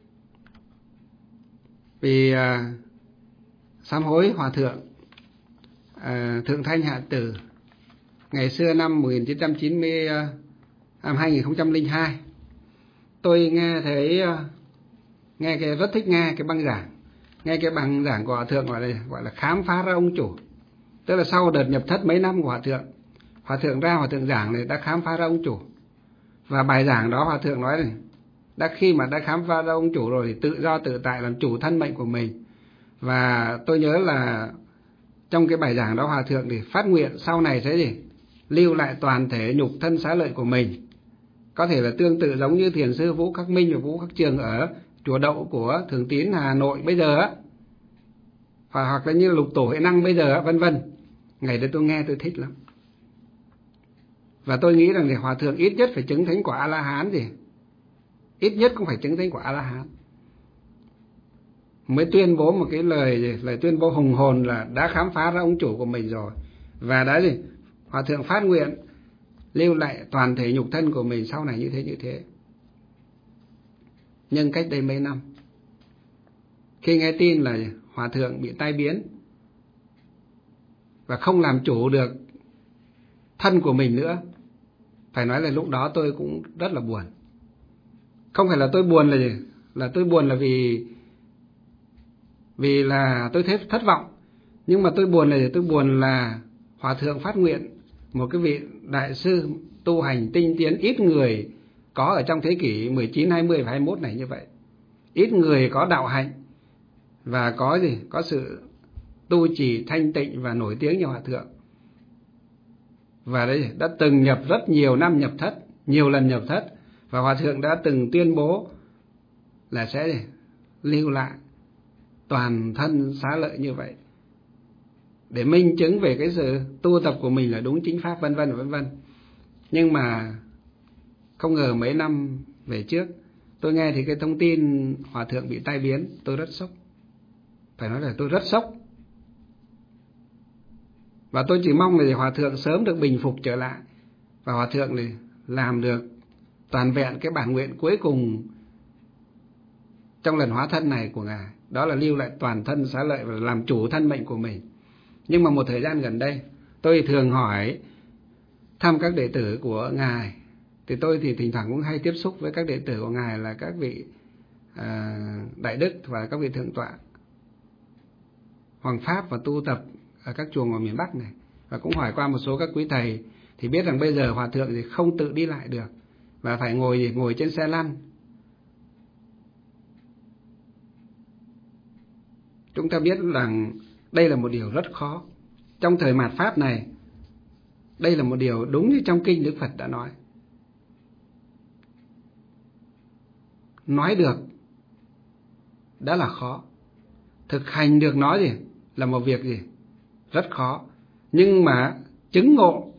Vì sám hối hòa thượng Thượng Thanh Hạ Tử ngày xưa năm 2002, tôi nghe thấy rất thích nghe cái băng giảng, nghe cái băng giảng của hòa thượng gọi là khám phá ra ông chủ. Tức là sau đợt nhập thất mấy năm của hòa thượng ra, hòa thượng giảng này đã khám phá ra ông chủ. Và bài giảng đó hòa thượng nói này, khi mà đã khám phá ra ông chủ rồi thì tự do tự tại làm chủ thân mệnh của mình. Và tôi nhớ là trong cái bài giảng đó hòa thượng thì phát nguyện sau này sẽ gì, lưu lại toàn thể nhục thân xá lợi của mình. Có thể là tương tự giống như thiền sư Vũ Khắc Minh và Vũ Khắc Trường ở chùa Đậu của Thường Tín Hà Nội bây giờ hoặc là như Lục Tổ Huệ Năng bây giờ vân vân. Ngày đó tôi nghe tôi thích lắm. Và tôi nghĩ rằng thì hòa thượng ít nhất phải chứng thánh quả A La Hán gì, ít nhất cũng phải chứng thánh quả A La Hán mới tuyên bố một cái lời tuyên bố hùng hồn là đã khám phá ra ông chủ của mình rồi. Và đã gì, hòa thượng phát nguyện lưu lại toàn thể nhục thân của mình sau này như thế. Nhưng cách đây mấy năm, khi nghe tin là hòa thượng bị tai biến và không làm chủ được thân của mình nữa, phải nói là lúc đó tôi cũng rất là buồn. Không phải là tôi buồn là tôi buồn là vì là tôi thấy thất vọng, nhưng mà tôi buồn là hòa thượng phát nguyện, một cái vị đại sư tu hành tinh tiến ít người có ở trong thế kỷ 19, 20 và 21 này như vậy. Ít người có đạo hạnh và có sự tu trì thanh tịnh và nổi tiếng như hòa thượng. Và đấy đã từng nhập rất nhiều năm nhập thất, nhiều lần nhập thất, và hòa thượng đã từng tuyên bố là sẽ lưu lại toàn thân xá lợi như vậy để minh chứng về cái sự tu tập của mình là đúng chính pháp vân vân. Nhưng mà không ngờ mấy năm về trước tôi nghe thì cái thông tin hòa thượng bị tai biến, tôi rất sốc. Phải nói là tôi rất sốc. Và tôi chỉ mong là hòa thượng sớm được bình phục trở lại và hòa thượng này làm được toàn vẹn cái bản nguyện cuối cùng trong lần hóa thân này của ngài, đó là lưu lại toàn thân xá lợi và làm chủ thân mệnh của mình. Nhưng mà một thời gian gần đây tôi thường hỏi thăm các đệ tử của ngài, thì tôi thì thỉnh thoảng cũng hay tiếp xúc với các đệ tử của ngài là các vị đại đức và các vị thượng tọa hoàng pháp và tu tập ở các chùa ngoài miền Bắc này, và cũng hỏi qua một số các quý thầy thì biết rằng bây giờ hòa thượng thì không tự đi lại được và phải ngồi trên xe lăn. Chúng ta biết rằng đây là một điều rất khó trong thời mạt Pháp này. Đây là một điều đúng như trong kinh Đức Phật đã nói. Nói được đã là khó, thực hành được nó là một việc rất khó. Nhưng mà chứng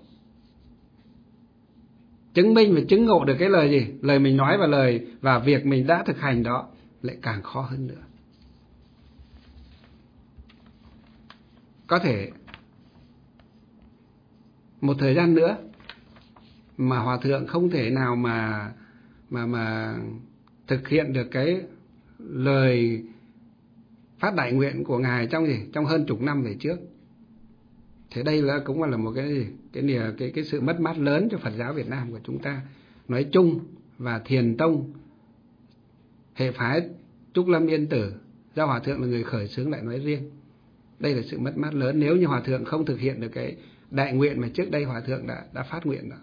minh và chứng ngộ được cái lời mình nói và việc mình đã thực hành đó lại càng khó hơn nữa. Có thể một thời gian nữa mà Hòa thượng không thể nào mà thực hiện được cái lời phát đại nguyện của ngài trong hơn chục năm về trước. Thế đây cũng là một cái sự mất mát lớn cho Phật giáo Việt Nam của chúng ta nói chung, và Thiền tông hệ phái Trúc Lâm Yên Tử do Hòa thượng là người khởi xướng lại nói riêng. Đây là sự mất mát lớn nếu như Hòa thượng không thực hiện được cái đại nguyện mà trước đây Hòa thượng đã phát nguyện đó.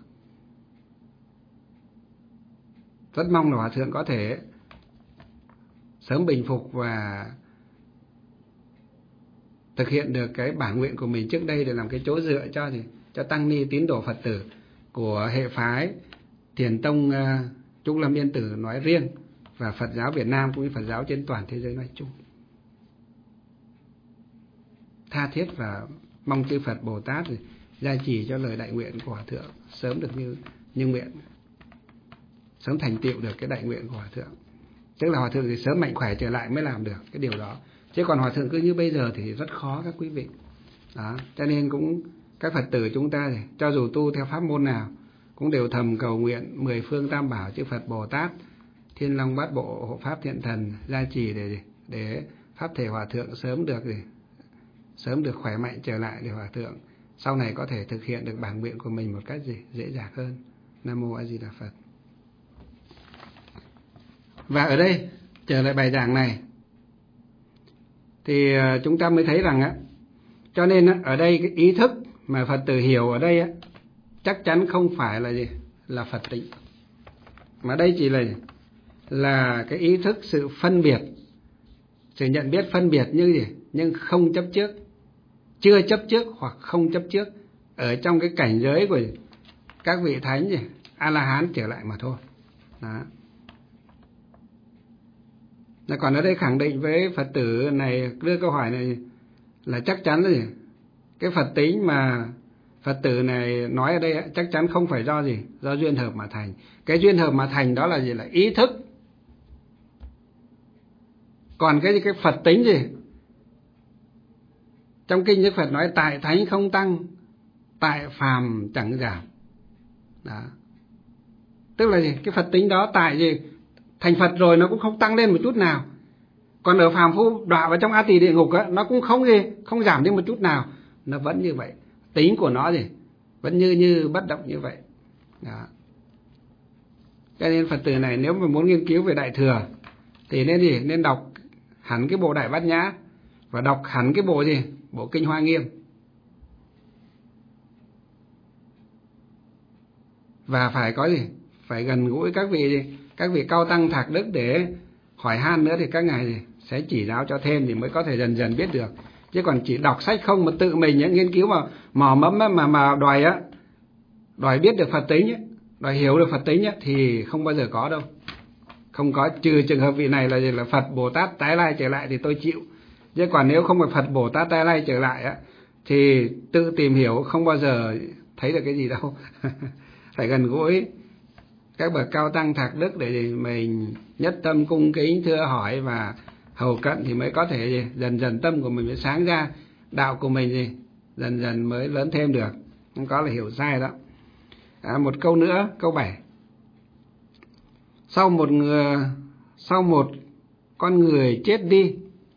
Rất mong là Hòa thượng có thể sớm bình phục và thực hiện được cái bản nguyện của mình trước đây để làm cái chỗ dựa cho tăng ni tín đồ Phật tử của hệ phái Thiền tông Trúc Lâm Yên Tử nói riêng, và Phật giáo Việt Nam cũng như Phật giáo trên toàn thế giới nói chung. Tha thiết và mong chư Phật Bồ Tát gia trì cho lời đại nguyện của Hòa thượng sớm được như nguyện, sớm thành tựu được cái đại nguyện của Hòa thượng. Tức là Hòa thượng thì sớm mạnh khỏe trở lại mới làm được cái điều đó. Chứ còn Hòa thượng cứ như bây giờ thì rất khó các quý vị. Đó, cho nên cũng các Phật tử chúng ta thì cho dù tu theo pháp môn nào cũng đều thầm cầu nguyện 10 phương tam bảo chư Phật Bồ Tát, Thiên Long Bát Bộ, Hộ Pháp Thiện Thần gia trì để pháp thể Hòa thượng sớm được khỏe mạnh trở lại, để Hòa thượng sau này có thể thực hiện được bản nguyện của mình một cách dễ dàng hơn. Nam Mô A Di Đà Phật. Và ở đây trở lại bài giảng này thì chúng ta mới thấy rằng cho nên ở đây cái ý thức mà Phật tử hiểu ở đây chắc chắn không phải là Phật tính, mà đây chỉ là cái ý thức sự phân biệt, sự nhận biết phân biệt nhưng không chấp trước, chưa chấp trước hoặc không chấp trước ở trong cái cảnh giới của các vị thánh A-la-hán trở lại mà thôi. Đó. Còn ở đây khẳng định với Phật tử này đưa câu hỏi này là chắc chắn là cái Phật tính mà Phật tử này nói ở đây chắc chắn không phải do duyên hợp mà thành. Cái duyên hợp mà thành đó là là ý thức. Còn cái Phật tính trong kinh Đức Phật nói tại thánh không tăng, tại phàm chẳng giảm. Đó. Tức là cái Phật tính đó tại thành Phật rồi nó cũng không tăng lên một chút nào. Còn ở phàm phu đọa vào trong A Tỳ địa ngục nó cũng không giảm đi một chút nào, nó vẫn như vậy. Tính của nó vẫn như bất động như vậy. Đó. Cho nên Phật tử này nếu mà muốn nghiên cứu về Đại Thừa thì nên đọc hẳn cái bộ Đại Bát Nhã và đọc hẳn cái bộ bộ Kinh Hoa Nghiêm. Và phải có phải gần gũi các vị cao tăng thạc đức để hỏi han nữa, thì các ngài sẽ chỉ giáo cho thêm thì mới có thể dần dần biết được. Chứ còn chỉ đọc sách không mà tự mình nghiên cứu mà mò mẫm mà đòi biết được Phật tính đòi hiểu được Phật tính thì không bao giờ có đâu. Không có, trừ trường hợp vị này là Phật Bồ Tát tái lai trở lại thì tôi chịu. Chứ còn nếu không phải Phật Bồ Tát tái lai trở lại thì tự tìm hiểu không bao giờ thấy được cái gì đâu. Phải gần gũi các bậc cao tăng thạc đức để mình nhất tâm cung kính thưa hỏi và hầu cận thì mới có thể dần dần tâm của mình mới sáng ra, đạo của mình dần dần mới lớn thêm được. Không có là hiểu sai đó. Một câu nữa, câu 7. Sau một con người chết đi,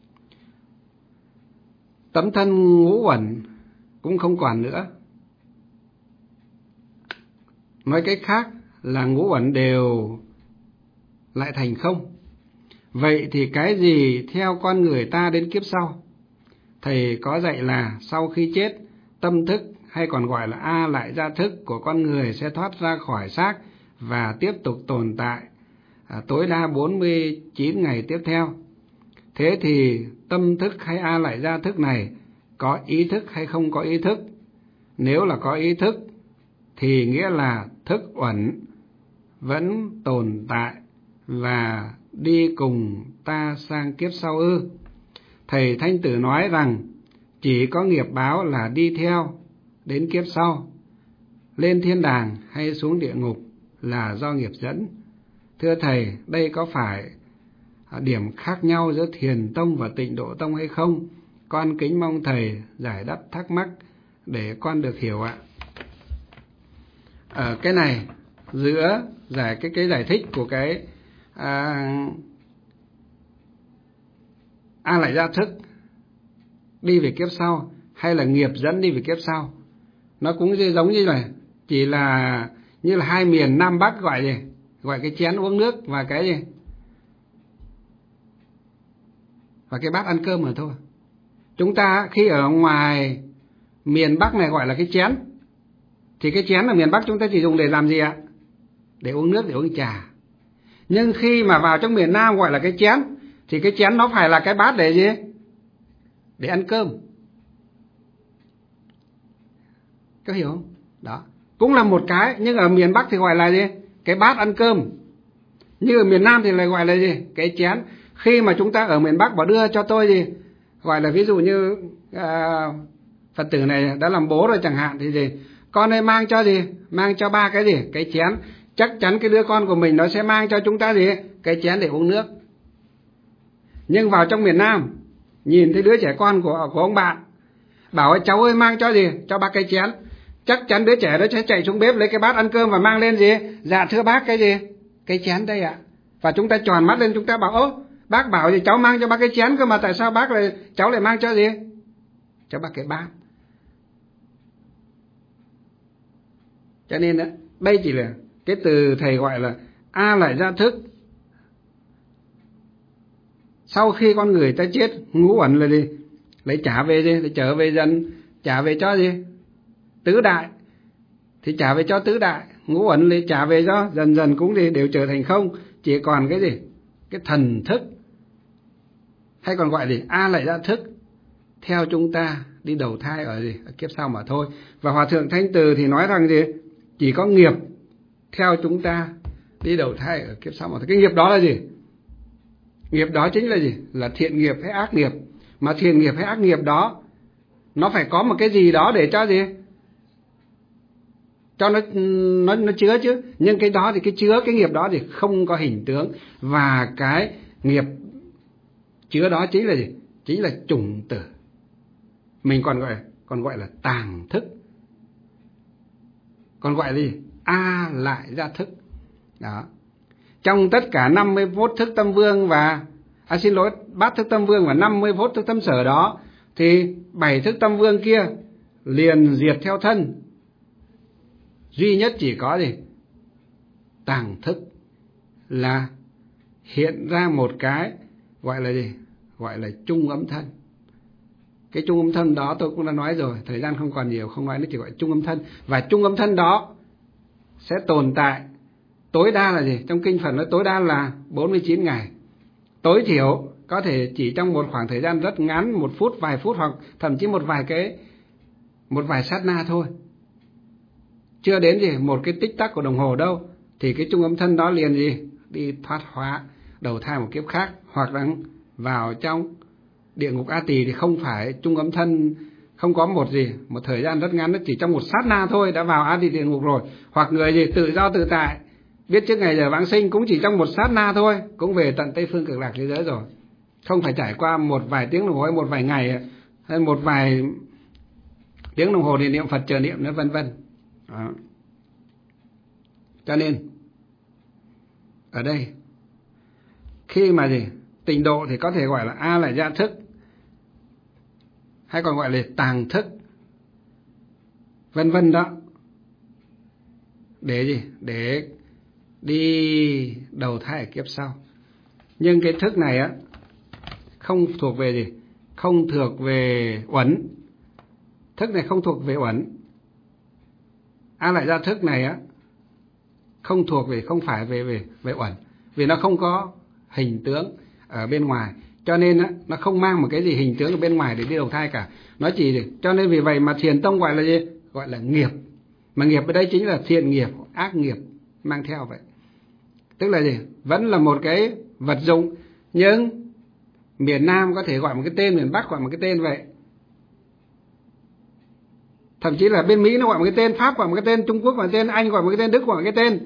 tấm thân ngũ uẩn cũng không còn nữa. Nói cách khác là ngũ uẩn đều lại thành không. Vậy thì cái gì theo con người ta đến kiếp sau? Thầy có dạy là sau khi chết, tâm thức hay còn gọi là A lại gia thức của con người sẽ thoát ra khỏi xác và tiếp tục tồn tại tối đa 49 ngày tiếp theo. Thế thì tâm thức hay A lại gia thức này có ý thức hay không có ý thức? Nếu là có ý thức thì nghĩa là thức uẩn vẫn tồn tại và đi cùng ta sang kiếp sau ư? Thầy Thanh Tử nói rằng chỉ có nghiệp báo là đi theo đến kiếp sau, lên thiên đàng hay xuống địa ngục là do nghiệp dẫn. Thưa thầy, đây có phải điểm khác nhau giữa Thiền tông và Tịnh Độ tông hay không? Con kính mong thầy giải đáp thắc mắc để con được hiểu ạ. ở cái này giữa cái giải thích của cái A lại gia thức đi về kiếp sau hay là nghiệp dẫn đi về kiếp sau, nó cũng giống như là chỉ là như là hai miền Nam Bắc gọi gì, gọi cái chén uống nước và cái gì, và cái bát ăn cơm mà thôi. Chúng ta khi ở ngoài miền Bắc này gọi là cái chén, thì cái chén ở miền Bắc chúng ta chỉ dùng để làm gì ạ? Để uống nước, để uống trà. Nhưng khi mà vào trong miền Nam gọi là cái chén, thì cái chén nó phải là cái bát để gì? Để ăn cơm. Có hiểu không? Đó. Cũng là một cái, nhưng ở miền Bắc thì gọi là gì? Cái bát ăn cơm. Nhưng ở miền Nam thì lại gọi là gì? Cái chén. Khi mà chúng ta ở miền Bắc bảo đưa cho tôi gì? Gọi là ví dụ như Phật tử này đã làm bố rồi chẳng hạn thì gì? Con ơi mang cho gì? Mang cho ba cái gì? Cái chén. Chắc chắn cái đứa con của mình nó sẽ mang cho chúng ta gì? Cái chén để uống nước. Nhưng vào trong miền Nam, nhìn thấy đứa trẻ con của ông bạn, bảo cháu ơi mang cho gì? Cho bác cái chén. Chắc chắn đứa trẻ đó sẽ chạy xuống bếp lấy cái bát ăn cơm và mang lên gì? Dạ thưa bác cái gì? Cái chén đây ạ. Và chúng ta tròn mắt lên, chúng ta bảo ố, bác bảo gì cháu mang cho bác cái chén cơ mà tại sao cháu lại mang cho gì? Cho bác cái bát. Cho nên đó, đây chỉ là cái từ thầy gọi là A lại gia thức. Sau khi con người ta chết, ngũ uẩn là gì? Lấy trả về gì? Để trở về dần, trả về cho gì? Tứ đại. Thì trả về cho tứ đại. Ngũ uẩn lấy trả về cho dần dần cũng đều trở thành không. Chỉ còn cái gì? Cái thần thức. Hay còn gọi là A lại gia thức. Theo chúng ta đi đầu thai ở gì? Ở kiếp sau mà thôi. Và Hòa Thượng Thanh Từ thì nói rằng gì? Chỉ có nghiệp theo chúng ta đi đầu thai ở kiếp sau mà thôi. Cái nghiệp đó là gì? Nghiệp đó chính là gì? Là thiện nghiệp hay ác nghiệp. Mà thiện nghiệp hay ác nghiệp đó nó phải có một cái gì đó để cho gì? Cho nó chứa chứ. Nhưng cái đó thì cái chứa cái nghiệp đó thì không có hình tướng. Và cái nghiệp chứa đó chính là gì? Chính là chủng tử. Mình còn gọi là tàng thức. Còn gọi là gì? A lại gia thức. Đó. Trong tất cả 51 thức tâm vương và bát thức tâm vương và 51 thức tâm sở đó thì 7 thức tâm vương kia liền diệt theo thân. Duy nhất chỉ có gì? Tàng thức là hiện ra một cái gọi là gì? Gọi là chung âm thân. Cái chung âm thân đó tôi cũng đã nói rồi, thời gian không còn nhiều, không nói nữa, chỉ gọi chung âm thân. Và chung âm thân đó sẽ tồn tại tối đa là gì? Trong kinh Phật nói tối đa là 49 ngày. Tối thiểu có thể chỉ trong một khoảng thời gian rất ngắn, 1 phút, vài phút hoặc thậm chí một vài sát na thôi. Chưa đến gì một cái tích tắc của đồng hồ đâu thì cái chung âm thân đó liền gì? Đi thoát hóa đầu thai một kiếp khác, hoặc là vào trong địa ngục A Tỳ thì không phải chung âm thân, không có một thời gian rất ngắn, chỉ trong một sát na thôi đã vào A Tỳ địa ngục rồi. Hoặc người gì tự do tự tại, biết trước ngày giờ vãng sinh cũng chỉ trong một sát na thôi, cũng về tận Tây Phương Cực Lạc thế giới rồi. Không phải trải qua một vài tiếng đồng hồ hay một vài ngày hay một vài tiếng đồng hồ để niệm Phật chờ niệm nữa, vân vân. Cho nên ở đây khi mà tịnh độ thì có thể gọi là A lại gia thức, hay còn gọi là tàng thức, vân vân đó. Để để đi đầu thai ở kiếp sau. Nhưng cái thức này á không thuộc về không thuộc về uẩn. Thức này không thuộc về uẩn. A lại gia thức này á không thuộc về, không phải về uẩn, vì nó không có hình tướng ở bên ngoài, cho nên á nó không mang một cái gì hình tướng ở bên ngoài để đi đầu thai cả. Nó chỉ cho nên vì vậy mà Thiền tông gọi là gì? Gọi là nghiệp. Mà nghiệp ở đây chính là thiện nghiệp, ác nghiệp mang theo vậy. Tức là gì? Vẫn là một cái vật dụng, nhưng miền Nam có thể gọi một cái tên, miền Bắc gọi một cái tên vậy. Thậm chí là bên Mỹ nó gọi một cái tên, Pháp gọi một cái tên, Trung Quốc gọi một cái tên, Anh gọi một cái tên, Đức gọi một cái tên.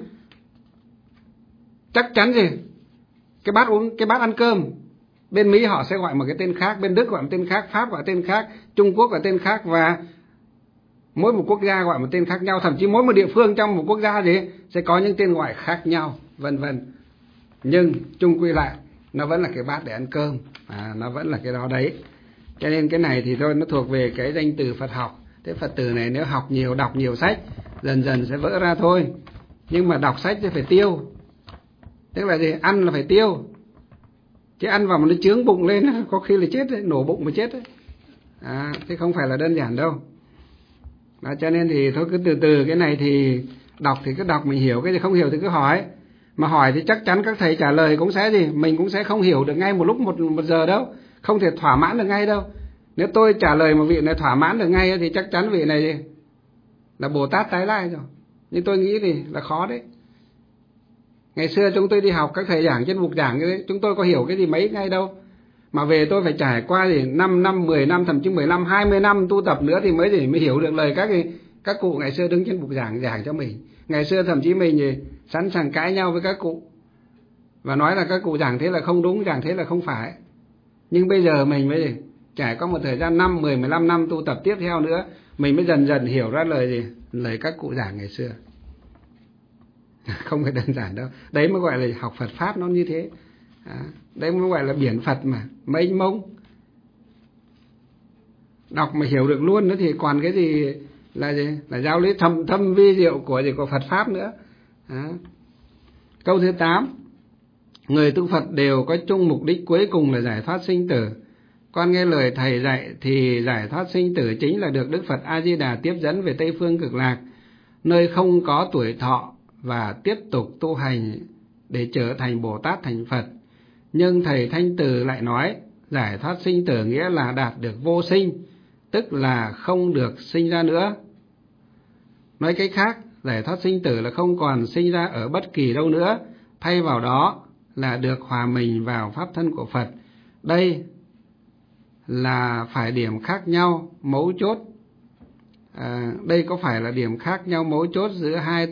Chắc chắn gì? Cái bát ăn cơm, bên Mỹ họ sẽ gọi một cái tên khác, bên Đức gọi một tên khác, Pháp gọi tên khác, Trung Quốc gọi tên khác, và Mỗi một quốc gia gọi một tên khác nhau, thậm chí mỗi một địa phương trong một quốc gia gì sẽ có những tên gọi khác nhau, vân vân. Nhưng chung quy lại nó vẫn là cái bát để ăn cơm, nó vẫn là cái đó đấy. Cho nên cái này thì thôi, nó thuộc về cái danh từ Phật học. Thế Phật tử này nếu học nhiều, đọc nhiều sách, dần dần sẽ vỡ ra thôi. Nhưng mà đọc sách thì phải tiêu. Tức là gì? Ăn là phải tiêu. Chứ ăn vào mà nó chướng bụng lên, có khi là chết đấy, nổ bụng mà chết đấy. Thế không phải là đơn giản đâu. Cho nên thì thôi cứ từ từ, cái này thì đọc thì cứ đọc, mình hiểu cái gì không hiểu thì cứ hỏi. Mà hỏi thì chắc chắn các thầy trả lời cũng sẽ gì, mình cũng sẽ không hiểu được ngay một lúc một giờ đâu, không thể thỏa mãn được ngay đâu. Nếu tôi trả lời một vị này thỏa mãn được ngay thì chắc chắn vị này là Bồ Tát tái lai rồi. Nhưng tôi nghĩ thì là khó đấy. Ngày xưa chúng tôi đi học, các thầy giảng trên bục giảng cái đấy, chúng tôi có hiểu cái gì mấy ngay đâu. Mà về tôi phải trải qua 5 năm, 10 năm, thậm chí 15, 20 năm tu tập nữa thì mới hiểu được lời các cụ ngày xưa đứng trên bục giảng cho mình. Ngày xưa thậm chí mình sẵn sàng cãi nhau với các cụ và nói là các cụ giảng thế là không đúng, giảng thế là không phải. Nhưng bây giờ mình mới trải qua một thời gian 5, 10, 15 năm tu tập tiếp theo nữa, mình mới dần dần hiểu ra lời các cụ giảng ngày xưa. Không phải đơn giản đâu. Đấy mới gọi là học Phật Pháp, nó như thế. Đấy mới gọi là biển Phật mà, mênh mông. Đọc mà hiểu được luôn nữa thì còn cái gì là giáo lý thâm vi diệu của Phật Pháp nữa. Câu thứ 8. Người tu Phật đều có chung mục đích cuối cùng là giải thoát sinh tử. Con nghe lời thầy dạy thì giải thoát sinh tử chính là được Đức Phật A Di Đà tiếp dẫn về Tây phương Cực Lạc, nơi không có tuổi thọ, và tiếp tục tu hành để trở thành Bồ Tát thành Phật. Nhưng thầy Thanh Từ lại nói giải thoát sinh tử nghĩa là đạt được vô sinh, tức là không được sinh ra nữa. Nói cách khác, giải thoát sinh tử là không còn sinh ra ở bất kỳ đâu nữa, thay vào đó là được hòa mình vào pháp thân của Phật. Đây là phải điểm khác nhau mấu chốt. Đây có phải là điểm khác nhau mấu chốt giữa hai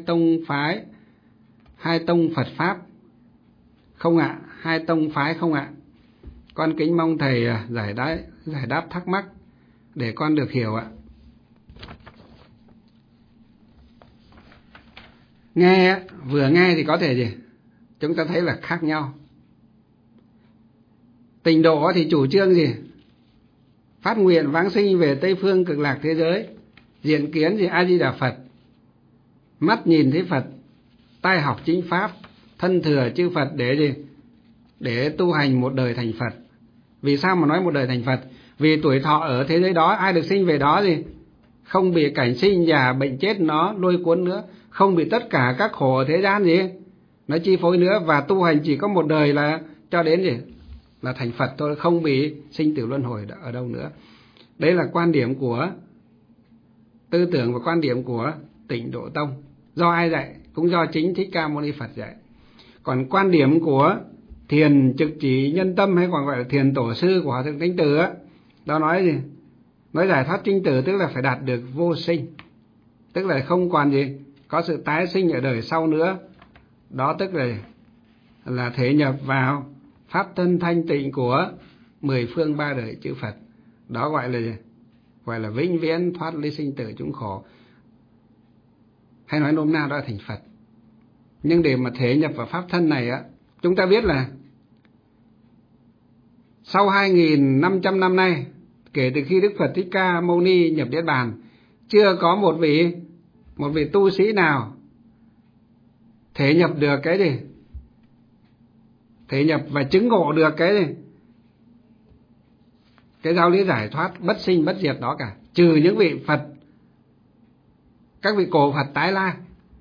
tông Phật Pháp không ạ? Hai tông phái không ạ? Con kính mong thầy giải đáp thắc mắc để con được hiểu ạ. Vừa nghe thì có thể gì? Chúng ta thấy là khác nhau. Tịnh độ thì chủ trương gì? Phát nguyện vãng sinh về Tây phương Cực Lạc thế giới, diện kiến A Di Đà Phật, mắt nhìn thấy Phật, tai học chính pháp, thân thừa chư Phật để tu hành một đời thành Phật. Vì sao mà nói một đời thành Phật? Vì tuổi thọ ở thế giới đó, ai được sinh về đó không bị cảnh sinh già bệnh chết nó lôi cuốn nữa, không bị tất cả các khổ ở thế gian nó chi phối nữa, và tu hành chỉ có một đời là cho đến là thành Phật thôi, không bị sinh tử luân hồi ở đâu nữa. Đấy là quan điểm của tư tưởng và quan điểm của Tịnh Độ Tông. Do ai dạy? Cũng do chính Thích Ca Mâu Ni Phật dạy. Còn quan điểm của Thiền Trực Chỉ Nhân Tâm, hay còn gọi là Thiền Tổ Sư của Hòa Thượng Tánh Từ đó nói gì? Nói giải thoát sinh tử tức là phải đạt được vô sinh, tức là không còn có sự tái sinh ở đời sau nữa. Đó tức là thể nhập vào pháp thân thanh tịnh của 10 phương 3 đời chư Phật. Đó gọi là vĩnh viễn thoát ly sinh tử chúng khổ, hay nói nôm na đó là thành Phật. Nhưng để mà thể nhập vào pháp thân này chúng ta biết là sau 2.500 năm nay, kể từ khi Đức Phật Thích Ca Mâu Ni nhập Niết Bàn, chưa có một vị tu sĩ nào thể nhập được thể nhập và chứng ngộ được cái giáo lý giải thoát bất sinh bất diệt đó cả, trừ những vị Phật, các vị cổ Phật tái lai.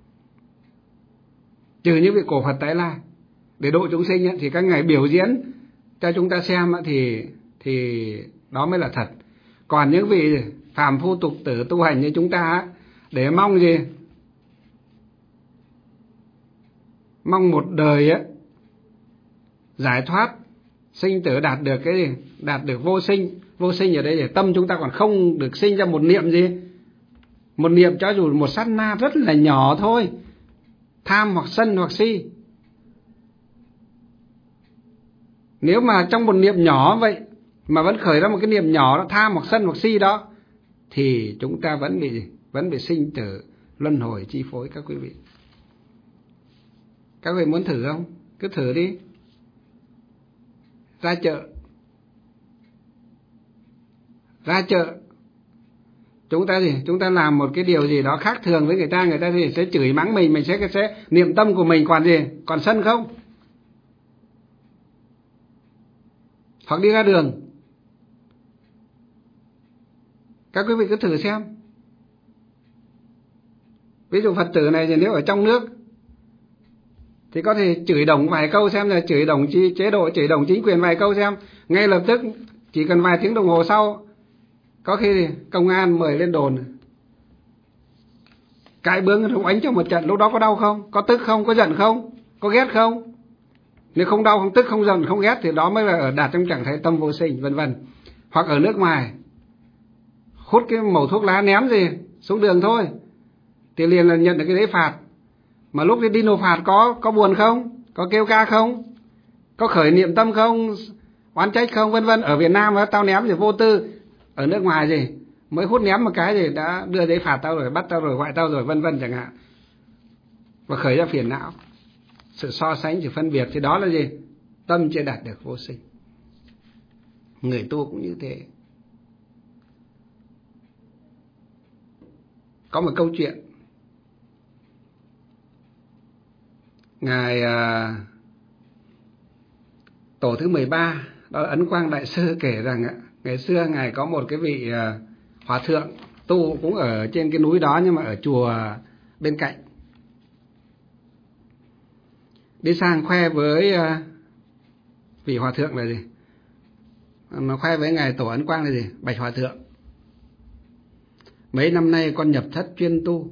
Trừ những vị cổ Phật tái lai để độ chúng sinh thì các ngài biểu diễn cho chúng ta xem thì đó mới là thật. Còn những vị phàm phu tục tử tu hành như chúng ta để mong mong một đời giải thoát sinh tử, đạt được đạt được vô sinh. Vô sinh ở đây để tâm chúng ta còn không được sinh ra một niệm một niệm cho dù một sát na rất là nhỏ thôi, tham hoặc sân hoặc si. Nếu mà trong một niệm nhỏ vậy mà vẫn khởi ra một cái niệm nhỏ đó, tham hoặc sân hoặc si đó, thì chúng ta vẫn vẫn bị sinh tử luân hồi chi phối các quý vị. Các quý vị muốn thử không? Cứ thử đi. Ra chợ chúng ta làm một cái điều gì đó khác thường với người ta thì sẽ chửi mắng mình sẽ niệm tâm của mình còn sân không? Hoặc đi ra đường, các quý vị cứ thử xem. Ví dụ Phật tử này thì nếu ở trong nước thì có thể chửi đồng vài câu xem, là chửi đồng chế độ, chửi đồng chính quyền vài câu xem, ngay lập tức chỉ cần vài tiếng đồng hồ sau có khi thì công an mời lên đồn, cãi bướng rồi oánh cho một trận. Lúc đó có đau không? Có tức không? Có giận không? Có ghét không? Nếu không đau, không tức, không giận, không ghét thì đó mới là đạt trong trạng thái tâm vô sinh, vân vân. Hoặc ở nước ngoài hút cái mẩu thuốc lá ném gì xuống đường thôi thì liền là nhận được cái giấy phạt. Mà lúc đi nộp phạt có buồn không? Có kêu ca không? Có khởi niệm tâm không? Oán trách không? Vân vân. Ở Việt Nam tao ném thì vô tư, ở nước ngoài gì mới hút ném một cái thì đã đưa giấy phạt tao rồi, bắt tao rồi, gọi tao rồi, vân vân chẳng hạn. Và khởi ra phiền não, sự so sánh, sự phân biệt, thì đó là gì? Tâm chưa đạt được vô sinh. Người tu cũng như thế. Có một câu chuyện ngài tổ thứ 13, đó là Ấn Quang Đại Sư kể rằng ngày xưa ngài có một cái vị hòa thượng tu cũng ở trên cái núi đó, nhưng mà ở chùa bên cạnh. Đi sang khoe với vị hòa thượng là gì? Nó khoe với ngài tổ Ấn Quang là gì? Bạch hòa thượng, mấy năm nay con nhập thất chuyên tu,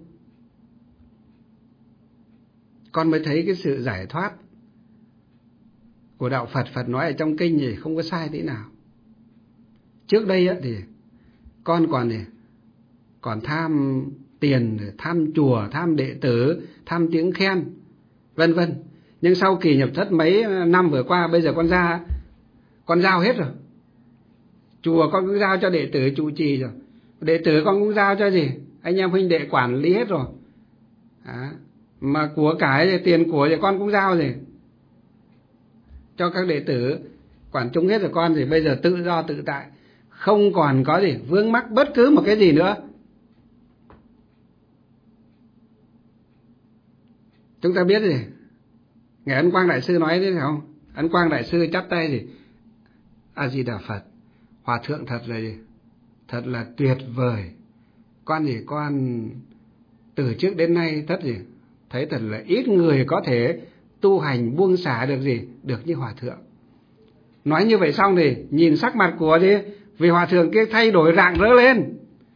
con mới thấy cái sự giải thoát của đạo Phật. Phật nói ở trong kinh thì không có sai tí nào. Trước đây thì con còn tham tiền, tham chùa, tham đệ tử, tham tiếng khen, vân vân. Nhưng sau kỳ nhập thất mấy năm vừa qua, bây giờ con giao hết rồi. Chùa con cũng giao cho đệ tử trụ trì rồi, đệ tử con cũng giao cho gì anh em huynh đệ quản lý hết rồi. Mà của cải, tiền của thì con cũng giao gì cho các đệ tử quản chung hết rồi. Con thì bây giờ tự do tự tại, không còn có gì vướng mắc bất cứ một cái gì nữa. Chúng ta biết gì ngài Ấn Quang Đại Sư nói thế phải không? Ấn Quang Đại Sư chắp tay gì: A Di Đà Phật, hòa thượng thật là gì, thật là tuyệt vời. Con từ trước đến nay thấy thật là ít người có thể tu hành buông xả được như hòa thượng. Nói như vậy xong thì nhìn sắc mặt của vị hòa thượng kia thay đổi rạng rỡ lên.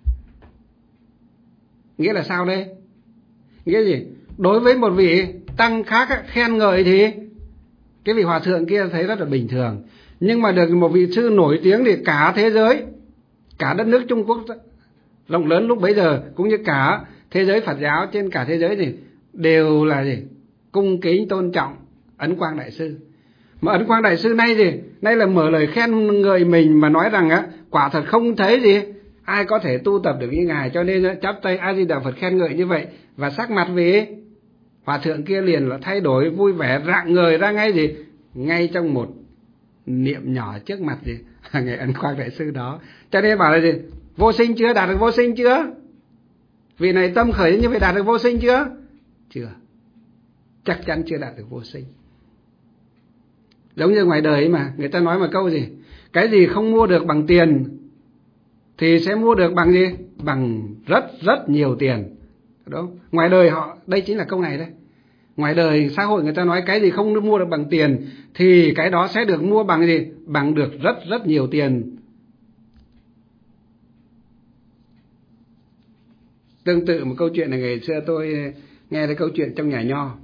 Nghĩa là sao đây? Nghĩa gì? Đối với một vị tăng khác khen ngợi thì cái vị hòa thượng kia thấy rất là bình thường. Nhưng mà được một vị sư nổi tiếng thì cả thế giới, cả đất nước Trung Quốc rộng lớn lúc bấy giờ, cũng như cả thế giới Phật giáo trên cả thế giới thì đều là cung kính tôn trọng Ấn Quang Đại Sư. Mà Ấn Quang Đại Sư nay là mở lời khen ngợi mình, mà nói rằng quả thật không thấy ai có thể tu tập được như ngài, cho nên chắp tay A Di Đà Phật khen ngợi như vậy. Và sắc mặt vì hòa thượng kia liền là thay đổi vui vẻ, rạng ngời ra ngay trong một niệm nhỏ trước mặt ngài Ấn Quang Đại Sư đó. Cho nên bảo là vô sinh chưa? Đạt được vô sinh chưa? Vì này tâm khởi như vậy đạt được vô sinh chưa? Chưa, chắc chắn chưa đạt được vô sinh. Giống như ngoài đời ấy mà người ta nói một câu gì: cái gì không mua được bằng tiền thì sẽ mua được bằng gì? Bằng rất rất nhiều tiền. Đó, ngoài đời họ, đây chính là câu này đấy. Ngoài đời xã hội người ta nói cái gì không mua được bằng tiền thì cái đó sẽ được mua bằng gì? Bằng được rất rất nhiều tiền. Tương tự một câu chuyện này, ngày xưa tôi nghe thấy câu chuyện trong nhà Nho.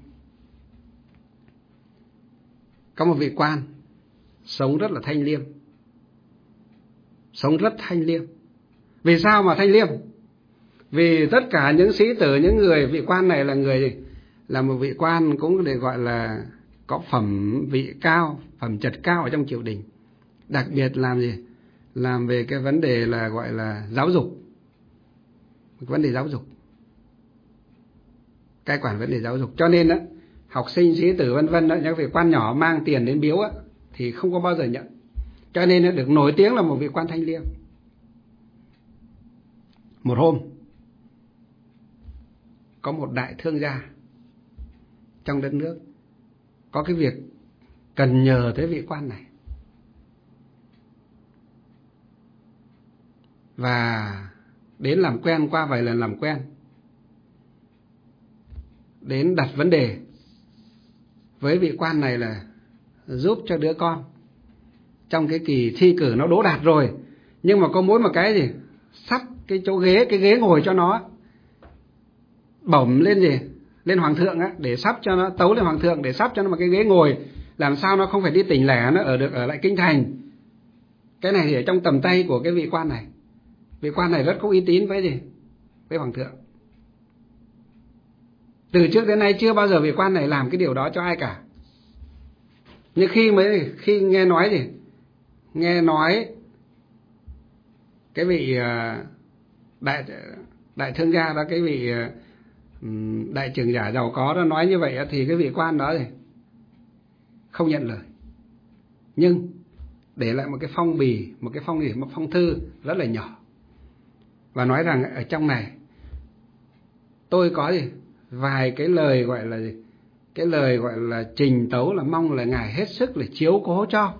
Có một vị quan sống rất là thanh liêm, sống rất thanh liêm. Vì sao mà thanh liêm? Vì tất cả những sĩ tử, những người, vị quan này là người gì? Là một vị quan cũng được gọi là có phẩm vị cao, phẩm chất cao ở trong triều đình. Đặc biệt làm gì? Làm về cái vấn đề là gọi là giáo dục. vấn đề giáo dục, cai quản vấn đề giáo dục. Cho nên đó, học sinh, sĩ tử vân vân đó, những vị quan nhỏ mang tiền đến biếu á, thì không có bao giờ nhận. Cho nên nó được nổi tiếng là một vị quan thanh liêm. Một hôm có một đại thương gia trong đất nước có cái việc cần nhờ tới vị quan này, và đến làm quen, qua vài lần làm quen, đến đặt vấn đề với vị quan này là giúp cho đứa con trong cái kỳ thi cử nó đỗ đạt rồi, nhưng mà có mỗi một cái gì, sắp cái chỗ ghế, cái ghế ngồi cho nó bổng lên gì, lên hoàng thượng á, để sắp cho nó, tấu lên hoàng thượng để sắp cho nó một cái ghế ngồi, làm sao nó không phải đi tỉnh lẻ, nó ở lại kinh thành. Cái này thì ở trong tầm tay của cái vị quan này. Vị quan này rất có uy tín với gì, với hoàng thượng. Từ trước đến nay chưa bao giờ vị quan này làm cái điều đó cho ai cả. Nhưng khi nghe nói gì, nghe nói cái vị đại thương gia đó, cái vị đại trưởng giả giàu có đó nói như vậy, thì cái vị quan đó thì không nhận lời, nhưng để lại một cái phong bì, một phong thư rất là nhỏ, và nói rằng ở trong này tôi có gì vài cái lời gọi là gì, cái lời gọi là trình tấu, là mong là ngài hết sức là chiếu cố cho.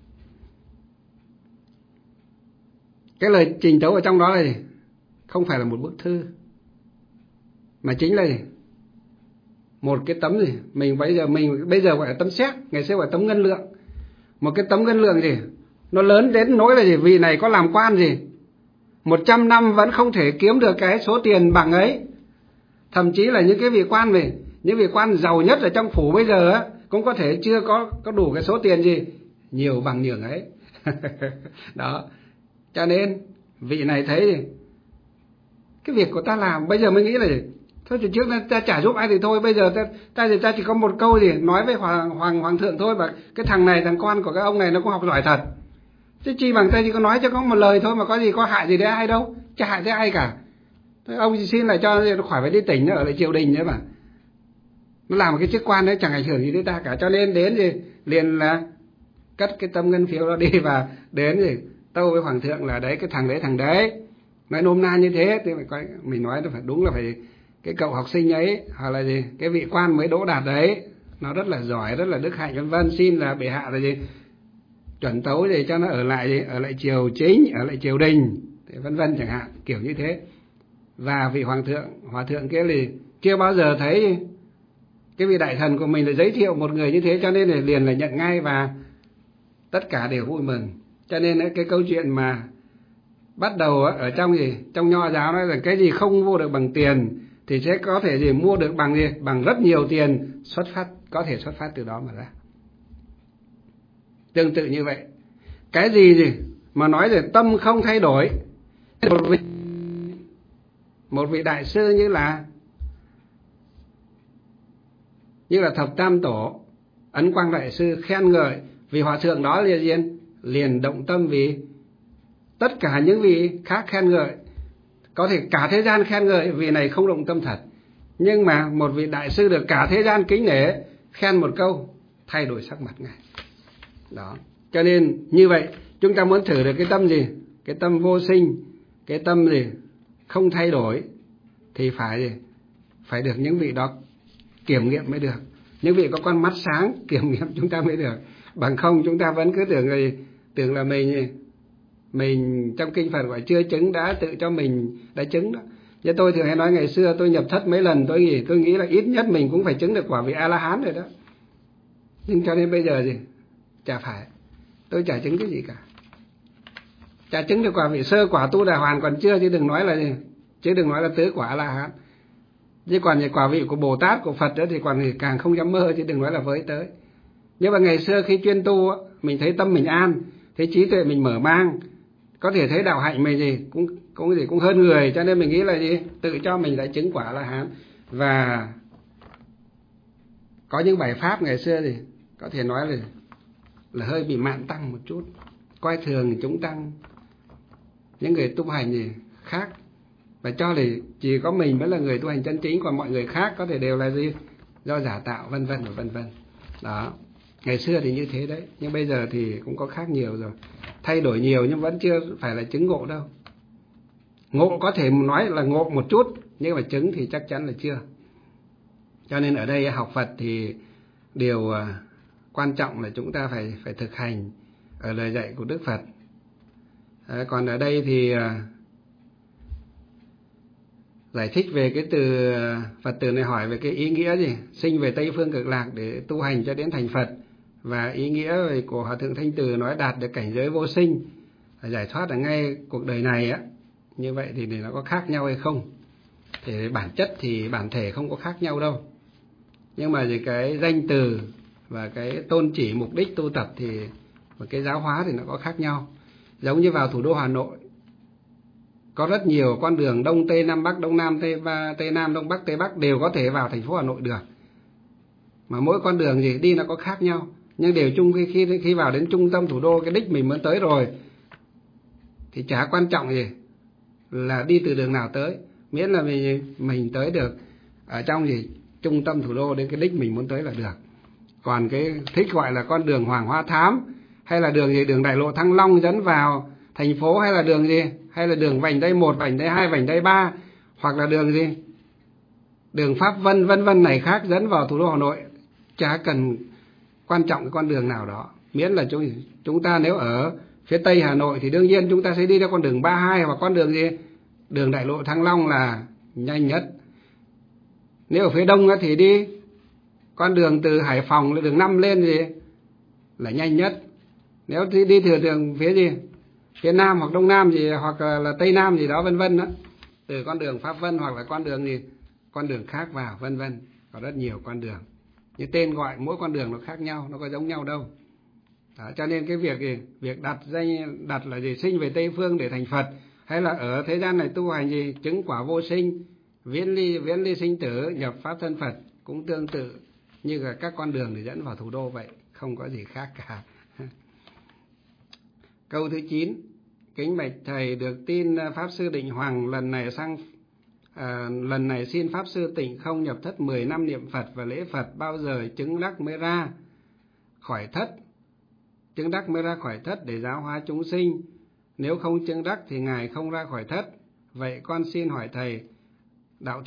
Cái lời trình tấu ở trong đó là gì? Không phải là một bức thư, mà chính là gì? Một cái tấm gì, mình bây giờ gọi là tấm séc, ngày xưa gọi là tấm ngân lượng. Một cái tấm ngân lượng gì, nó lớn đến nỗi là gì, vị này có làm quan gì 100 năm vẫn không thể kiếm được cái số tiền bằng ấy. Thậm chí là những cái vị quan về, những vị quan giàu nhất ở trong phủ bây giờ á, cũng có thể chưa có đủ cái số tiền gì nhiều bằng nhường ấy. Đó. Cho nên vị này thấy gì, cái việc của ta làm bây giờ mới nghĩ là gì? Thôi từ trước ta chả giúp ai thì thôi, bây giờ ta chỉ có một câu gì nói với hoàng thượng thôi, và cái thằng này, thằng con của cái ông này nó cũng học giỏi thật. Chứ chi bằng ta chỉ có nói cho có một lời thôi, mà có gì có hại gì đến ai đâu, chả hại tới ai cả. Thôi ông xin lại cho nó khỏi phải đi tỉnh, nó ở lại triều đình nữa mà. Nó làm một cái chức quan đấy chẳng ảnh hưởng gì đến ta cả. Cho nên đến gì liền là cất cái tấm ngân phiếu đó đi, và đến gì tâu với hoàng thượng là đấy, cái thằng đấy nói nôm na như thế, thì mình nói nó phải đúng là phải cái cậu học sinh ấy, hoặc là gì cái vị quan mới đỗ đạt đấy, nó rất là giỏi, rất là đức hạnh vân vân, xin là bệ hạ là gì chuẩn tấu gì cho nó ở lại triều chính, ở lại triều đình, vân vân chẳng hạn, kiểu như thế. Và vị hòa thượng kia thì chưa bao giờ thấy cái vị đại thần của mình là giới thiệu một người như thế, cho nên là liền là nhận ngay, và tất cả đều vui mừng. Cho nên cái câu chuyện mà bắt đầu ở trong nho giáo nói rằng cái gì không mua được bằng tiền thì sẽ có thể gì mua được bằng rất nhiều tiền, có thể xuất phát từ đó mà ra. Tương tự như vậy, cái gì mà nói về tâm không thay đổi, một vị đại sư như là Thập Tam Tổ Ấn Quang đại sư khen ngợi vì hòa thượng đó liền động tâm, vì tất cả những vị khác khen ngợi, có thể cả thế gian khen ngợi, vị này không động tâm thật, nhưng mà một vị đại sư được cả thế gian kính nể khen một câu, thay đổi sắc mặt ngay. Đó. Cho nên như vậy chúng ta muốn thử được cái tâm gì, cái tâm vô sinh, cái tâm gì không thay đổi, thì phải được những vị đó kiểm nghiệm mới được. Những vị có con mắt sáng kiểm nghiệm chúng ta mới được. Bằng không chúng ta vẫn cứ tưởng là mình trong kinh Phật gọi chưa chứng đã tự cho mình đã chứng đó. Chứ tôi thường hay nói ngày xưa tôi nhập thất mấy lần, tôi nghĩ là ít nhất mình cũng phải chứng được quả vị A-la-hán rồi đó. Nhưng cho nên bây giờ chả phải, tôi chả chứng cái gì cả. Chả chứng được quả vị sơ quả Tu Đà Hoàn còn chưa, chứ đừng nói là tứ quả A-la-hán. Chứ còn quả vị của Bồ Tát, của Phật đó thì còn càng không dám mơ, chứ đừng nói là với tới. Nhưng mà ngày xưa khi chuyên tu mình thấy tâm mình an, thấy trí tuệ mình mở mang, có thể thấy đạo hạnh mình cũng hơn người, cho nên mình nghĩ là tự cho mình đã chứng quả A-la-hán. Và có những bài pháp ngày xưa thì có thể nói là hơi bị mạn tăng một chút, coi thường chúng tăng, những người tu hành khác, và cho là chỉ có mình mới là người tu hành chân chính, còn mọi người khác có thể đều là gì, do giả tạo, vân vân và vân vân. Đó, ngày xưa thì như thế đấy, nhưng bây giờ thì cũng có khác nhiều rồi, thay đổi nhiều nhưng vẫn chưa phải là chứng ngộ đâu. Ngộ có thể nói là ngộ một chút, nhưng mà chứng thì chắc chắn là chưa. Cho nên ở đây học Phật thì điều quan trọng là chúng ta phải thực hành ở lời dạy của Đức Phật. Còn ở đây thì giải thích về cái từ Phật tử này hỏi về cái ý nghĩa gì sinh về Tây Phương Cực Lạc để tu hành cho đến thành Phật, và ý nghĩa của Hòa Thượng Thanh Từ nói đạt được cảnh giới vô sinh, giải thoát ở ngay cuộc đời này á. Như vậy thì nó có khác nhau hay không? Thì bản chất thì bản thể không có khác nhau đâu. Nhưng mà thì cái danh từ và cái tôn chỉ mục đích tu tập thì và cái giáo hóa thì nó có khác nhau. Giống như vào thủ đô Hà Nội có rất nhiều con đường Đông Tây Nam Bắc, Đông Nam Tây Nam, Đông Bắc Tây Bắc đều có thể vào thành phố Hà Nội được. Mà mỗi con đường gì đi nó có khác nhau, nhưng đều chung khi vào đến trung tâm thủ đô, cái đích mình muốn tới rồi thì chả quan trọng gì là đi từ đường nào tới, miễn là mình tới được ở trong trung tâm thủ đô đến cái đích mình muốn tới là được. Còn cái thích gọi là con đường Hoàng Hoa Thám, hay là đường đường Đại Lộ Thăng Long dẫn vào thành phố, hay là đường hay là đường vành đai 1, vành đai 2, vành đai 3, hoặc là đường đường Pháp Vân vân vân này khác dẫn vào thủ đô Hà Nội, chả cần quan trọng cái con đường nào đó, miễn là chúng ta nếu ở phía Tây Hà Nội thì đương nhiên chúng ta sẽ đi theo con đường 32 hoặc con đường đường Đại Lộ Thăng Long là nhanh nhất. Nếu ở phía Đông thì đi con đường từ Hải Phòng lên đường 5 lên là nhanh nhất. Nếu đi từ đường phía Nam hoặc Đông Nam hoặc là Tây Nam gì đó vân vân đó, từ con đường Pháp Vân hoặc là con đường khác vào vân vân, có rất nhiều con đường. Nhưng tên gọi mỗi con đường nó khác nhau, nó có giống nhau đâu. Đó, cho nên cái việc đặt là sinh về Tây Phương để thành Phật, hay là ở thế gian này tu hành chứng quả vô sinh, viễn ly sinh tử, nhập pháp thân Phật, cũng tương tự như là các con đường để dẫn vào thủ đô vậy, không có gì khác cả. Câu thứ 9: kính bạch thầy, được tin Pháp Sư Định Hoàng lần này xin Pháp Sư Tịnh không nhập thất 10 năm niệm Phật và lễ Phật, bao giờ chứng đắc mới ra khỏi thất để giáo hóa chúng sinh? Nếu không chứng đắc thì Ngài không ra khỏi thất. Vậy con xin hỏi thầy Đạo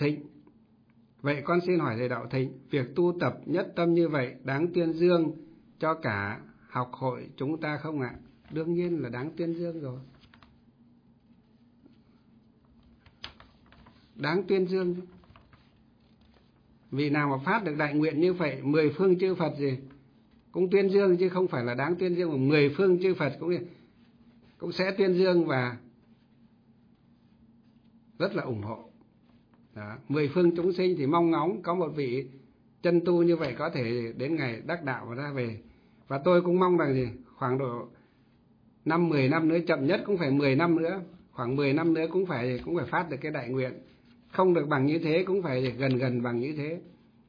Thịnh, việc tu tập nhất tâm như vậy đáng tuyên dương cho cả học hội chúng ta không ạ? Đương nhiên là đáng tuyên dương rồi. Đáng tuyên dương. Vì nào mà phát được đại nguyện như vậy, 10 phương chư Phật cũng tuyên dương, chứ không phải là đáng tuyên dương, mà 10 phương chư Phật cũng sẽ tuyên dương và rất là ủng hộ. Đó, 10 phương chúng sinh thì mong ngóng có một vị chân tu như vậy có thể đến ngày đắc đạo và ra về. Và tôi cũng mong rằng khoảng độ 5-10 năm nữa, chậm nhất cũng phải 10 năm nữa, khoảng 10 năm nữa cũng phải phát được cái đại nguyện. Không được bằng như thế cũng phải gần bằng như thế.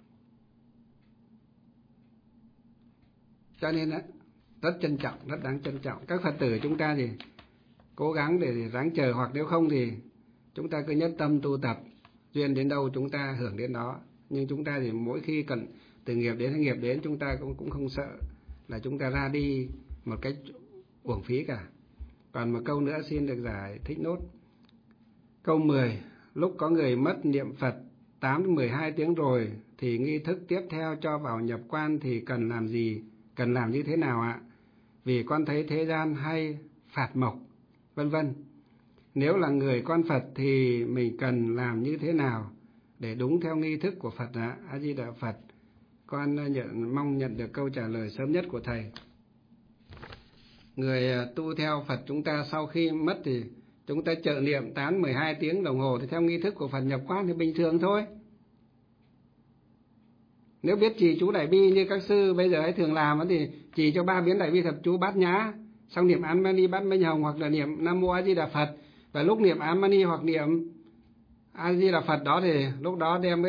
Cho nên rất trân trọng, rất đáng trân trọng. Các Phật tử chúng ta cố gắng để ráng chờ, hoặc nếu không thì chúng ta cứ nhất tâm tu tập, duyên đến đâu chúng ta hưởng đến đó. Nhưng chúng ta mỗi khi cần từ nghiệp đến hay nghiệp đến, chúng ta cũng không sợ là chúng ta ra đi một cách uổng phí cả. Còn một câu nữa xin được giải thích nốt. Câu 10: lúc có người mất niệm Phật 8-12 tiếng rồi thì nghi thức tiếp theo cho vào nhập quan thì cần làm gì? Cần làm như thế nào ạ? Vì con thấy thế gian hay phạt mộc, vân vân. Nếu là người con Phật thì mình cần làm như thế nào để đúng theo nghi thức của Phật ạ? A Di Đà Phật. Con mong nhận được câu trả lời sớm nhất của thầy. Người tu theo Phật chúng ta sau khi mất thì chúng ta trợ niệm 8-12 tiếng đồng hồ thì theo nghi thức của Phật nhập quan thì bình thường thôi. Nếu biết trì chú Đại Bi như các sư bây giờ hay thường làm thì trì cho 3 biến Đại Bi thập chú Bát Nhã, xong niệm Án Mani Bát Minh Hồng hoặc là niệm Nam Mô A Di Đà Phật. Và lúc niệm Án Mani hoặc niệm A Di Đà Phật đó thì lúc đó đem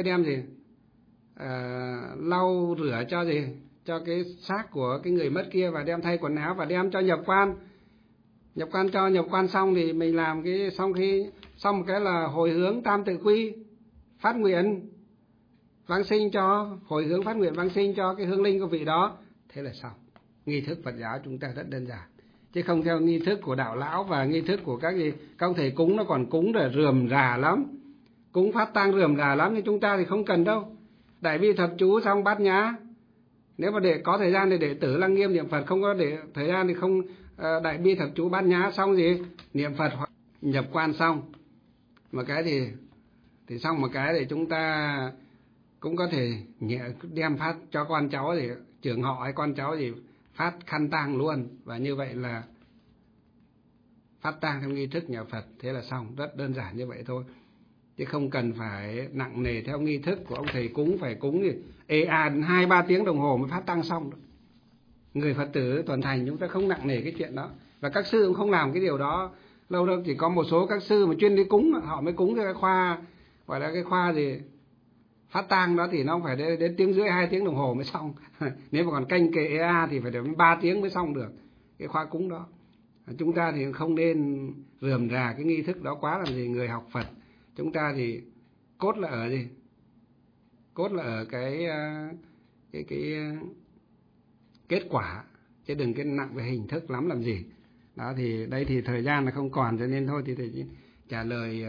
lau rửa cho cái xác của cái người mất kia và đem thay quần áo và đem cho nhập quan. Nhập quan cho nhập quan xong thì mình làm cái xong một cái là hồi hướng tam tự quy, phát nguyện vãng sinh cho, hồi hướng phát nguyện vãng sinh cho cái hương linh của vị đó, thế là xong. Nghi thức Phật giáo chúng ta rất đơn giản, chứ không theo nghi thức của đạo lão và nghi thức của các ông thầy cúng, nó còn cúng rồi rườm rà lắm, cúng phát tang rườm rà lắm, nhưng chúng ta thì không cần đâu. Đại bi thập chú xong bát nhã, nếu mà để có thời gian thì để tử lăng nghiêm niệm Phật, không có để thời gian thì không. Đại bi thập chú bát nhã xong gì niệm Phật, nhập quan xong một cái thì xong một cái thì chúng ta cũng có thể đem phát cho con cháu thì trưởng họ hay con cháu thì phát khăn tang luôn, và như vậy là phát tang theo nghi thức nhà Phật, thế là xong. Rất đơn giản như vậy thôi, chứ không cần phải nặng nề theo nghi thức của ông thầy cúng, phải cúng thì 2-3 tiếng đồng hồ mới phát tang xong được. Người Phật tử toàn thành chúng ta không nặng nề cái chuyện đó, và các sư cũng không làm cái điều đó lâu đâu. Chỉ có một số các sư mà chuyên đi cúng, họ mới cúng cái khoa, gọi là cái khoa gì phát tang đó, thì nó phải đến 1,5-2 tiếng đồng hồ mới xong. Nếu mà còn canh kệ EA thì phải đến 3 tiếng mới xong được cái khoa cúng đó. Chúng ta thì không nên rườm rà cái nghi thức đó quá làm gì. Người học Phật chúng ta thì cốt là ở gì? Cốt là ở cái kết quả, chứ đừng cái nặng về hình thức lắm làm gì. Đó thì đây thì thời gian là không còn, cho nên thôi thì thầy trả lời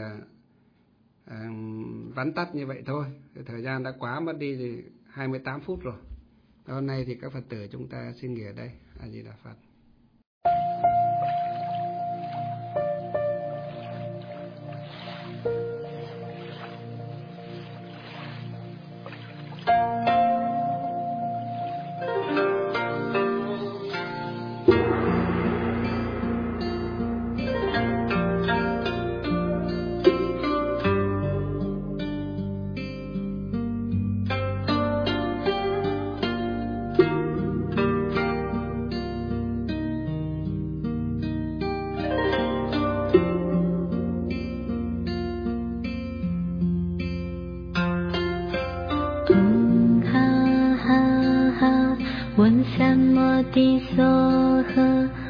vắn tắt như vậy thôi. Thời gian đã quá mất đi thì 28 phút rồi. Hôm nay thì các Phật tử chúng ta xin nghỉ ở đây. A Di Đà Phật. Om Ha Ha Ha One Sam Modi So Ha